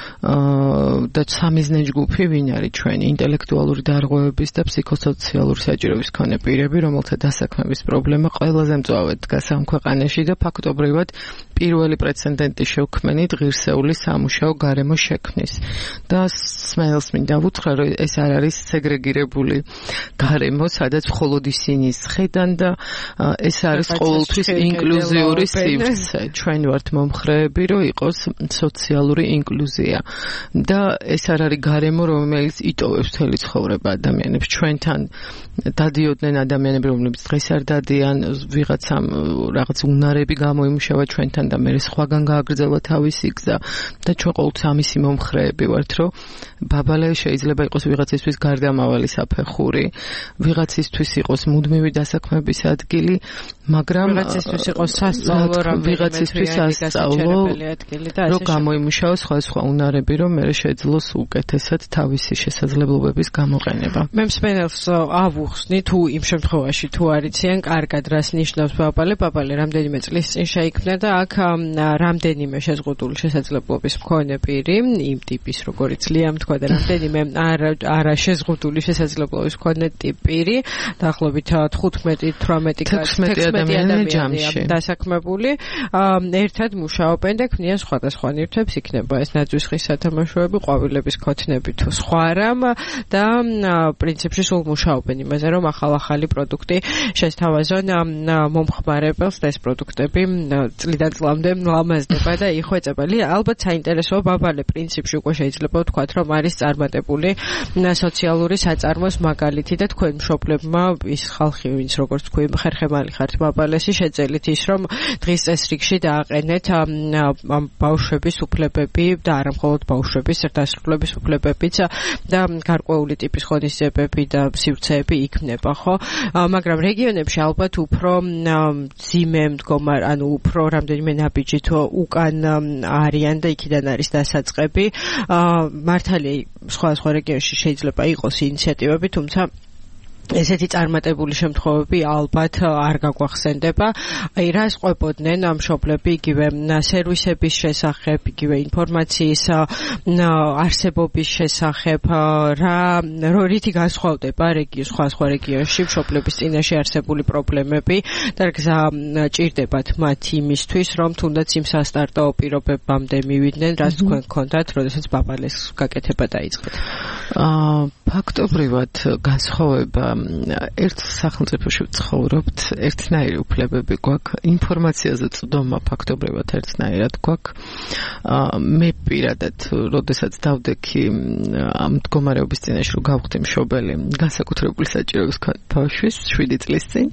და სამიზნე ჯგუფი ვინ არის ჩვენი ინტელექტუალური დარღვევების და ფსიქოსოციალური საჭიროების მქონე პირები, რომელთა დასაქმების პრობლემა ყველაზე მწვავედ დგას ამ ქვეყანაში და ფაქტობრივად პირველი პრეცედენტი შევქმენით ღირსეული სამუშაო გარემო შექმნის. და სმენელს მინდა ვუთხრა, რომ ეს არ არის სეგრეგირებული გარემო, სადაც მხოლოდ ისინი სხედან და ეს არის ყოველთვის ინკლუზიური სივრცე. ჩვენ ვართ მომხრეები, რომ იყოს სოციალური ინკლუზია. და ეს არ არის გარემო, რომელიც იტოვებს მთელი ცხოვრება ადამიანებს. ჩვენთან დადიოდნენ ადამიანები, რომლებიც დღეს არ დადიან, ვიღაცამ რაღაც უნარები გამოიმუშავა ჩვენთან და მე სხვაგან გააგრძელა თავისი გზა და ჩვენ ყოველთვის ამისი მომხრეები ვართ, რომ ბაბალე შეიძლება იყოს ვიღაცისთვის გარდამავალი საფეხური, ვიღაცისთვის იყოს მუდმივი დასაქმების ადგილი, მაგრამ
ვიღაცისთვის იყოს სასწავლო,
ვიღაცისთვის სასწავლო
ადგილი და
რომ გამოიმუშაოს სხვა უნარები, რომ მე შეძლოს უკეთესად თავისი შესაძლებლობების გამოყენება.
მე მსმენელს ავუხსნი თუ იმ შემთხვევაში თუ არიციან კარგად რას ნიშნავს ბაბალე რამდენიმე წლის წინ შეიქმნა და აქ რამდენიმე შეზღუდული შესაძლებლობის მქონე პირი, იმ ტიპის როგორიც ლიამ თქვა და რამდენიმე არა შეზღუდული შესაძლებლობის მქონე პირი, დაახლოებით 15-18 ადამიანია დასაქმებული, ერთად მუშაობენ და ქმნიან სხვადასხვა ნივთებს, იქნება ეს ნაძვის ხის სათამაშოები, ყვავილების ქოთნები თუ სხვა რამ და პრინციპში სულ მუშაობენ იმაზე, რომ ახალი პროდუქტი შესთავაზონ მომხმარებელს და ეს პროდუქტები წლიდან წლამდე ლამაზდება და იხვეწება. ალბათ საინტერესოა ბაბალე პრინციპში უკვე შეიძლება ვთქვათ, რომ არის წარმატებული სოციალური საწარმოს მაგალითი და თქვენ მშობლებმა ის ხალხი, ვინც როგორც თქვი ხერხემალი ხართ ბაბალესი, შეძელით ის, რომ დღის წესრიგში დააყენეთ ამ ბავშვების უფლებები და არა მხოლოდ ბავშვების დასრულების უფლებებიც და გარკვეული ტიპის ღონისძიებები და სივრცეები იქნება, ხო? მაგრამ რეგიონებში ალბათ უფრო ძიმე მდგომარ, ანუ უფრო რამდენიმე ნაბიჯი თუ უკან არიან და იქიდან არის დასაწყები. მართალია სხვა რეგიონში შეიძლება იყოს ინიციატივები, თუმცა ესეთი წარმატებული შემთხვევები ალბათ არ გაგვახსენდება. აი რას ყვებოდნენ ამ მშობლები იგივე სერვისების შესახებ, იგივე ინფორმაციის არსებობის შესახებ, რითი განსხვავდება სხვა რეგიონში მშობლების წინაშე არსებული პრობლემები და გზა ჭირდებათ მათ იმისთვის, რომ თუნდაც იმ სასტარტო პირობებამდე მივიდნენ, რაც თქვენ გქონდათ, როდესაც ბაბალეს გაკეთება დაიწყეთ.
ფაქტობრივად განსხვავება ერთ სახელმწიფოში ვცხოვრობთ, ერთნაირი უფლებები გვაქვს, ინფორმაციაზე წვდომა ფაქტობრივად ერთნაირად გვაქვს. მე პირადად, როდესაც დავდექი ამ მდგომარეობის წინაშე რომ გავხდი მშობელი, განსაკუთრებული საჭიროების ბავშვის 7 წლის წინ,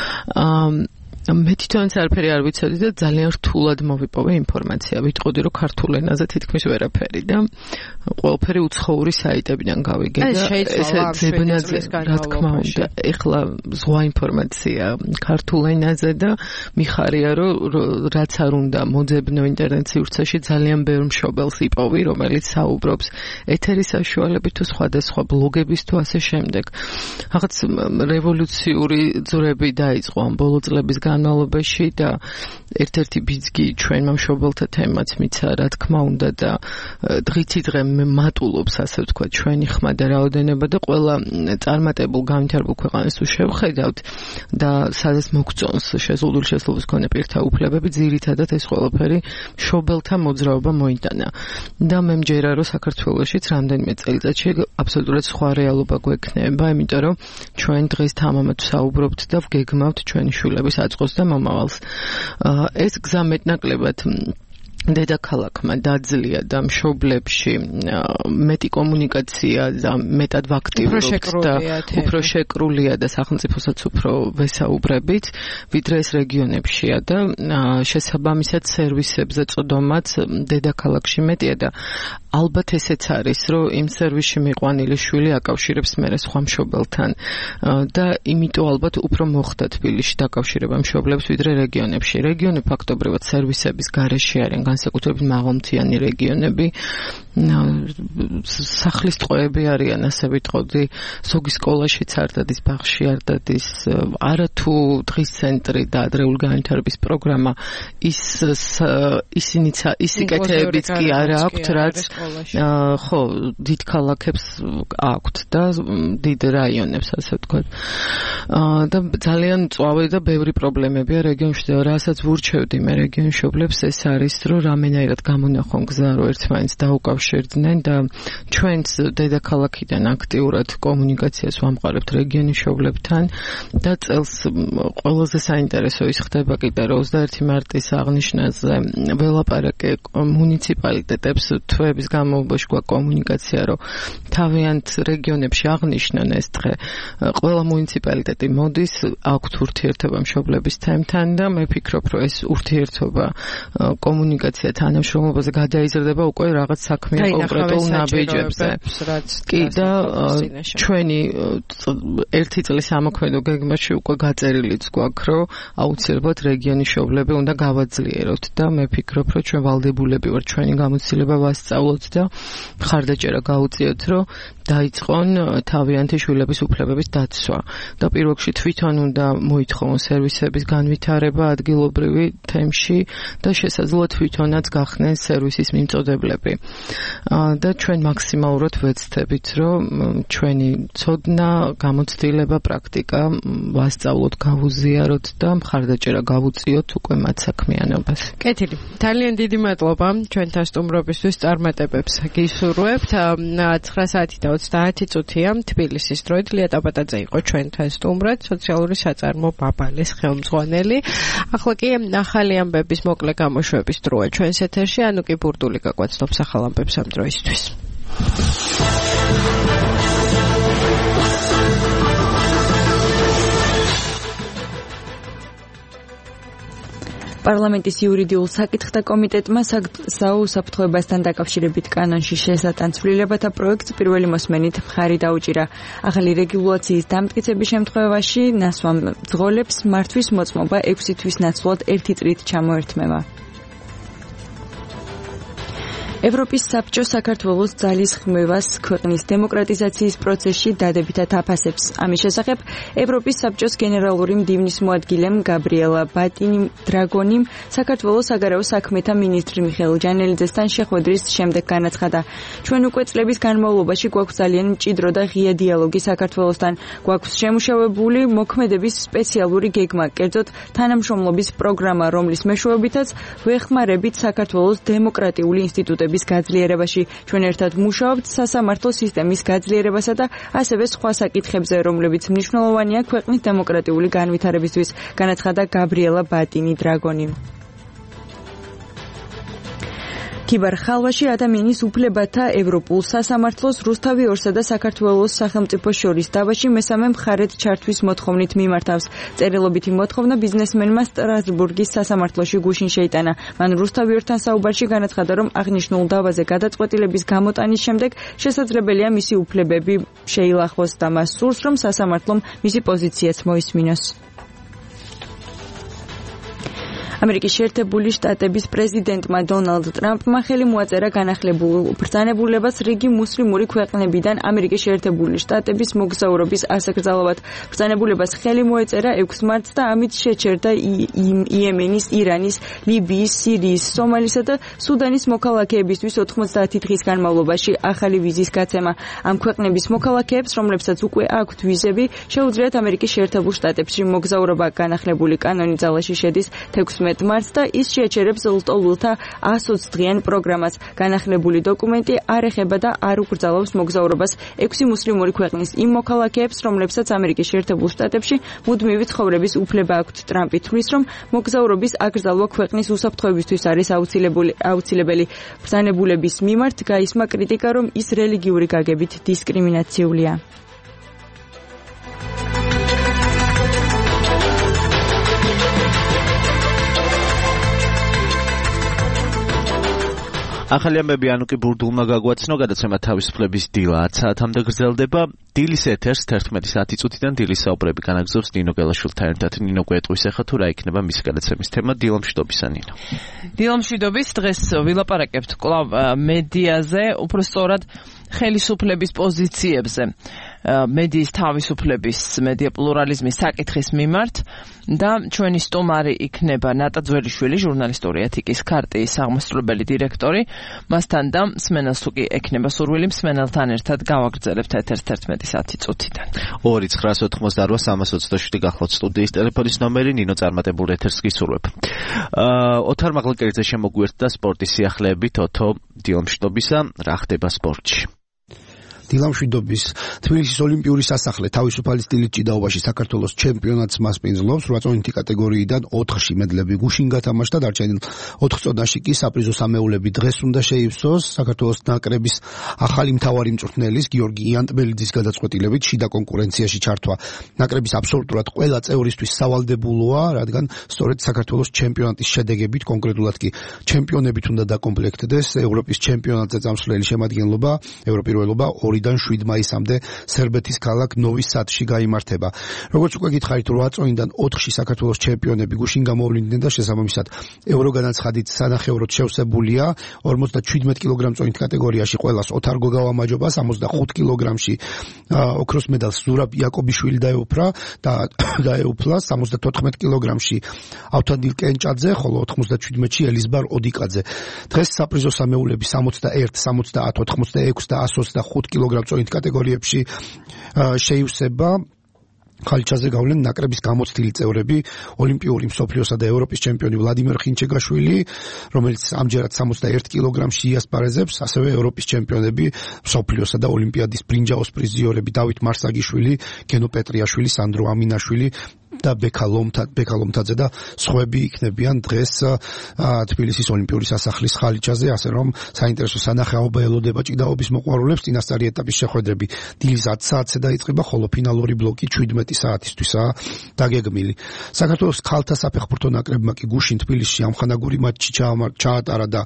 მე თვითონაც არაფერი არ ვიცოდი და ძალიან რთულად მოვიპოვე ინფორმაცია. ვიტყოდი რომ ქართულ ენაზე თითქმის ვერაფერი და ყველაფერი უცხოური საიტებიდან გავიგე და ესე ძებნაძე რა თქმა უნდა ეხლა ზღვა ინფორმაცია ქართულ ენაზე და მიხარია რომ რაც არ უნდა მოძებნო ინტერნეტ სივრცეში ძალიან ბევრ მშობელს იპოვი რომელიც საუბრობს ეთერის საშუალებით თუ სხვადასხვა ბლოგების თუ ასე შემდეგ. რაღაც რევოლუციური ძვრები დაიწყო ამ ბოლო წლების განმავლობაში და ერთ-ერთი ბიძგი ჩვენმა მშობელთა თემაც მიცა რა თქმა უნდა და დღითი დღე მატულობს ასე ვთქვათ ჩვენი ხმა და რაოდენობა და ყველა წარმატებულ განვითარებულ ქვეყანას თუ შევხედავთ და სადაც მოგწონს შეზღუდული შესაძლებლობის მქონე პირთა უფლებები ძირითადად ეს ყველაფერი მშობელთა მოძრაობა მოიტანა და მე მჯერა რომ საქართველოშიც რამდენიმე წელიწადში აბსოლუტურად სხვა რეალობა გვექნება იმიტომ რომ ჩვენ დღეს თამამად ვსაუბრობთ და ვგეგმავთ ჩვენი შვილების აწყოს და მომავალს. ეს გზა მეტნაკლებად დედაქალაქმა დაძლია და მშობლებში მეტი კომუნიკაცია და მეტად ვაქტიურობთ და უფრო შეკრულია და სახელმწიფოსაც უფრო ვესაუბრებით, ვიდრე ეს რეგიონებშია და შესაბამისად სერვისებზე წვდომაც დედაქალაქში მეტია და ალბათ ესეც არის, რომ იმ სერვისში მიყვანილი შვილი აკავშირებს მერე სხვა მშობელთან და იმიტომ ალბათ უფრო მოხდა თბილისში დაკავშირება მშობლებს ვიდრე რეგიონებში. რეგიონი ფაქტობრივად სერვისების გარეშე არიან განსაკუთრებით მაღალმთიანი რეგიონები, სახლის ტყვეები არიან, ასე ვიტყოდი, ზოგი სკოლაშიც არ დადის, ბაღში არ დადის, არათუ დღის ცენტრი და ადრეული განვითარების პროგრამა ის სიკეთეებიც კი არ აქვთ, რაც ხო, დიდ ქალაქებს აქვთ და დიდ რაიონებს, ასე ვთქვათ. და ძალიან მწვავე და ბევრი პრობლემებია რეგიონში და რასაც ვურჩევდი მე რეგიონის მშობლებს ეს არის, რომ რამენაირად გამონახონ გზა, რომ ერთმანეთს დაუკავშირდნენ და ჩვენც დედაქალაქიდან აქტიურად კომუნიკაციას ვამყარებთ რეგიონის მშობლებთან და წელს ყველაზე საინტერესო ის ხდება კიდე, რომ 21 მარტის აღნიშვნაზე ველაპარაკე მუნიციპალიტეტებს თვეების განმავლობაში გვაქვს კომუნიკაცია, რომ თავიანთ რეგიონებში აღნიშნონ ეს დღე. ყველა მუნიციპალიტეტი მოდის, აქვთ ურთიერთობა მშობლების თემთან და მე ვფიქრობ, რომ ეს ურთიერთობა კომუნიკაცია თანამშრომლობაზე გადაიზრდება უკვე რაღაც საქმიან კონკრეტულ ნაბიჯებზე. კი და ჩვენი ერთი წლის ამოქმედო გეგმაში უკვე გაწერილიც გვაქვს, რომ აუცილებლად რეგიონის მშობლები უნდა გავაძლიეროთ და მე ვფიქრობ, რომ ჩვენ ვალდებულები ვართ ჩვენი გამოცდილება ვასწავლოთ და მხარდაჭერა გაუწიოთ, რომ დაიწყონ თავიანთი შვილების უფლებების დაცვა და პირველ რიგში თვითონ უნდა მოითხოვონ სერვისების განვითარება ადგილობრივი თემში და შესაძლოა თვითონაც გახდნენ სერვისის მიმწოდებლები. და ჩვენ მაქსიმალურად ვეცდებით, რომ ჩვენი ცოდნა, გამოცდილება, პრაქტიკა ვასწავლოთ, გავუზიაროთ და მხარდაჭერა გავუწიოთ უკვე მათ საქმიანობას.
კეთილი. ძალიან დიდი მადლობა ჩვენთან სტუმრობისთვის, წარმატებებს გისურვებთ. 9 საათი და 30 წუთია თბილისის დროით ლია ტაბატაძე იყო ჩვენთან სტუმრად, სოციალური საწარმო ბაბალეს ხელმძღვანელი. ახლა კი ახალი ამბების მოკლე გამოშვების დროა ჩვენს ეთერში, ანუკი ბურდული გაგვაცნობს ახალ ამბებს ამ დროისთვის.
პარლამენტის იურიდიულ საკითხთა კომიტეტმა საუსაფრთხოებასთან დაკავშირებით კანონში შესატანცვლილებათა პროექტს პირველი მოსმენით მხარი დაუჭირა. ახალი რეგულაციის დამტკიცების შემთხვევაში ნასვამ მძღოლებს მართვის მოწმობა 6 თვის ნაცვლად 1 წრით ჩამოერთმევა. ევროპის საბჭო საქართველოს ძალისხმევას ქვეყნის დემოკრატიზაციის პროცესში დადებითად აფასებს. ამის შესახებ ევროპის საბჭოს გენერალური მდივნის მოადგილემ გაბრიელა ბატინი-დრაგონიმ საქართველოს საგარეო საქმეთა მინისტრი მიხეილ ჯანელიძესთან შეხვედრის შემდეგ განაცხადა. ჩვენ უკვე წლების განმავლობაში გვაქვს ძალიან მჭიდრო და ღია დიალოგი საქართველოსთან. გვაქვს შემუშავებული მოქმედების სპეციალური გეგმა, კერძოდ თანამშრომლობის პროგრამა, რომლის მეშვეობითაც ვეხმარებით საქართველოს დემოკრატიული ინსტიტუტების გაძლიერებაში. ჩვენ ერთად მუშაობთ სასამართლო სისტემის გაძლიერებასა და ასევე სხვა საკითხებზე, რომლებიც მნიშვნელოვანია ქვეყნის დემოკრატიული განვითარებისთვის, განაცხადა გაბრიელა ბატინი-დრაგონიმ. ქიბარ-ხალვაში ადამიანის უფლებათა ევროპულ სასამართლოს რუსთავი ორსა და საქართველოს სახელმწიფო შორის დავაში მესამე მხარეთ ჩართვის მოთხოვნით მიმართავს. წერილობითი მოთხოვნა ბიზნესმენმა სტრასბურგის სასამართლოში გუშინ შეიტანა. მან რუსთავი ორთან საუბარში განაცხადა, რომ აღნიშნულ დავაზე გადაწყვეტილების გამოტანის შემდეგ შესაძლებელია მისი უფლებები შეილახოს და მას სურს, რომ სასამართლომ მისი პოზიციაც მოისმინოს. ამერიკის შეერთებული შტატების პრეზიდენტმა დონალდ ტრამპმა ხელი მოაწერა განახლებულ ბრძანებულებას რიგი მუსლიმური ქვეყნებიდან ამერიკის შეერთებული შტატების მოგზაურობის ასაკრძალავად. ბრძანებულებას ხელი მოეწერა 6 მარტს და ამით შეჩერდა იემენის, ირანის, ლიბიის, სირიის, სომალისა და სუდანის მოქალაქეებისთვის 90 დღის განმავლობაში ახალი ვიზის გაცემა. ამ ქვეყნების მოქალაქეებს, რომლებსაც უკვე აქვთ ვიზები, შეუძლიათ ამერიკის შეერთებულ შტატებში მოგზაურობა. განახლებული კანონი ძალაში შედის 16 მარტს და ის შეეჩერებს ლტოლვილთა 120 დღიან პროგრამას. განახლებული დოკუმენტი არ ეხება და არ უკრძალავს მოგზაურობას 6 მუსლიმური ქვეყნის იმ მოქალაქეებს, რომლებსაც ამერიკის შეერთებულ შტატებში მუდმივი ცხოვრების უფლება აქვთ. ტრამპი თვლის, რომ მოგზაურობის აკრძალვა ქვეყნის უსაფრთხოებისთვის არის აუცილებელი. ბრძანებულების მიმართ გაისმა კრიტიკა, რომ ის რელიგიური გაგებით დისკრიმინაციულია.
ახალი ამბები ანუკი ბურდულმა გაგვაცნო, გადაცემა თავისუფლების დილა 10 საათამდე გრძელდება. დილის ეთერს 11 საათი წუთიდან დილის საუბრები განაგრძობს ნინო გელაშვილთან ერთად. ნინო გვეტყვის ახლა თუ რა იქნება მისი გადაცემის თემა დილამშვიდობისა ნინო.
დილამშვიდობის დღეს ვილაპარაკებთ კვლავ მედიაზე, უბრალოდ ხელისუფლების პოზიციებზე. მედიის თავისუფლების, მედია პლურალიზმის საკითხის მიმართ და ჩვენი სტუმარი იქნება ნატა ძველიშვილი, ჟურნალისტური ეთიკის ქარტიის აღმასრულებელი დირექტორი. მასთან და მსმენელს თუ კი ექნება სურვილი, მსმენელთან ერთად გავაგრძელებთ ეთერს 11 საათი წუთიდან.
2-988-327 გახლავთ სტუდიის ტელეფონის ნომერი, ნინო წარმატებულ ეთერს გისურვებ. ოთარ მაღლაკერიძე შემოგვიერთდა სპორტის სიახლეებით. ოთო, დილამშვიდობისა, რა ხდება სპორტში?
დილამშვიდობის. თბილისის ოლიმპიური სასახლე თავისუფალი სტილის ჭიდაობაში საქართველოს ჩემპიონატს მასპინძლობს. 8 წონითი კატეგორიიდან 4-ში მედლები გუშინ გათამაშდა, დარჩენილ 4 წონაში კი საპრიზო სამეულები დღეს უნდა შეივსოს. საქართველოს ნაკრების ახალი მთავარი მწვრთნელის გიორგი იანტბელიძის გადაწყვეტილებით შიდა კონკურენციაში ჩართვა ნაკრების აბსოლუტურად ყველა წევრისთვის სავალდებულოა, რადგან სწორედ საქართველოს ჩემპიონატის შედეგებით, კონკრეტულად კი ჩემპიონებით უნდა დაკომპლექტდეს ევროპის ჩემპიონატზე წამსვლელი შემადგენლობა, ევროპირველობა 2-დან 7 მაისამდე სერბეთის ქალაქ ნოვი სადში გაიმართება. როგორც უკვე გითხარით, 8 წონიდან 4-ში საქართველოს ჩემპიონები გუშინ გამოვლინდნენ და შესაბამისად ევროგანაცხადით სანახევროდ შევსებულია. 57 კილოგრამ წონით კატეგორიაში ყველას ოთარ გოგავამაჯობა, 65 კილოგრამში ოქროს მედალს ზურაბ იაკობიშვილი დაეუფლა, 74 კილოგრამში ავთანდილ კენჭაძე, ხოლო 97-ში ელიზბარ ოდიკაძე. დღეს საპრიზო სამეულები 61, 70, 86 და 125 კილოგრამ წონით კატეგორიებში შეივსება. ხალჩაზე გავლენ ნაკრების გამოცდილი წევრები, ოლიმპიური, მსოფლიოსა და ევროპის ჩემპიონი ვლადიმერ ხინჩეგაშვილი, რომელიც ამჯერად 61 კილოგრამში იასპარეზებს, ასევე ევროპის ჩემპიონები, მსოფლიოსა და ოლიმპიადის ბრინჯაოს პრიზიორები დავით მარსაგიშვილი, გენო პეტრიაშვილი, სანდრო ამინაშვილი და ბექალომთაძე და სხვები იქნებიან დღეს თბილისის ოლიმპიური სასახლის ხალიჩაზე, ასე რომ საინტერესო სანახაობა ელოდება ჭიდაობის მოყვარულებს. წინასწარი ეტაპის შეხვედრები დილის 10 საათზე დაიწყება, ხოლო ფინალური ბლოკი 17 საათისთვისაა დაგეგმილი. საქართველოს ქალთა საფეხბურთო ნაკრებმა კი გუშინ თბილისში ამხანაგური მატჩი ჩაატარა და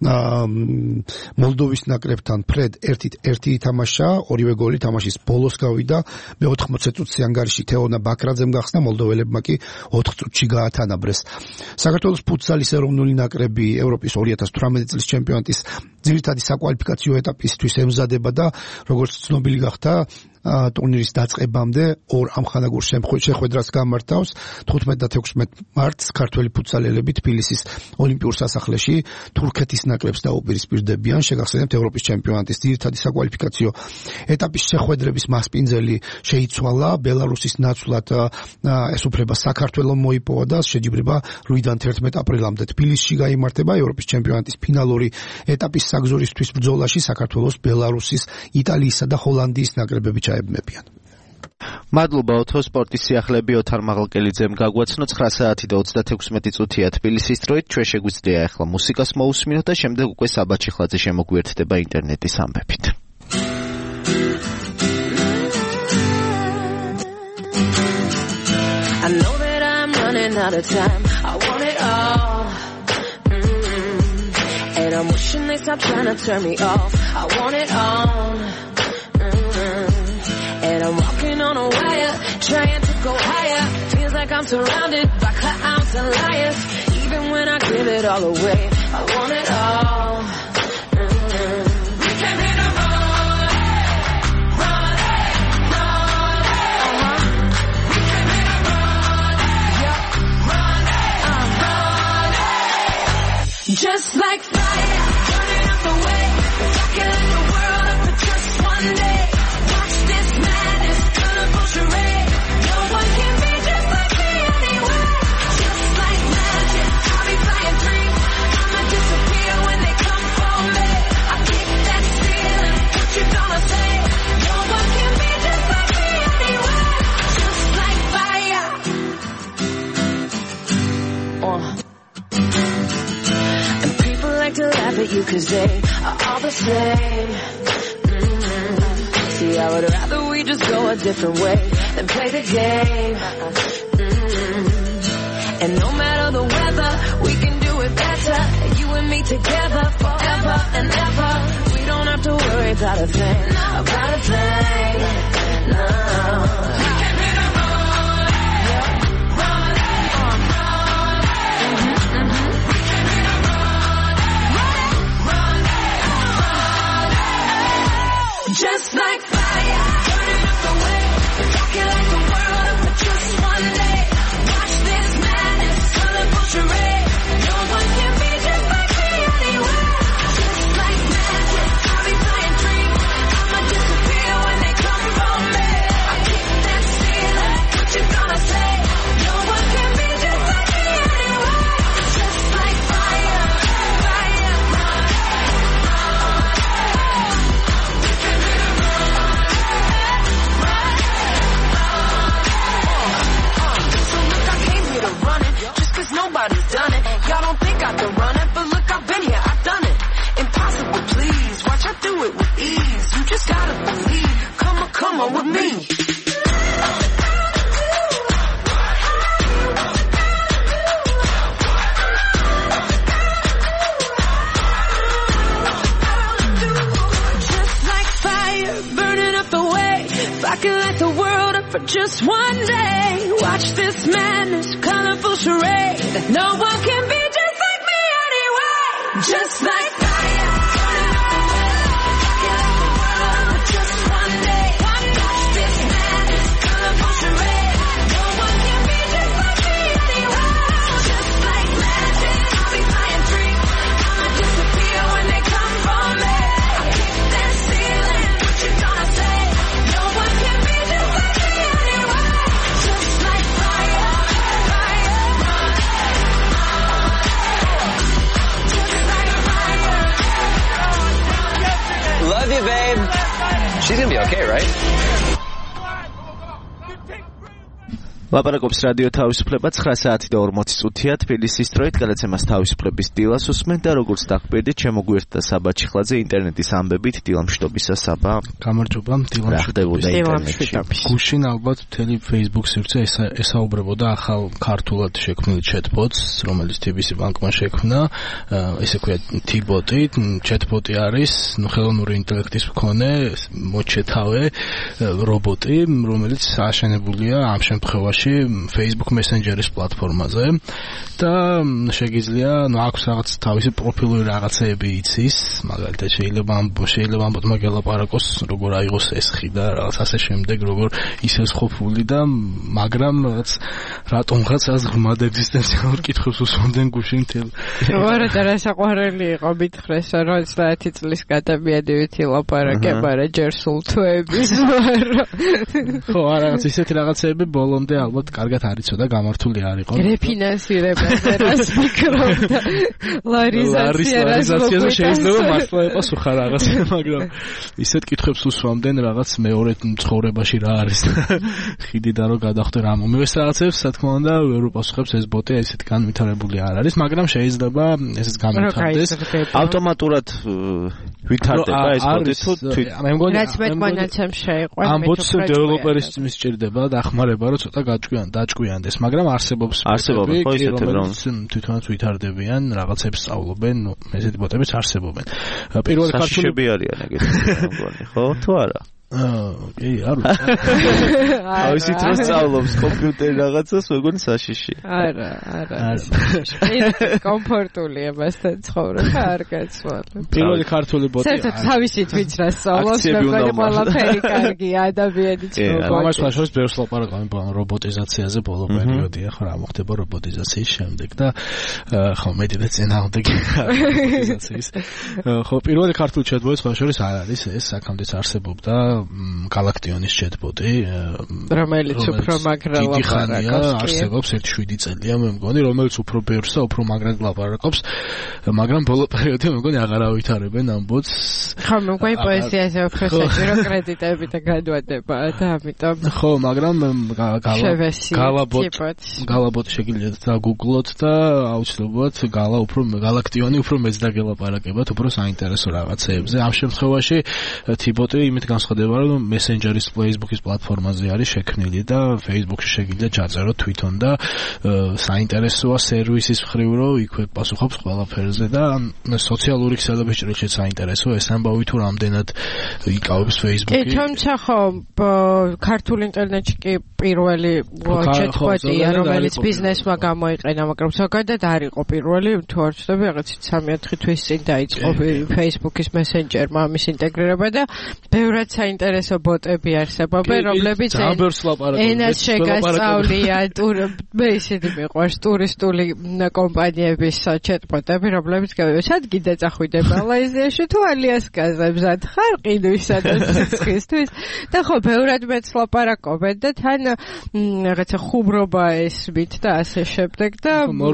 მოლდოვის ნაკრებთან ფრედ 1-1 ითამაშა, ორივე გოლი თამაშის ბოლოს გავიდა. მე 80 წუთის ანგარიში თეონა ბაქრაძემ გახსნა, მოლდოველებმა კი 4 წუთში გაათანაბრეს. საქართველოს ფუტსალის ეროვნული ნაკრები ევროპის 2018 წლის ჩემპიონატის ძირითადი საკვალიფიკაციო ეტაპისთვის ემზადება და როგორც ცნობილი გახდა ტურნირის დაწყებამდე ორ ამხანაგურ შეხვედრას გამართავს 15 და 16 მარტს ქართველი ფუტსალელები თბილისის ოლიმპიურ სასახლეში თურქეთის ნაკრებს დაუპირისპირდებიან. შეგახსენებთ ევროპის ჩემპიონატის ძირითადი საკვალიფიკაციო ეტაპის შეხვედრების მასპინძელი შეიცვალა ბელარუსის ნაცვლად ეს უფლება საქართველოს მოიპოვა და შეჯიბრება 8-დან 11 აპრილამდე თბილისში გაიმართება ევროპის ჩემპიონატის ფინალური ეტაპის საგზურისთვის ბრძოლაში საქართველოს ბელარუსის იტალიისა და ჰოლანდიის ნაკრებები ჩაებმებიან.
მადლობა ოთო სპორტის სიახლეები ოთარ მაღალკელიძემ გაგვაცნო 9 საათი და 36 წუთია თბილისის დროით. ჩვენ შეგვიძლია ახლა მუსიკას მოусმინოთ და შემდეგ უკვე საბა ჩიხლაძე შემოგვიერთდება ინტერნეტის ამბებით.
I know that I'm running out of time. I want it all. And I'm wishing they stop trying to turn me off. I want it all. And I'm walking on a wire, trying to go higher. Feels like I'm surrounded by clowns and liars. Even when I give it all away, I want it all. We came here to run it, run it, run it. We came here to run it, yeah, run it, run it. Just like fire, burning up the way. Rocking like the world up for just one day. Watch this madness, colorful charade. No one can be just like me anyway. Just like magic, I'll be flying free. I'ma disappear when they come for me. I kick that ceiling, what you gonna say? No one can be just like me anyway. Just like fire. And people like to laugh at you 'cause they are all the same. See, I would rather we just go a different way than play the game. And no matter the weather, we can do it better. You and me together forever and ever. We don't have to worry about a thing, about a thing. No. We can be the run, yeah, run it, run it. We can be the run it, run it. Just like fire, burning up the way. Rocking like the world up for just one day. Watch this madness, colorful charade. No one can be just like me anyway. Just like magic, I'll be flying free. I'ma disappear when they come for me. I kick that ceiling, what you gonna say? No one can be just like me anyway. Just like fire, fire, run it, run it. We can be the So look, I came here to run it, just 'cause nobody's done it. Y'all don't think I can run it, but look, I've been here, I've done it. Impossible, please, watch I do it with ease. You just gotta believe, come on with me. Just like fire, burning up the way. If I can light the world up for just one day. Watch this madness, colorful charade. No one can be just like me anyway. Just like fire, burning up the way. If I can light the world up for just one day. Watch this madness, colorful charade. No one can be just like me anyway. Just like magic, I'll be flying free. I'ma disappear when they come for me. I kick that ceiling, what you gonna say? No one can be just like me anyway. Just like fire, fire, run it, just like fire.
Love you, babe. She's gonna be okay, right?
ლაპარაკობს რადიო თავისუფლება 9 საათი და 40 წუთია თბილისის დროით. გადაცემას თავისუფლების დილას უსმენთ და როგორც დაგკვირდით შემოგვიერთდა საბა ჩიხლაძე ინტერნეტის ამბებით. დილამშვიდობისა საბა.
გამარჯობა, დილამშვიდობისა. გუშინ ალბათ მთელი Facebook სივრცე ესაუბრებოდა ახალ ქართულად შექმნილ chatbots, რომელიც TBC ბანკმა შექმნა. ესე ქვია T-bot-ი, chatbot-ი არის ხელოვნური ინტელექტის მქონე მოჩეთავე რობოტი, რომელიც აშენებულია ამ შემთხვევაში შემთხვევაში Facebook Messenger-ის პლატფორმაზე და შეგიძლია, აქვს რაღაც თავისი პროფილური რაღაცეები იცის, მაგალითად შეიძლება ამბოთ მაგელაპარაკოს, როგორ აიღოს ესხი და რაღაც ასე შემდეგ, როგორ ისეს ყოფილი და მაგრამ რაღაც რატომღაც ას ღრმად ეგზისტენციალურ კითხვებს უსვამდნენ გუშინ თელ.
ვარა და რა საყვარელი იყო მითხრეს, რომ 30 წლის გადამიანივით ლაპარაკება რა ჯერ სულ თვეების ვარა.
ხო, რაღაც ისეთი რაღაცეები ბოლომდე ალბათ კარგად არ იცოდა, გამართული არ იყო.
რეფინანსირებაზე რას ფიქრობდა? ლარიზაციაზე
შეიძლება მართლა ეპასუხა რაღაცა, მაგრამ ისეთ კითხვებს უსვამდნენ რაღაც მეორე ცხოვრებაში რა არის. ხიდიდან რომ გადახდე რა მომივეს რაღაცებს, რა თქმა უნდა, ვერ უპასუხებს ეს ბოტი, ესეთ განვითარებული არ არის, მაგრამ შეიძლება ესეც განვითარდეს.
ავტომატურად ვითარდება ეს ბოტი თუ
მე მგონი
რაც მეტმანაცემ შეიყვება.
ამ ბოტს დეველოპერის მისჭირდება და ახმარება რომ ცოტა დაჭკვიანდეს, მაგრამ არსებობს
ხო ისეთი რომ
თვითონაც ვითარდებიან, რაღაცებს სწავლობენ, ესეთი ბოტებიც არსებობენ. პირველი
ქართული არიან ეგეთი, მგონი, ხო თუ არა?
კი, არ ვიცი.
ავისი დროს სწავლობს კომპიუტერი რაღაცას, მეგონი საშიში.
არა. კომფორტულია მასთან ცხოვრება, არ გაცვალე.
პირველი ქართული ბოტი.
საერთოდ თავისით ვინც რა სწავლობს, მეგონი ყველაფერი კარგია, ადამიანი ცხოვრება.
ამას ფაშოს ბევრს ლაპარაკობენ რობოტიზაციაზე ბოლო პერიოდია, ხო რა მოხდება რობოტიზაციის შემდეგ და ხო მეტიც წინააღმდეგი რობოტიზაციის. ხო პირველი ქართული ჩატბოთი სხვა შორის არ არის, ეს აქამდეც არსებობდა გალაქტიონის ჩატბოტი,
რომელიც უფრო მაგრა ლაპარაკობს.
არსებობს 1-7 წელია მე მგონი, რომელიც უფრო ბევრს და უფრო მაგრად ლაპარაკობს, მაგრამ ბოლო პერიოდში მე მგონი აღარ ავითარებენ ამ ბოტს.
ხო, მე მგონი პოეზიაზე უფრო საჭირო კრედიტები და გადვადება და ამიტომ
ხო, მაგრამ გალაბოტი შეგიძლიათ დაგუგლოთ და აუცილებლად გალაქტიონი უფრო მეც დაგელაპარაკებათ, უფრო საინტერესო რაღაცეებზე. ამ შემთხვევაში თიბოტი იმით განსხვავდება, რომ Messenger-ის Facebook-ის პლატფორმაზე არის შექმნილი და Facebook-ში შეგიძლიათ ჩაწეროთ თვითონ და საინტერესოა სერვისის მხრივ, რომ იქვე პასუხობს ყველაფერზე და სოციალური ქსელების ჭრილშიც საინტერესოა ეს ამბავი თუ რამდენად იკავებს Facebook-ი.
თუმცა ხო, ქართულ ინტერნეტში კი პირველი ჩატბოტია, რომელიც ბიზნესმა გამოიყენა, მაგრამ ზოგადად არ იყო პირველი, თუ არ ვცდები, რაღაც 3-4 თვის წინ დაიწყო Facebook-ის Messenger-მა ამის ინტეგრირება და ბევრად საინტერესო ბოტები არსებობენ, რომლებიც ენას შეგასწავლია, მე ისეთი მიყვარს ტურისტული კომპანიების ჩატბოტები, რომლებიც სად გინდა წახვიდე მალაიზიაში თუ ალიასკაზე მზად ხარ ყიდვისა და სიცხისთვის და ხო ბევრად მეც ლაპარაკობენ და თან რაღაცა ხუმრობა ესმით და ასე შემდეგ და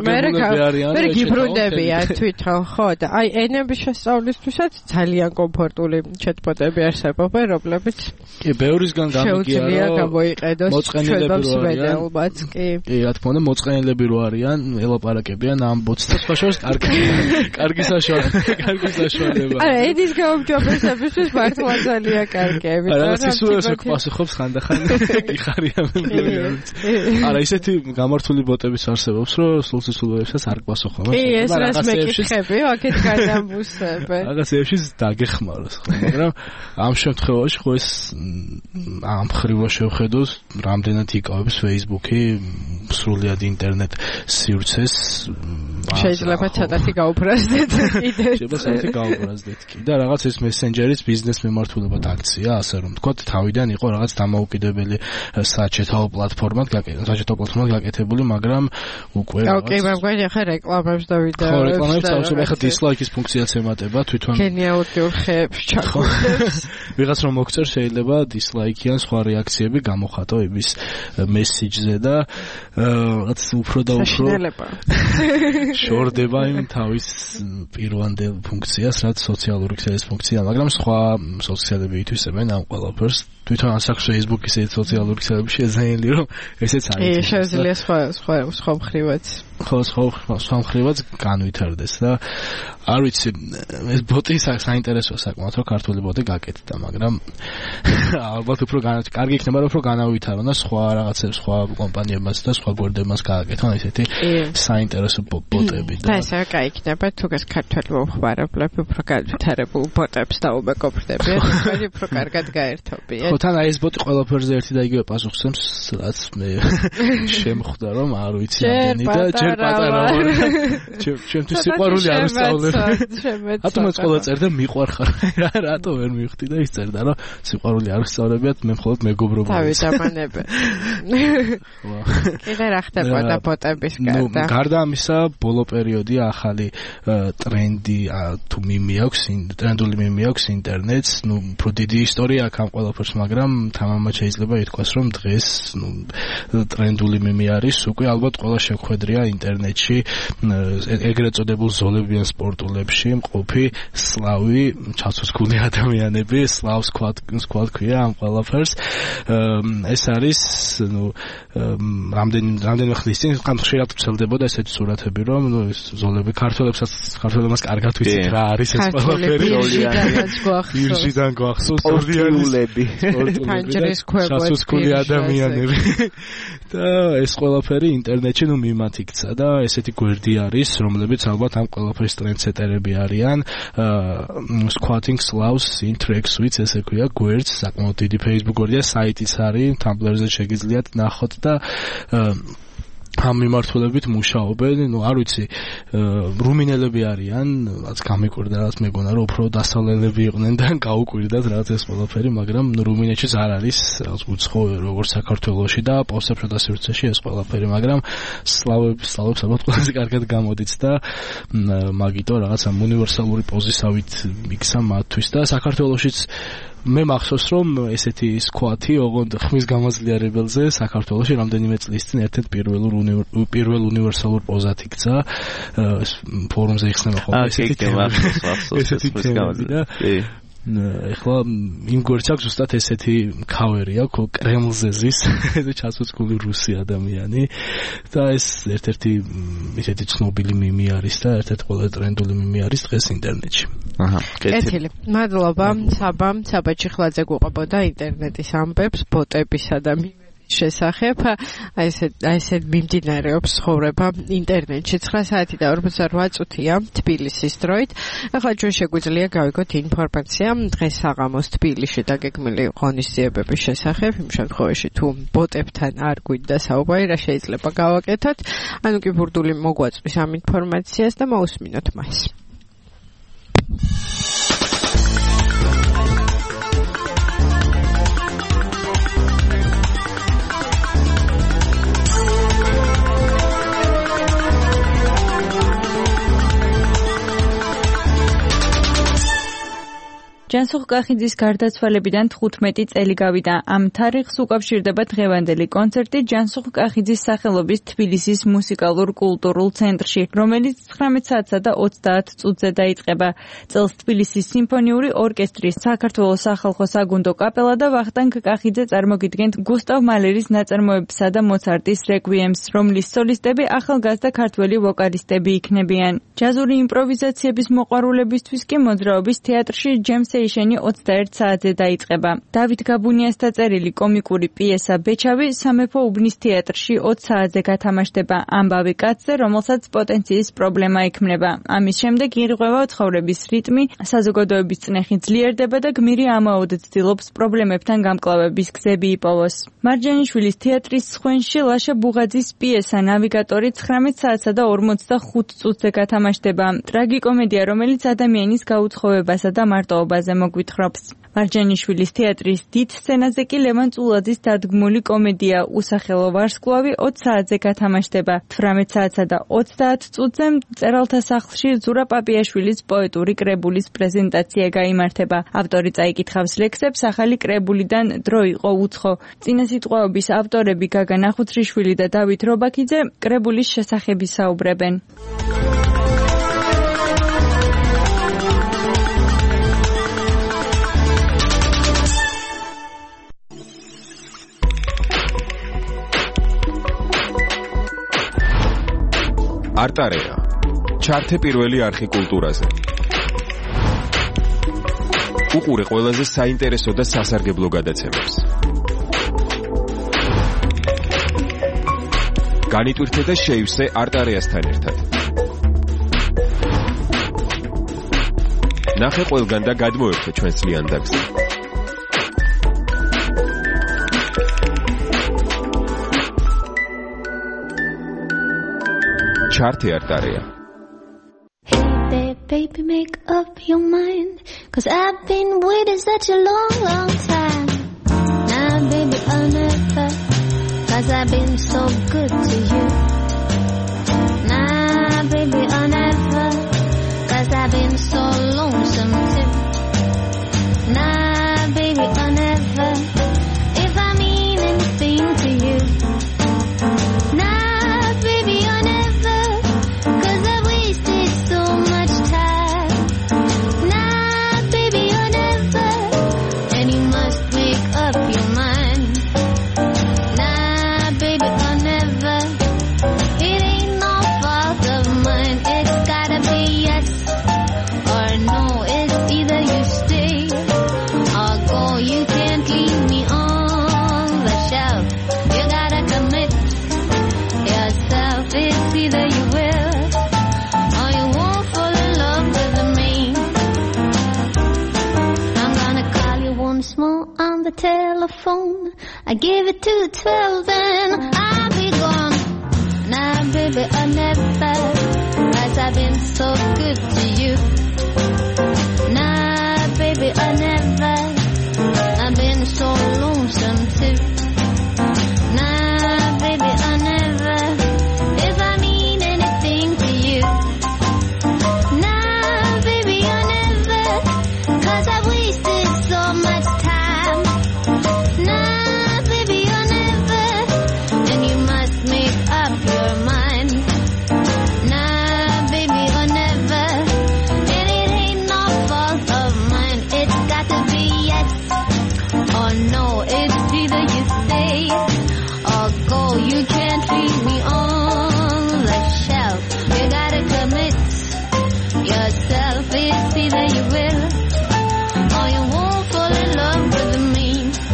მე გიბრუნდებიან თვითონ ხო და აი ენების შესწავლისთვისაც ძალიან კომფორტული ჩატბოტები არსებობენ, რომლებიც
კი ბევრისგან
შეუძლია გამოიყენოს ჩვენს მედელმაც კი.
კი, რა თქმა უნდა, მოწყენილები რო არიან, ელაპარაკებიან ამ ბოტს და სხვა შორის კარგი საშუალება.
არა, ედის გაუმჯობესებისთვის მართლა ძალიან კარგია,
არა, ისუეს პასუხობს ხანდახან იხარია მე. არა, ისეთი გამართული ბოტებიც არსებობს, რომ სულსისულოებსაც არ გპასუხობ.
კი, ეს რას მეკითხები, აქეთ გადამბუსები.
რაღაცებში დაგეხმაროს, მაგრამ ამ შემთხვევაში ხო ეს ამ ხრივა შევხედოს, რამდენად იკავებს Facebook-ი სრულიად ინტერნეტ სივრცეს.
შეიძლება ცოტათი გაუბრაზდეთ კიდე.
შეიძლება ცოტათი გაუბრაზდეთ კი და რაღაც ეს Messenger-ის ბიზნეს მიმართულებად აქცია, ასე რომ თქვა, თავიდან იყო რაღაც დამოუკიდებელი საჩეთო პლატფორმად გაკეთებული, მაგრამ უკვე
რაღაც ოკეი, მაგრამ ახლა რეკლამებს და ვიდეოებს.
ხო, რეკლამებს თავისუფლად ახლა dislike-ის ფუნქციაც ემატება თვითონ.
გენიალური ხეებს ჩაკუებს.
ვიღაც რომ მოგწერ შეიძლება dislike-იან სხვა რეაქციები გამოხატო იმის message-ზე და რაღაც უფრო და უფრო შორდება იმ თავის პირვანდელ ფუნქციას, რაც სოციალური ქსელის ფუნქცია, მაგრამ სხვა სოციალები ითვისებენ ამ ყველაფერს. თვითონ ასაკს Facebook-ის სოციალური ქსელები შეძენილი, რომ ესეც არის.
შეიძლება სხვა მხრივაც.
ხო, სხვა მხრივაც განვითარდეს და არ ვიცი, ეს ბოტი საინტერესოა საკმაოდ, რომ ქართული ბოტი გაკეთდა, მაგრამ ალბათ უფრო კარგი იქნება, რომ უფრო განავითარონ და სხვა რაღაცებს, სხვა კომპანიებმაც და სხვა გვერდებმაც გააკეთონ ესეთი საინტერესო ბოტები
და ესე გაიქნება, თუ გას ქართული მომხმარებლები უფრო განვითარებულ ბოტებს დაუმეგობრდებიან, ისინი უფრო კარგად გაერთობიან.
ხო, თან აი ეს ბოტი ყველაფერზე ერთი და იგივე პასუხს ემს, რაც მე შემხვდა რომ არ ვიცი ამდენი და ჯერ პატარა ვარ. ჩემთვის სიყვარული არ ვსწავლებ. ატომ ეს ყველა წერდა მიყვარხარ. რატო ვერ მივხვდი და ის წერდა რომ სიყვარული არ ვსწავლებიათ, მე მხოლოდ მეგობრობა.
თავი დამანებ. კიდე რა ხდებოდა ბოტების გარდა?
გარდა ამისა, ბოლო პერიოდია ახალი ტრენდი თუ მიმი აქვს, ტრენდული მიმი აქვს ინტერნეტს, ნუ უფრო დიდი ისტორია აქვს ამ ყველაფერს, მაგრამ თამამად შეიძლება ითქვას, რომ დღეს ტრენდული მიმი არის, უკვე ალბათ ყველა შეხვედრია ინტერნეტში ეგრეთ წოდებულ ზოლებიან სპორტულებში მყოფი სლავი, ჩაცოცქული ადამიანები, სლავს ქვია ამ ყველაფერს. ეს არის, ნუ რამდენიმე ხნის წინ ხშირად ვრცელდებოდა ესეთი სურათები, რომ ნუ ეს ზოლები ქართველებსაც კარგად ვიცით რა არის ეს ყველაფერი. ბირჟიდან გვახსოვს
სპორტულები,
პანჯრის ქვევები,
ჩაცოცქული ადამიანები. და ეს ყველაფერი ინტერნეტში ნუ მიმათ იქცა და ესეთი გვერდი არის, რომლებიც ალბათ ამ ყველაფრის ტრენდსეტერები არიან. Squatting Slows in Tracks with ესე ქვია გვერდს, საკმაოდ დიდი Facebook გვერდია, საიტიც არის, Tumblr-ზე შეგიძლიათ ნახოთ და ამ მიმართულებით მუშაობენ, ნუ არ ვიცი, რუმინელები არიან, რაც გამიკვირდა, რაც მეგონა რომ უფრო დასავლელები იყვნენ და გაუკვირდათ რაღაც ეს ყველაფერი, მაგრამ რუმინეთშიც არ არის უცხო როგორც საქართველოში და პოსტებსა და სივრცეში ეს ყველაფერი, მაგრამ სლავებს ალბათ ყველაზე კარგად გამოდით და მაგიტო რაღაცა უნივერსალური პოზისავით იქცა მათთვის და საქართველოშიც მე მახსოვს რომ ესეთი სკვათი ოღონდ ხმის გამაძლიერებელზე საქართველოში რამდენიმე წლის წინ ერთ-ერთ პირველ უნივერსალურ პოზად იქცა ფორუმზე იხსნება ხოლმე ესეთი თემა ეხლა იმ გვერდს აქვს ზუსტად ესეთი ქავერი აქვს კრემლზე ზის ჩაცოცქული რუსი ადამიანი და ეს ერთ-ერთი ისეთი ცნობილი მიმი არის და ერთ-ერთი ყველა ტრენდული მიმი არის დღეს ინტერნეტში.
კეთილი. მადლობა საბა ჩიხლაძე გვყვებოდა ინტერნეტის ამბებს, ბოტებისა და შესახებ. აი ესე მიმდინარეობს ცხოვრება ინტერნეტში. 9 საათი და 48 წუთია თბილისის დროით. ახლა ჩვენ შეგვიძლია გავიგოთ ინფორმაცია დღეს საღამოს თბილისში დაგეგმილი ღონისძიებების შესახებ. იმ შემთხვევაში თუ ბოტებთან არ გვინდა საუბარი, რა შეიძლება გავაკეთოთ? ანუ კი ბურდული მოგვაწვის ამ ინფორმაციას და მოусმინოთ მას.
ჯანსუღ კახიძის გარდაცვალებიდან 15 წელი გავიდა. ამ თარიღს უკავშირდება დღევანდელი კონცერტი ჯანსუღ კახიძის სახელობის თბილისის მუსიკალურ-კულტურულ ცენტრში, რომელიც 19 საათსა და 30 წუთზე დაიწყება. წელს თბილისის სიმფონიური ორკესტრის, საქართველოს სახალხო საგუნდო კაპელა და ვახტანგ კახიძე წარმოგიდგენთ გუსტავ მალერის ნაწარმოებსა და მოცარტის რეკვიემს, რომლის სოლისტები ახალგაზრდა ქართველი ვოკალისტები იქნებიან. ჯაზური იმპროვიზაციების მოყვარულებისთვის კი მოძრაობის თეატრში ჯემს ეიშენი 21 საათზე დაიწყება. დავით გაბუნიას დაწერილი კომიკური პიესა ბეჩავი სამეფო უბნის თეატრში 20 საათზე გათამაშდება. ამბავი კაცზე, რომელსაც პოტენციის პრობლემა ექმნება. ამის შემდეგ ირღვევა ცხოვრების რიტმი, საზოგადოების წნეხი ძლიერდება და გმირი ამაოდ ცდილობს პრობლემებთან გამკლავების გზები იპოვოს. მარჯანიშვილის თეატრის სხვენში ლაშა ბუღაძის პიესა ნავიგატორი 19 საათსა და 45 წუთზე გათამაშდება. ტრაგიკომედია, რომელიც ადამიანის გაუცხოვებასა და მარტოობაზე მოგვითხრობს. მარჯანიშვილის თეატრის დიდ სცენაზე კი ლევან წულაძის დადგმული კომედია უსახელო ვარსკვლავი 20 საათზე გათამაშდება. 18 საათსა და 30 წუთზე მწერალთა სახლში ზურა პაპიაშვილის პოეტური კრებულის პრეზენტაცია გაიმართება. ავტორი წაიკითხავს ლექსებს ახალი კრებულიდან დრო იყო უცხო. წინასიტყვაობის ავტორები გაგა ნახუცრიშვილი და დავით რობაქიძე კრებულის შესახებ ისაუბრებენ.
არტარეა. ჩართე პირველი არხი კულტურაზე. უყურე ყველაზე საინტერესო და სასარგებლო გადაცემებს. განიტვირთე და შეივსე არტარეასთან ერთად. ნახე ყველგან და გადმოერთე ჩვენს ლიანდაგზე. ჩარტი არტარია.
Hey baby, make up your mind, 'cause I've been waiting such a long, long time. Now baby, I'll never, 'cause I've been so good to you. Nah baby, I'll never, 'cause I've been so lonesome too. Nah baby, I'll never, if I mean anything to you. Nah baby, I'll never, 'cause I wasted so much time. Nah baby, I'll never, and you must make up your mind. Nah baby, I'll never, it ain't no fault of mine. It's gotta be yes or no. It's either you stay or go. You can't leave me on the shelf. You gotta commit yourself. It's either you will or you won't fall in love with me. I'm gonna call you once more on the telephone. I give it to 12 then I'll be gone. Nah baby, I never, 'cause I've been so good to you. Nah baby, I never, I've been so lonesome too. Nah baby, I never, if I mean anything to you. Nah baby, I never, 'cause I wasted so much time. Nah baby, I never, and you must make up your mind. Nah baby, I never, and it ain't no fault of mine. It's got to be yes or no. It's either you stay or go. You can't leave me on the shelf. You gotta commit yourself. It's either you will or you won't fall in love with me.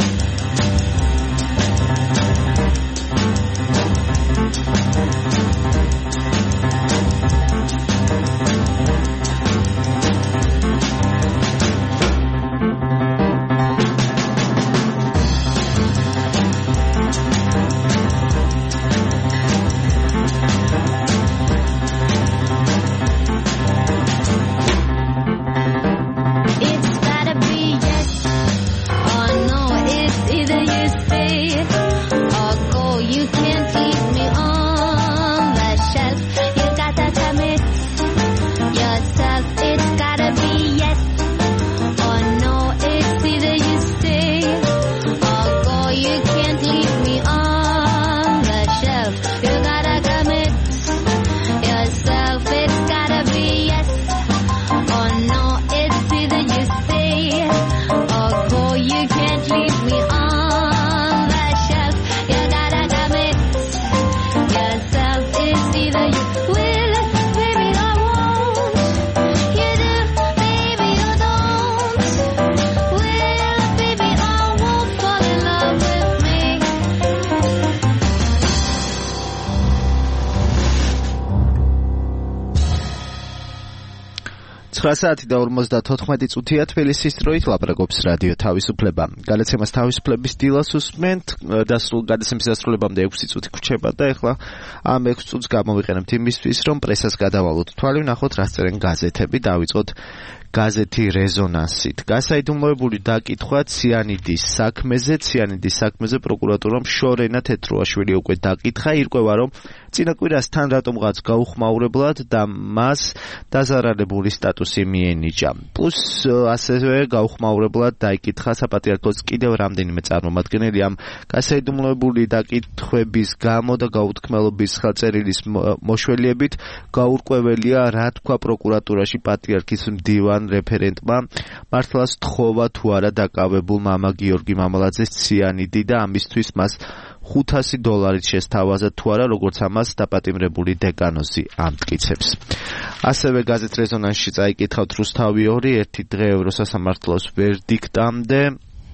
It's gotta be yes or no. It's either you stay or go. You can't leave me on the shelf. You gotta commit yourself. It's gotta be yes or no. It's either you stay or go. You can't leave me on the shelf. You gotta commit yourself. It's gotta be yes or no. It's either you stay or go. You can't leave me on the shelf. You gotta commit yourself. It's either you will, baby, or won't. You do, baby, or don't. Will, baby, or won't fall in love with me.
9 საათი და 54 წუთია თბილისის დროით ლაპარაკობს რადიო თავისუფლება. გადაცემას თავისუფლების დილას უსმენთ. გადაცემის დასრულებამდე 6 წუთი გვჩება და ეხლა ამ 6 წუთს გამოვიყენებთ იმისთვის, რომ პრესას გადავალოთ თვალი, ვნახოთ რას წერენ გაზეთები, დავიწყოთ გაზეთი რეზონანსით. გასაიდუმლოებული დაკითხვა ციანიდის საქმეზე პროკურატურამ შორენა თეთრუაშვილი უკვე დაკითხა, ირკვევა რომ წინა კვირას თან რატომღაც გაუხმაურებლად და მას დაზარალებული სტატუსი მიენიჭა. პლუს ასევე გაუხმაურებლად დაიკითხა საპატრიარქოს კიდევ რამდენიმე წარმომადგენელი ამ გასაიდუმლოებული დაკითხვების გამო და გაუთქმელობის ხელწერილის მოშველიებით გაურკვეველია რა თქვა პროკურატურაში პატრიარქის მდივან რეფერენტმა მართლაც თხოვა თუ არა დაკავებულ მამა გიორგი მამალაძეს ციანიდი და ამისთვის მას $500 შესთავაზა თუ არა, როგორც ამას დაპატიმრებული დეკანოზი ამტკიცებს. ასევე გაზეთ რეზონანსში წაიკითხავთ რუსთავი 2 ერთი დღე ევროსასამართლოს ვერდიქტამდე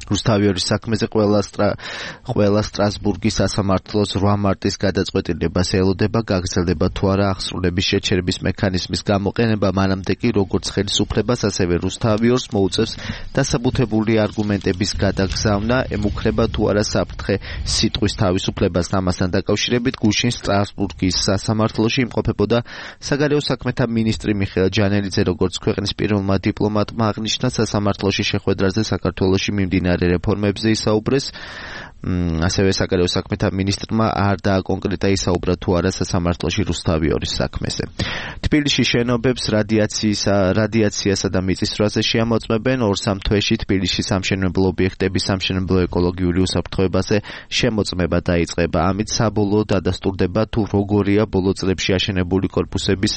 რუსთავიორის საქმეზე ყველა სტრასბურგის სასამართლოს 8 მარტის გადაწყვეტილებას ელოდება, გაგრძელდება თუ არა აღსრულების შეჩერების მექანიზმის გამოყენება, მანამდე კი როგორც ხელისუფლებას, ასევე რუსთავიორს მოუწევს დასაბუთებული არგუმენტების გადაგზავნა, ემუქრება თუ არა საფრთხე სიტყვის თავისუფლებას. ამასთან დაკავშირებით გუშინ სტრასბურგის სასამართლოში იმყოფებოდა საგარეო საქმეთა მინისტრი მიხეილ ჯანელიძე, როგორც ქვეყნის პირველმა დიპლომატმა აღნიშნა, სასამართლოში შეხვედრაზე საქართველოში მიმდინარე რეფორმებზე ისაუბრეს. ასევე საგარეო საქმეთა მინისტრმა არ დააკონკრეტა ისაუბრა თუ არა სასამართლოში რუსთავიორის საქმეზე. თბილისში შენობებს რადიაციასა და მიწისძვრაზე შეამოწმებენ. 2-3 თვეში თბილისში სამშენებლო ობიექტების სამშენებლო ეკოლოგიური უსაფრთხოებაზე შემოწმება დაიწყება. ამით საბოლოო დადასტურდება თუ როგორია ბოლო წლებში აშენებული კორპუსების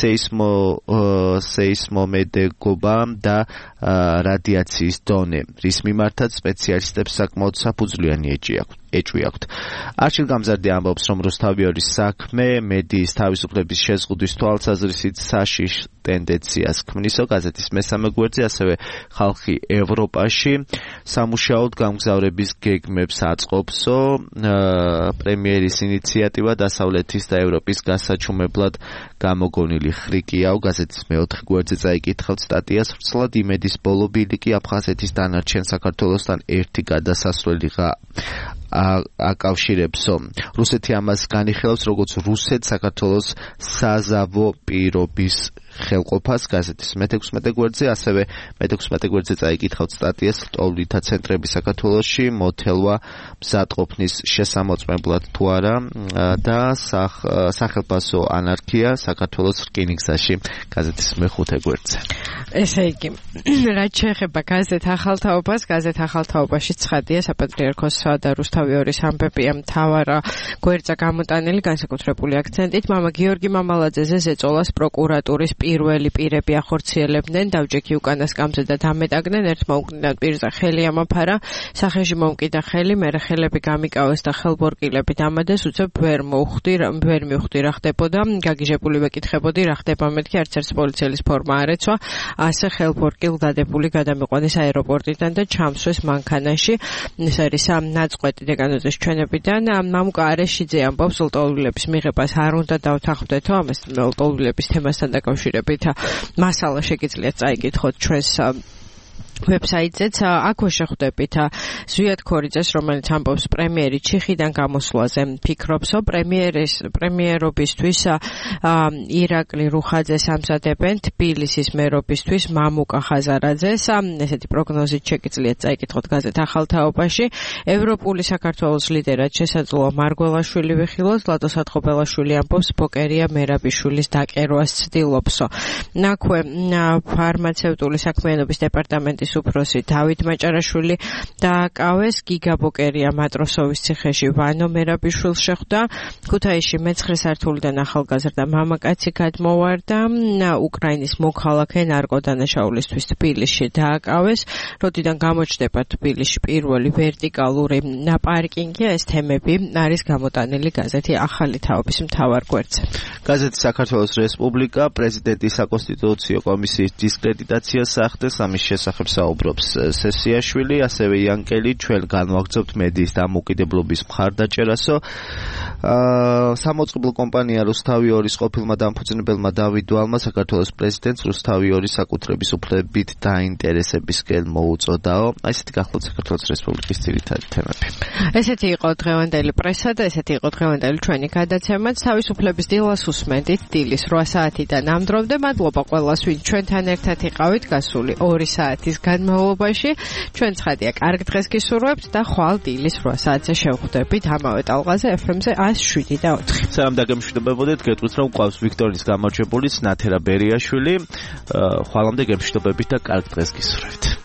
სეისმომედეგობა და რადიაციის დონე, რის მიმართაც სპეციალისტებს საკმაოდ საფუძვლიანი ეჭვი აქვთ. არჩილ გამზარდი ამბობს, რომ რუსთავიორის საქმე მედიის თავისუფლების შეზღუდვის თვალსაზრისით საშიშ ტენდენციას ქმნისო. გაზეთის მესამე გვერდზე ასევე ხალხი ევროპაში სამუშაოდ გამგზავრების გეგმებს აწყობსო. პრემიერის ინიციატივა დასავლეთის და ევროპის გასაჩუმებლად გამოგონილი ხრიკიაო. გაზეთის მეოთხე გვერდზე წაიკითხავთ სტატიას, ვრცლად იმედის ბოლო ბილიკი აფხაზეთის დანარჩენ საქართველოსთან ერთი გადასასვლელიღა აკავშირებსო. რუსეთი ამას განიხილავს როგორც რუსეთ-საქართველოს საზავო პირობის ხელყოფას. გაზეთის მე-16 გვერდზე, ასევე მე-16 გვერდზე წაიკითხავთ სტატიას ლტოლვილთა ცენტრები საქართველოში, მოთელვა მზადყოფნის შესამოწმებლად თუ არა და სახელმწიფო ანარქია საქართველოს რკინიგზაში. გაზეთის მე-5 გვერდზე.
ესე იგი, რაც შეეხება გაზეთ ახალთაობას, გაზეთ ახალთაობაში ცხადია საპატრიარქოს და რუსთავიორის ამბებია მთავარ გვერდზე გამოტანილი განსაკუთრებული აქცენტით. მამა გიორგი მამალაძეზე ზეწოლას პროკურატურის პირველი პირები ახორციელებდნენ, დავჯექი უკანასკამზე და დამეტაგდნენ, ერთმა უკნიდან პირზე ხელი ამაფარა, სახეში მომკიდა ხელი, მერე ხელები გამიკავეს და ხელბორკილები დამადეს, უცებ ვერ მივხვდი რა ხდებოდა, გაგიჟებული ვეკითხებოდი რა ხდება, მეთქი არც ერთ პოლიციელის ფორმა არ ეცვა, ასე ხელბორკილ დადებული გადამიყვანეს აეროპორტიდან და ჩამსვეს მანქანაში. ეს არის ნაწყვეტი დეკანოზის ჩვენებიდან. მამუკა არეშიძე ამბობს, ლტოლვილების მიღებას არ უნდა დავთანხმდეთო, ამას ლტოლვილების თემასთან დაკავშირებით მასალა შეგიძლიათ წაიკითხოთ ჩვენს ვებსაიტზეც. აქვე შეხვდებით ზვიად ქორიძეს, რომელიც ამბობს პრემიერი ჩიხიდან გამოსვლაზე ფიქრობსო. პრემიერობისთვის ირაკლი რუხაძეს ამზადებენ, თბილისის მერობისთვის მამუკა ხაზარაძეს. ესეთი პროგნოზით შეგიძლიათ წაიკითხოთ გაზეთ ახალთაობაში. ევროპული საქართველოს ლიდერად შესაძლოა მარგველაშვილი ვიხილოს. ლადო სათხობელაშვილი ამბობს, ბოკერია მერაბიშვილის დაკერვას ცდილობსო. აქვე ფარმაცევტული საქმიანობის დეპარტამენტის უფროსი დავით მაჭარაშვილი დააკავეს. გიგა ბოკერია მატროსოვის ციხეში ვანო მერაბიშვილს შეხვდა. ქუთაისში მე-9 სართულიდან ახალგაზრდა მამაკაცი გადმოვარდა. უკრაინის მოქალაქე ნარკოდანაშაულისთვის თბილისში დააკავეს. როდიდან გამოჩნდება თბილისში პირველი ვერტიკალური პარკინგი, ეს თემები არის გამოტანილი გაზეთი ახალი თაობის მთავარ გვერდზე.
გაზეთი საქართველოს რესპუბლიკა პრეზიდენტის საკონსტიტუციო კომისიის დისკრედიტაციას ახდენს. ამის შესახებ საუბრობს სესიაშვილი, ასევე იანკელი. ჩვენ განვაგრძობთ მედიის დამოუკიდებლობის მხარდაჭერასო. სამოწყობლო კომპანია რუსთავიორის ყოფილმა დამფუძნებელმა დავით დვალმა საქართველოს პრეზიდენტს რუსთავიორის საკუთრების უფლებებით დაინტერესებისკენ მოუწოდაო. ესეთი გახლავთ საქართველოს რესპუბლიკის ძირითადი თემები.
ესეთი იყო დღევანდელი პრესა და ესეთი იყო დღევანდელი ჩვენი გადაცემაც. თავისუფლების დილას უსმენდით დილის 8 საათიდან ამ დრომდე. მადლობა ყველას, ვინც ჩვენთან ერთად იყავით გასული 2 საათის განმავლობაში. ჩვენ ცხადია, კარგ დღეს გისურვებთ და ხვალ დილის 8 საათზე შევხვდებით ამავე ტალღაზე FM-ზე 107.4.
სანამ დაგემშვიდობებოდეთ, გეტყვით რომ გვყავს ვიქტორიის გამარჯვებულიც ნათერა ბერიაშვილი. ხვალამდე გემშვიდობებით და კარგ დღეს გისურვებთ.